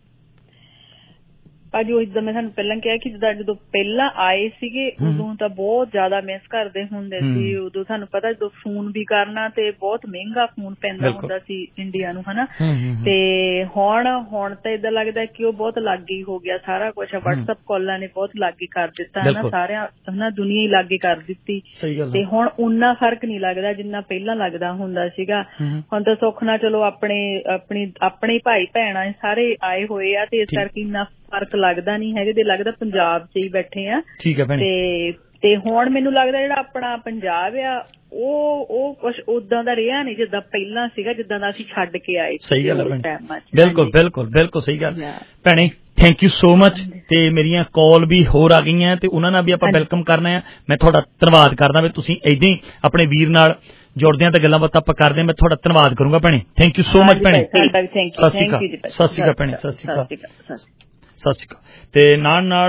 ਭਾਜੀ ਉਹ ਇਦਾਂ ਮੈਂ ਤੁਹਾਨੂੰ ਪਹਿਲਾਂ ਕਿਹਾ ਕਿ ਜਿੱਦਾਂ ਜਦੋਂ ਪਹਿਲਾਂ ਆਏ ਸੀਗੇ ਉਦੋਂ ਤਾਂ ਬਹੁਤ ਜ਼ਿਆਦਾ ਮਿਸ ਕਰਦੇ ਹੁੰਦੇ ਸੀ ਉਦੋਂ ਤੁਹਾਨੂੰ ਪਤਾ ਜਦੋਂ ਫੋਨ ਵੀ ਕਰਨਾ ਤੇ ਬਹੁਤ ਮਹਿੰਗਾ ਫੋਨ ਪੈਂਦਾ ਹੁੰਦਾ ਸੀ ਇੰਡੀਆ ਨੂੰ ਹਨਾ ਤੇ ਹੁਣ ਹੁਣ ਤਾਂ ਏਦਾਂ ਲੱਗਦਾ ਕਿ ਉਹ ਬਹੁਤ ਲਾਗੇ ਹੋ ਗਿਆ ਸਾਰਾ ਕੁਛ ਵਟਸਐਪ ਕਾਲਾਂ ਨੇ ਬਹੁਤ ਲਾਗੇ ਕਰ ਦਿੱਤਾ ਹਨਾ ਸਾਰਿਆਂ ਹਨਾ ਦੁਨੀਆ ਹੀ ਲਾਗੇ ਕਰ ਦਿੱਤੀ ਤੇ ਹੁਣ ਉਨਾ ਫਰਕ ਨਹੀਂ ਲੱਗਦਾ ਜਿੰਨਾ ਪਹਿਲਾਂ ਲੱਗਦਾ ਹੁੰਦਾ ਸੀਗਾ ਹੁਣ ਤਾਂ ਸੁੱਖ ਨਾਲ ਚਲੋ ਆਪਣੇ ਆਪਣੀ ਆਪਣੇ ਭਾਈ ਭੈਣਾਂ ਸਾਰੇ ਆਏ ਹੋਏ ਆ ਤੇ ਇਸ ਕਰਕੇ ਇੰਨਾ ਫਰਕ ਲੱਗਦਾ ਨਹੀਂ ਹੈਗੇ ਤੇ ਲੱਗਦਾ ਪੰਜਾਬ 'ਚ ਹੀ ਬੈਠੇ ਆ ਤੇ ਤੇ ਹੁਣ ਮੈਨੂੰ ਲੱਗਦਾ ਜਿਹੜਾ ਆਪਣਾ ਪੰਜਾਬ ਆ ਉਹ ਉਹ ਕੁਛ ਉਦਾਂ ਦਾ ਰਿਹਾ ਨਹੀਂ ਜਿੱਦਾਂ ਪਹਿਲਾਂ ਸੀਗਾ ਜਿੱਦਾਂ ਦਾ ਅਸੀਂ ਛੱਡ ਕੇ ਆਏ
ਸਹੀ ਗੱਲ ਹੈ ਬਿਲਕੁਲ ਬਿਲਕੁਲ ਬਿਲਕੁਲ ਸਹੀ ਗੱਲ ਭੈਣੇ ਥੈਂਕ ਯੂ ਸੋ ਮਚ ਤੇ ਮੇਰੀਆਂ ਕਾਲ ਵੀ ਹੋਰ ਆ ਗਈਆਂ ਤੇ ਉਹਨਾਂ ਨਾਲ ਵੀ ਆਪਾਂ ਵੈਲਕਮ ਕਰਨਾ ਹੈ। ਮੈਂ ਤੁਹਾਡਾ ਧੰਨਵਾਦ ਕਰਦਾ ਵੀ ਤੁਸੀਂ ਏਦਾਂ ਹੀ ਆਪਣੇ ਵੀਰ ਨਾਲ ਜੁੜਦੇ ਆ ਤੇ ਗੱਲਾਂ ਬਾਤਾਂ ਆਪਾਂ ਕਰਦੇ ਆ। ਮੈਂ ਤੁਹਾਡਾ ਧੰਨਵਾਦ ਕਰੂੰਗਾ ਭੈਣੇ। ਥੈਂਕ ਯੂ ਸੋ ਮਚ ਭੈਣੇ। ਸਤਿ ਸ਼੍ਰੀ ਅਕਾਲ, ਸਤਿ ਸ਼੍ਰੀ ਅਕਾਲ ਭੈਣੇ, ਸਤਿ ਸ਼੍ਰੀ ਅਕਾਲ, ਸਤਿ ਸ਼੍ਰੀ ਅਕਾਲ। ਤੇ ਨਾਲ ਨਾਲ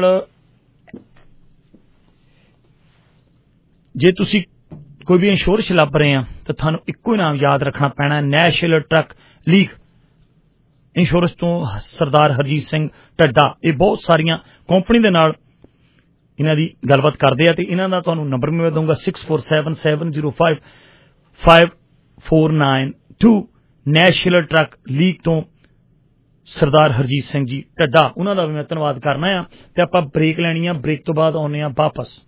ਜੇ ਤੁਸੀਂ ਕੋਈ ਵੀ ਇੰਸ਼ੋਰੈਂਸ ਲੱਭ ਰਹੇ ਆ ਤਾਂ ਤੁਹਾਨੂੰ ਇੱਕੋ ਹੀ ਨਾਮ ਯਾਦ ਰੱਖਣਾ ਪੈਣਾ, ਨੈਸ਼ਨਲ ਟਰੱਕ ਲੀਗ ਇੰਸ਼ੋਰੈਂਸ ਤੋਂ ਸਰਦਾਰ ਹਰਜੀਤ ਸਿੰਘ ਢੱਡਾ। ਇਹ ਬਹੁਤ ਸਾਰੀਆਂ ਕੰਪਨੀ ਦੇ ਨਾਲ ਇਹਨਾਂ ਦੀ ਗੱਲਬਾਤ ਕਰਦੇ ਆ ਤੇ ਇਹਨਾਂ ਦਾ ਤੁਹਾਨੂੰ ਨੰਬਰ ਮੈਂ ਦਊਂਗਾ six four seven seven zero five five four nine two. National truck league ਤੋਂ ਸਰਦਾਰ ਹਰਜੀਤ ਸਿੰਘ ਜੀ ਢੱਡਾ, ਉਹਨਾਂ ਦਾ ਵੀ ਮੈਂ ਧੰਨਵਾਦ ਕਰਨਾ ਆ। ਤੇ ਆਪਾਂ ਬ੍ਰੇਕ ਲੈਣੀ ਆ, ਬ੍ਰੇਕ ਤੋਂ ਬਾਅਦ ਆਉਂਦੇ ਆ ਵਾਪਸ।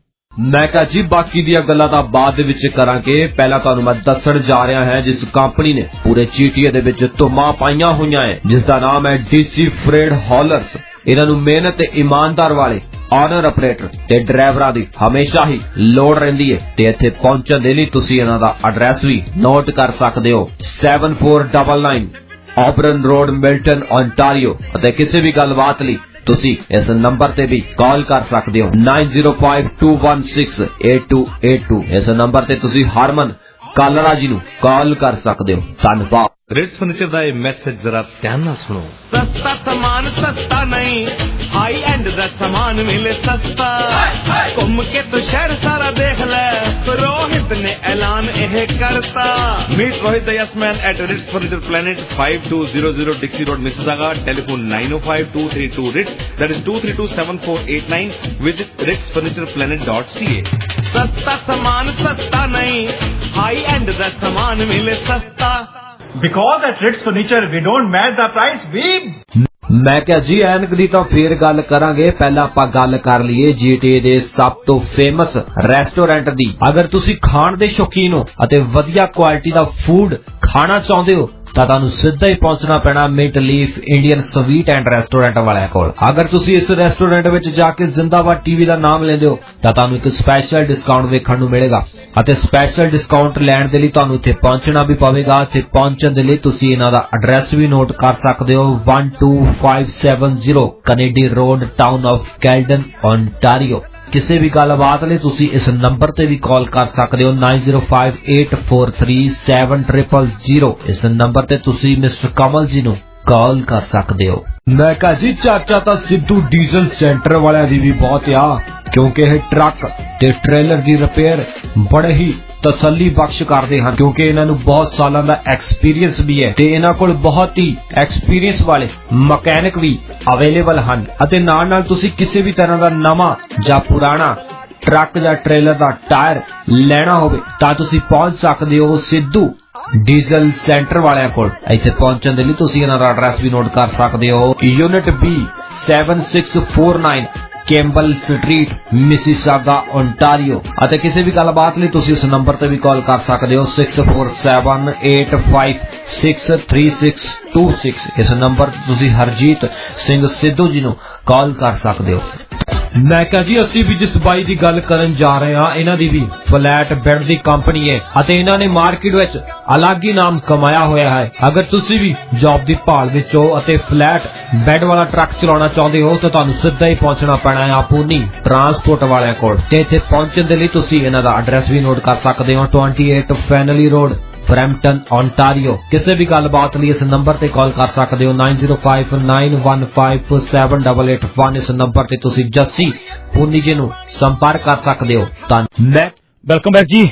ਮੈਂ ਕਿਹਾ ਜੀ ਬਾਕੀ ਦੀਆਂ ਗੱਲਾਂ ਤਾਂ ਬਾਅਦ ਦੇ ਵਿੱਚ ਕਰਾਂਗੇ। ਪਹਿਲਾਂ ਤੁਹਾਨੂੰ ਮੈਂ ਦੱਸਣ ਜਾ ਰਿਹਾ ਹਾਂ ਜਿਸ ਕੰਪਨੀ ਨੇ ਪੂਰੇ ਜੀਟੀਏ ਦੇ ਵਿੱਚ ਧੁੰਮਾਂ ਪਾਈਆਂ ਹੋਈਆਂ ਹੈ, ਜਿਸ ਦਾ ਨਾਮ ਹੈ ਡੀਸੀ ਫਰੇਡ ਹੌਲਰਸ। ਇਹਨਾਂ ਨੂੰ ਮਿਹਨਤ ਤੇ ਇਮਾਨਦਾਰ ਵਾਲੇ ਆਨਰ ਆਪਰੇਟਰ ਤੇ ਡਰਾਈਵਰਾਂ ਦੀ ਹਮੇਸ਼ਾ ਹੀ ਲੋੜ ਰਹਿੰਦੀ ਹੈ ਤੇ ਇੱਥੇ ਪਹੁੰਚਣ ਦੇ ਲਈ ਤੁਸੀਂ ਇਹਨਾਂ ਦਾ ਐਡਰੈਸ ਵੀ ਨੋਟ ਕਰ ਸਕਦੇ ਹੋ। Seven four nine nine Auburn Road, Milton, Ontario. ਅਤੇ ਕਿਸੇ ਵੀ ਗੱਲਬਾਤ ਲਈ ਤੁਸੀਂ ਇਸ ਨੰਬਰ ਤੇ ਵੀ ਕਾਲ ਕਰ ਸਕਦੇ ਹੋ nine zero five two one six eight two eight two. ਇਸ ਨੰਬਰ ਤੇ ਤੁਸੀਂ ਹਰਮਨ ਕਾਲਰਾ ਜੀ ਨੂੰ ਕਾਲ ਕਰ ਸਕਦੇ ਹੋ। ਧੰਨਵਾਦ।
ਰਿਟਸ ਫਰਨੀਚਰ ਦਾ ਇਹ ਮੈਸੇਜ ਜ਼ਰਾ ਧਿਆਨ ਨਾਲ ਸੁਣੋ। ਸਸਤਾ ਸਮਾਨ ਸਸਤਾ ਨਹੀਂ, ਹਾਈ ਐਂਡ ਦਾ ਸਮਾਨ ਮਿਲੇ ਸਸਤਾ। ਘੁੰਮ ਕੇ ਤੂੰ ਸ਼ਹਿਰ ਸਾਰਾ ਦੇਖ ਲੈ, ਰੋਹਿਤ ਨੇ ਐਲਾਨ ਇਹ ਕਰਤਾ। ਮੀਟ ਰੋਹਿਤ ਦਾ ਯਸਮੈਨ at Ritz furniture planet five two zero zero Dixie Road, Mississauga. Telephone nine oh five two three two Ritz, that is two three two seven four eight nine. Visit rits furniture planet dot c a। ਸਸਤਾ ਸਮਾਨ ਸਸਤਾ ਨਹੀਂ, high end ਦਾ ਸਮਾਨ ਮਿਲੇ ਸਸਤਾ।
Because at Ritz Furniture we don't match the price, we
ਮੈਂ ਕਿਹਾ ਜੀ ਐਨਕ ਦੀ ਤਾਂ ਫੇਰ ਗੱਲ ਕਰਾਂਗੇ। ਪਹਿਲਾਂ ਆਪਾਂ ਗੱਲ ਕਰ ਲਈਏ ਜੀਟੀਏ ਦੇ ਸਭ ਤੋਂ ਫੇਮਸ ਰੈਸਟੋਰੈਂਟ ਦੀ। ਅਗਰ ਤੁਸੀਂ ਖਾਣ ਦੇ ਸ਼ੌਕੀਨ ਹੋ ਅਤੇ ਵਧੀਆ ਕੁਆਲਿਟੀ ਦਾ ਫੂਡ ਖਾਣਾ ਚਾਹੁੰਦੇ ਹੋ ਤਾਂ ਤੁਹਾਨੂੰ ਸਿੱਧਾ ਹੀ ਪਹੁੰਚਣਾ ਪੈਣਾ Mint Leaf Indian sweet and restaurant ਵਾਲਿਆਂ ਕੋਲ। ਅਗਰ ਤੁਸੀਂ ਇਸ ਰੈਸਟੋਰੈਂਟ ਵਿੱਚ ਜਾ ਕੇ ਜ਼ਿੰਦਾਬਾਦ ਟੀਵੀ ਦਾ ਨਾਮ ਲੈਂਦੇ ਹੋ ਤਾਂ ਤੁਹਾਨੂੰ ਇੱਕ ਸਪੈਸ਼ਲ ਡਿਸਕਾਊਂਟ ਵੇਖਣ ਨੂੰ ਮਿਲੇਗਾ ਅਤੇ ਸਪੈਸ਼ਲ ਡਿਸਕਾਊਂਟ ਲੈਣ ਦੇ ਲਈ ਤੁਹਾਨੂੰ ਇੱਥੇ ਪਹੁੰਚਣਾ ਵੀ ਪਵੇਗਾ। ਤੇ ਪਹੁੰਚਣ ਦੇ ਲਈ ਤੁਸੀਂ ਇਹਨਾਂ ਦਾ ਐਡਰੈਸ ਵੀ ਨੋਟ ਕਰ ਸਕਦੇ ਹੋ one two five seven zero Kennedy Road, town of Caledon, Ontario. ਕਿਸੇ ਵੀ ਗੱਲਬਾਤ ਲਈ ਤੁਸੀਂ ਇਸ ਨੰਬਰ ਤੇ ਵੀ ਕਾਲ ਕਰ ਸਕਦੇ ਹੋ nine zero five eight four three seven zero zero. ਇਸ ਨੰਬਰ ਤੇ ਤੁਸੀਂ ਮਿਸਟਰ ਕਮਲ ਜੀ ਨੂੰ ਕਾਲ ਕਰ ਸਕਦੇ ਹੋ। ਮੈਂ ਕਹਾ ਜੀ ਚਾਚਾ ਤਾਂ ਸਿੱਧੂ ਡੀਜ਼ਲ ਸੈਂਟਰ ਵਾਲਿਆਂ ਦੀ ਵੀ ਬਹੁਤ ਆ, ਕਿਉਂਕਿ ਇਹ ਟਰੱਕ ਤੇ ਟ੍ਰੇਲਰ ਦੀ ਰਿਪੇਅਰ ਬੜੇ ਹੀ ਤਸੱਲੀ ਬਖਸ਼ ਕਰਦੇ ਹਨ, ਕਿਉਂਕਿ ਇਹਨਾਂ ਨੂੰ ਬਹੁਤ ਸਾਲਾਂ ਦਾ ਐਕਸਪੀਰੀਅੰਸ ਵੀ ਹੈ ਤੇ ਇਹਨਾਂ ਕੋਲ ਬਹੁਤ ਹੀ ਐਕਸਪੀਰੀਅੰਸ ਵਾਲੇ ਮਕੈਨਿਕ ਵੀ ਅਵੇਲੇਬਲ ਹਨ। ਅਤੇ ਨਾਲ ਨਾਲ ਤੁਸੀਂ ਕਿਸੇ ਵੀ ਤਰ੍ਹਾਂ ਦਾ ਨਵਾਂ ਜਾਂ ਪੁਰਾਣਾ ਟਰੱਕ ਜਾਂ ਟ੍ਰੇਲਰ ਦਾ ਟਾਇਰ ਲੈਣਾ ਹੋਵੇ ਤਾਂ ਤੁਸੀਂ ਪਹੁੰਚ ਸਕਦੇ ਹੋ ਸਿੱਧੂ ਡੀਜ਼ਲ ਸੈਂਟਰ ਵਾਲਿਆਂ ਕੋਲ। ਇੱਥੇ ਪਹੁੰਚਣ ਦੇ ਲਈ ਤੁਸੀਂ ਇਹਨਾਂ ਦਾ ਐਡਰੈਸ ਵੀ ਨੋਟ ਕਰ ਸਕਦੇ ਹੋ। Unit B seven six four nine Campbell Street, Mississauga, Ontario. ਅਤੇ ਕਿਸੇ ਵੀ ਗੱਲਬਾਤ ਲਈ ਤੁਸੀਂ ਇਸ ਨੰਬਰ ਤੇ ਵੀ ਕਾਲ ਕਰ ਸਕਦੇ ਹੋ six four seven eight five six three six two six. ਇਸ ਨੰਬਰ ਤੇ ਤੁਸੀਂ ਹਰਜੀਤ ਸਿੰਘ ਸਿੱਧੂ ਜੀ ਨੂੰ ਕਾਲ ਕਰ ਸਕਦੇ ਹੋ। ਮੈਂ ਕਿਹਾ ਜੀ ਅਸੀਂ ਵੀ ਜਿਸ ਬਾਈ ਦੀ ਗੱਲ ਕਰਨ ਜਾ ਰਹੇ ਹਾਂ ਇਹਨਾਂ ਦੀ ਵੀ ਫਲੈਟ ਬੈੱਡ ਦੀ ਕੰਪਨੀ ਹੈ ਅਤੇ ਇਹਨਾਂ ਨੇ ਮਾਰਕੀਟ ਵਿੱਚ ਅਲੱਗ ਹੀ ਨਾਮ ਕਮਾਇਆ ਹੋਇਆ ਹੈ। ਅਗਰ ਤੁਸੀਂ ਵੀ ਜੌਬ ਦੀ ਭਾਲ ਵਿੱਚ ਹੋ ਅਤੇ ਫਲੈਟ ਬੈੱਡ ਵਾਲਾ ਟਰੱਕ ਚਲਾਉਣਾ ਚਾਹੁੰਦੇ ਹੋ ਤਾਂ ਤੁਹਾਨੂੰ ਸਿੱਧਾ ਹੀ ਪਹੁੰਚਣਾ ਪੈਣਾ ਹੈ ਆਪੂਨੀ ਟਰਾਂਸਪੋਰਟ ਵਾਲਿਆਂ ਕੋਲ। ਤੇ ਇੱਥੇ ਪਹੁੰਚਣ ਦੇ ਲਈ ਤੁਸੀਂ ਇਹਨਾਂ ਦਾ ਐਡਰੈਸ ਵੀ ਨੋਟ ਕਰ ਸਕਦੇ ਹੋ ਅਠਾਈ ਫੈਨਲੀ ਰੋਡ, ਬਰੈਂਪਟਨ, ਓਨਟਾਰੀਓ। ਕਿਸੇ ਵੀ ਗੱਲਬਾਤ ਲਈ ਇਸ ਨੰਬਰ ਤੇ ਕਾਲ ਕਰ ਸਕਦੇ ਹੋ nine zero five nine one five seven eight eight one. ਇਸ ਨੰਬਰ ਤੇ ਤੁਸੀਂ ਜੱਸੀ ਪੂਨੀ ਜੀ ਨੂੰ ਸੰਪਰਕ ਕਰ ਸਕਦੇ ਹੋ। ਧੰਨਵਾਦ।
ਵੈਲਕਮ ਬੈਕ ਜੀ।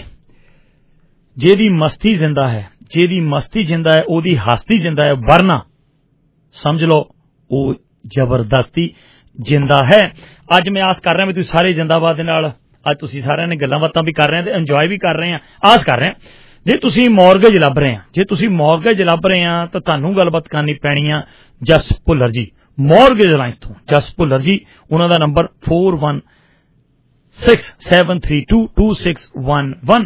ਜਿਹਦੀ ਮਸਤੀ ਜਿੰਦਾ ਹੈ, ਜਿਹਦੀ ਮਸਤੀ ਜਿੰਦਾ ਹੈ ਉਹਦੀ ਹਸਤੀ ਜਿੰਦਾ ਹੈ, ਵਰਨਾ ਸਮਝ ਲਓ ਉਹ ਜ਼ਬਰਦਸਤੀ ਜਿੰਦਾ ਹੈ। ਅੱਜ ਮੈਂ ਆਸ ਕਰ ਰਿਹਾ ਵੀ ਤੁਸੀਂ ਸਾਰੇ ਜਿੰਦਾਬਾਦ ਦੇ ਨਾਲ ਅੱਜ ਤੁਸੀਂ ਸਾਰਿਆਂ ਨੇ ਗੱਲਾਂ ਬਾਤਾਂ ਵੀ ਕਰ ਰਹੇ ਆ ਤੇ ਇੰਜੋਏ ਵੀ ਕਰ ਰਹੇ ਆ। ਆਸ ਕਰ ਰਹੇ ਆ ਜੇ ਤੁਸੀਂ ਮੌਰਗੇਜ ਲੱਭ ਰਹੇ ਆ, ਜੇ ਤੁਸੀਂ ਮੌਰਗੇਜ ਲੱਭ ਰਹੇ ਆ ਤਾਂ ਤੁਹਾਨੂੰ ਗੱਲਬਾਤ ਕਰਨੀ ਪੈਣੀ ਆ ਜਸ ਭੁੱਲਰ ਜੀ ਮੌਰਗੇਜ ਅਲਾਈਅੰਸ ਤੋਂ। ਜਸ ਭੁੱਲਰ ਜੀ, ਉਹਨਾਂ ਦਾ number four one six seven three two two six one one.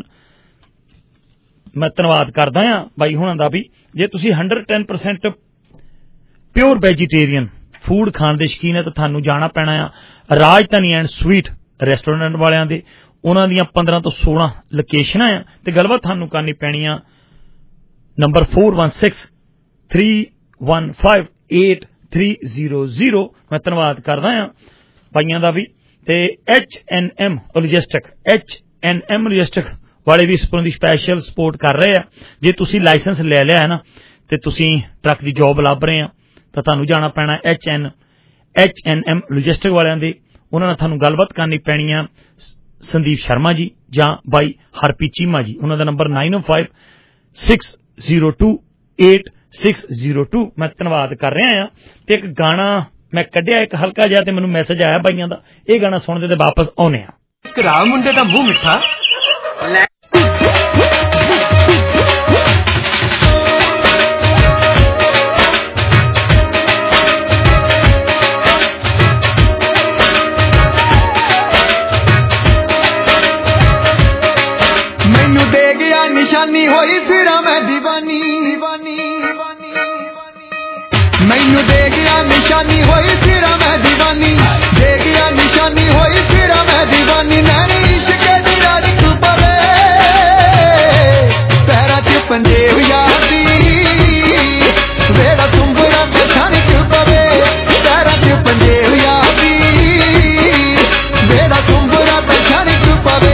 ਮੈਂ ਧੰਨਵਾਦ ਕਰਦਾ ਆ ਬਾਈ ਹੁਣਾਂ ਦਾ ਵੀ। ਜੇ ਤੁਸੀਂ hundred ten percent pure vegetarian food ਖਾਣ ਦੇ ਸ਼ੌਕੀਨ ਹੈ ਤਾਂ ਤੁਹਾਨੂੰ ਜਾਣਾ ਪੈਣਾ ਆ ਰਾਜਧਾਨੀ ਐਂਡ ਸਵੀਟ ਰੈਸਟੋਰੈਂਟ ਵਾਲਿਆਂ ਦੇ। ਉਹਨਾਂ ਦੀਆਂ ਪੰਦਰਾਂ ਤੋਂ ਸੋਲਾਂ ਲੋਕੇਸ਼ਨਾਂ ਆ ਤੇ ਗੱਲਬਾਤ ਤੁਹਾਨੂੰ ਕਰਨੀ ਪੈਣੀ ਆ number four one six three one five eight three zero zero. मैं धन्नवाद करदा हां भाइयां दा भी ते H N M logistic H N M logistic वाले भी इस तरह की स्पैशल सपोर्ट कर रहे हैं। जे तुसी लाइसेंस ले लिया है ना ते तुसी ट्रक की जॉब लभ रहे हैं तो तुहानू जाना पैना H N H N M logistic वालियां दे। उन्हां नाल तुहानू गलबात करनी पैनी है संदीप शर्मा जी जां बाई हरप्रीत चीमा जी। उन्हां दा number nine oh five six zero two eight six zero two. मैं धन्नवाद कर रहा हां ते एक गाना मैं कढ़िया एक हल्का जिहा ते मैनू मैसेज आया भाइयां दा, ये गाना सुणदे ते वापस आउने आ।
घरा मुंडे दा मूंह मिठा
निशानी होई फिर मैं दीवानी मैनू दे गया निशानी होई फिर मैं दीवानी दे गया निशानी होई फिर मैं दीवानी नैनी इश्क दी रड़क पवे पैरा च पंजेब यादी वेड़ा तुंबड़ा ते छणक पवे पैरा च पंजेब यादी वेड़ा तुंबड़ा ते छणक पवे।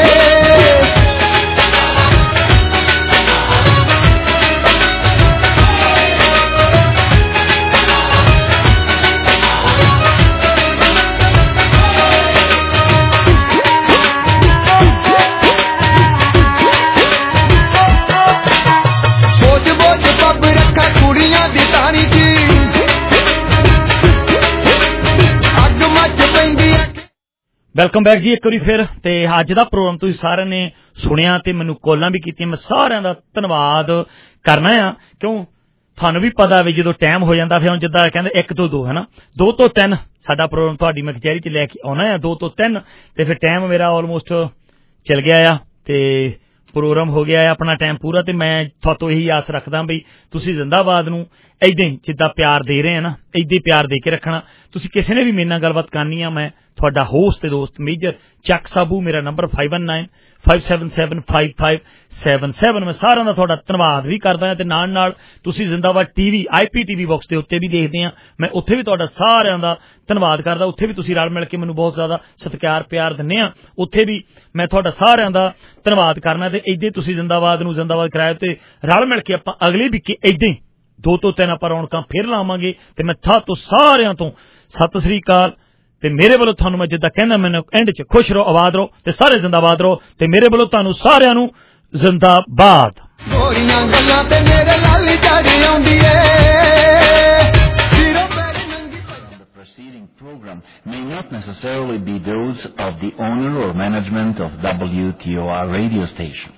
वेलकम बैक जी एक बार फिर ते अज दा प्रोग्राम तुसीं सारिआं ने सुनिया ते मैनूं कॉलां भी कीतियां। मैं सारिआं दा धन्नवाद करना आ क्यों थानूं भी पता भी जो टाइम हो जाता फिर जिद्दां कहंदे एक तो दो है ना दो तो तीन साडा प्रोग्राम तुहाडी मैं कचहरी च लैके आउणा आ दो तो तीन ते फिर टाइम मेरा ऑलमोस्ट चल गया आ ते प्रोग्राम हो गया है अपना टाइम पूरा। तो मैं थोतों यही आस रखदा बई तुसीं जिंदाबाद नूं इदां ही जिद्दां प्यार दे रहे हैं ना इदां ही प्यार दे के रखना। तुसीं किसी ने भी मेरे नाल गलबात करनी आ मैं थोड़ा होस्ट ते दोस्त मेजर चक साबू मेरा number five one nine five seven seven five five seven seven. मैं सारिआं दा थोड़ा धन्नवाद भी करदा ते नाल नाल तुसीं जिंदाबाद टीवी आईपी टीवी बॉक्स के उत्ते भी देखदे आ मैं उत्थे भी थोड़ा सारिआं दा धन्नवाद करदा। उत्थे भी तुसीं रल मिल के मैनूं बहुत ज्यादा सत्कार प्यार दिंदे आ उत्थे भी मैं थोड़ा सारिआं दा धन्नवाद करना ते इदां तुसीं जिंदाबाद नूं जिंदाबाद कराया ते रल मिल के आपां अगले भी इदां ही दो तो तीन आपां रौनकां फिर लावांगे ते मैं था तो सारिआं तो सत श्री अकाल ते मेरे वालों थानू मैं जिद्दां कहना मैनूं एंड च खुश रहो आबाद रहो ते सारे जिंदाबाद रहो ते मेरे वालों थानू सारिआं नूं जिंदाबाद।
गोरियां गल्लां ते मेरे लाली चढ़ आउंदी ए सिरों पैर नंगी। The preceding program may not necessarily be those of the owner or management of W T O R radio station.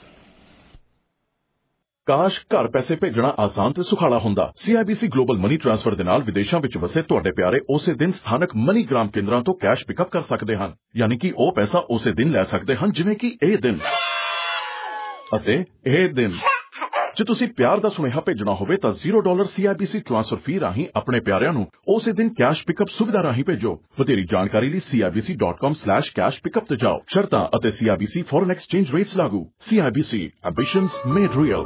ਕਾਸ਼ ਘਰ ਪੈਸੇ ਭੇਜਣਾ ਆਸਾਨ ਤੇ ਸੁਖਾਲਾ ਹੁੰਦਾ। ਸੀਆਈਬੀਸੀ ਗਲੋਬਲ ਮਨੀ ਟ੍ਰਾਂਸਫਰ ਦੇ ਨਾਲ ਵਿਦੇਸ਼ਾਂ ਵਿੱਚ ਵਸੇ ਤੁਹਾਡੇ ਪਿਆਰੇ ਉਸੇ ਦਿਨ ਸਥਾਨਕ ਮਨੀ ਗ੍ਰਾਮ ਕੇਂਦਰਾਂ ਤੋਂ ਕੈਸ਼ ਪਿਕਅਪ ਕਰ ਸਕਦੇ ਹਨ ਯਾਨੀ ਕਿ ਉਹ ਪੈਸਾ ਉਸੇ ਦਿਨ ਲੈ ਸਕਦੇ ਹਨ ਜਿਵੇਂ ਕਿ ਇਹ ਦਿਨ ਅਤੇ ਇਹ ਦਿਨ। ਜੇ ਤੁਸੀਂ ਪਿਆਰ ਦਾ ਸੁਨੇਹਾ ਭੇਜਣਾ ਹੋਵੇ ਤਾਂ zero dollar CIBC transfer fee ਰਾਹੀਂ ਆਪਣੇ ਪਿਆਰਿਆਂ ਨੂੰ ਉਸੇ ਦਿਨ ਕੈਸ਼ ਪਿਕਅਪ ਸੁਵਿਧਾ ਰਾਹੀਂ ਭੇਜੋ। ਵਧੇਰੀ ਜਾਣਕਾਰੀ ਲਈ C I B C dot com slash cash pickup ਤੇ ਜਾਓ। ਸ਼ਰਤਾਂ ਅਤੇ ਸੀਆਈਬੀਸੀ ਫੋਰਨ ਐਕਸਚੇਂਜ ਰੇਟਸ ਲਾਗੂ। CIBC ambitions made real.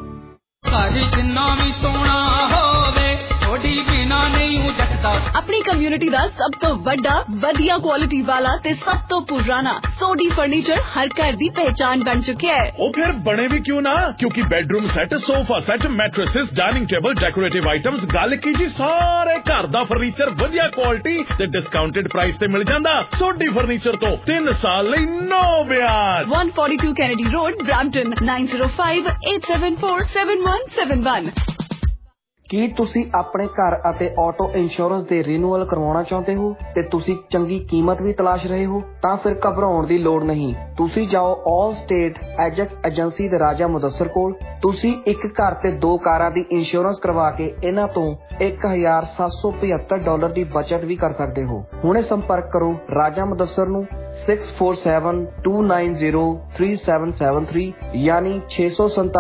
अपनी कम्युनिटी दा सब तो बड़ा वधिया क्वालिटी वाला ते सब तो पुराना सोडी फर्नीचर हर घर दी पहचान बन चुके हैं।
ओ फिर बने भी क्यों ना क्योंकि bedroom set sofa set mattresses dining table decorative items गल की जी सारे घर दा फर्नीचर वधिया क्वालिटी ते डिस्काउंटेड प्राइस ते मिल जांदा। सोडी फर्नीचर तो तीन साल लई नो ब्याज।
One forty two Kennedy Road Brampton nine zero five eight seven four seven one seven one.
ਕੀ ਤੁਸੀਂ ਆਪਣੇ ਘਰ ਅਤੇ ਆਟੋ ਇੰਸ਼ੋਰੈਂਸ ਦੇ ਰੀਨਿਊਅਲ ਕਰਵਾਉਣਾ ਚਾਹੁੰਦੇ ਹੋ ਤੇ ਤੁਸੀਂ ਚੰਗੀ ਕੀਮਤ ਵੀ ਤਲਾਸ਼ ਰਹੇ ਹੋ ਤਾਂ ਫਿਰ ਘਬਰਾਉਣ ਦੀ ਲੋੜ ਨਹੀਂ। ਤੁਸੀਂ ਜਾਓ ਆਲ ਸਟੇਟ ਐਜੈਕਟ ਏਜੰਸੀ ਦੇ ਰਾਜਾ ਮੁਦੱਸਰ ਕੋਲ। ਤੁਸੀਂ ਇੱਕ ਘਰ ਤੇ ਦੋ ਕਾਰਾਂ ਦੀ ਇੰਸ਼ੋਰੈਂਸ ਕਰਵਾ ਕੇ ਇਹਨਾਂ ਤੋਂ ਇੱਕ ਹਜ਼ਾਰ ਸੱਤ ਸੌ ਪਝੱਤਰ ਡਾਲਰ ਦੀ ਬਚਤ ਵੀ ਕਰ ਸਕਦੇ ਹੋ। ਹੁਣੇ ਸੰਪਰਕ ਕਰੋ ਰਾਜਾ ਮੁਦੱਸਰ ਨੂੰ six four seven two nine zero three seven seven three ਯਾਨੀ ਛੇ ਸੌ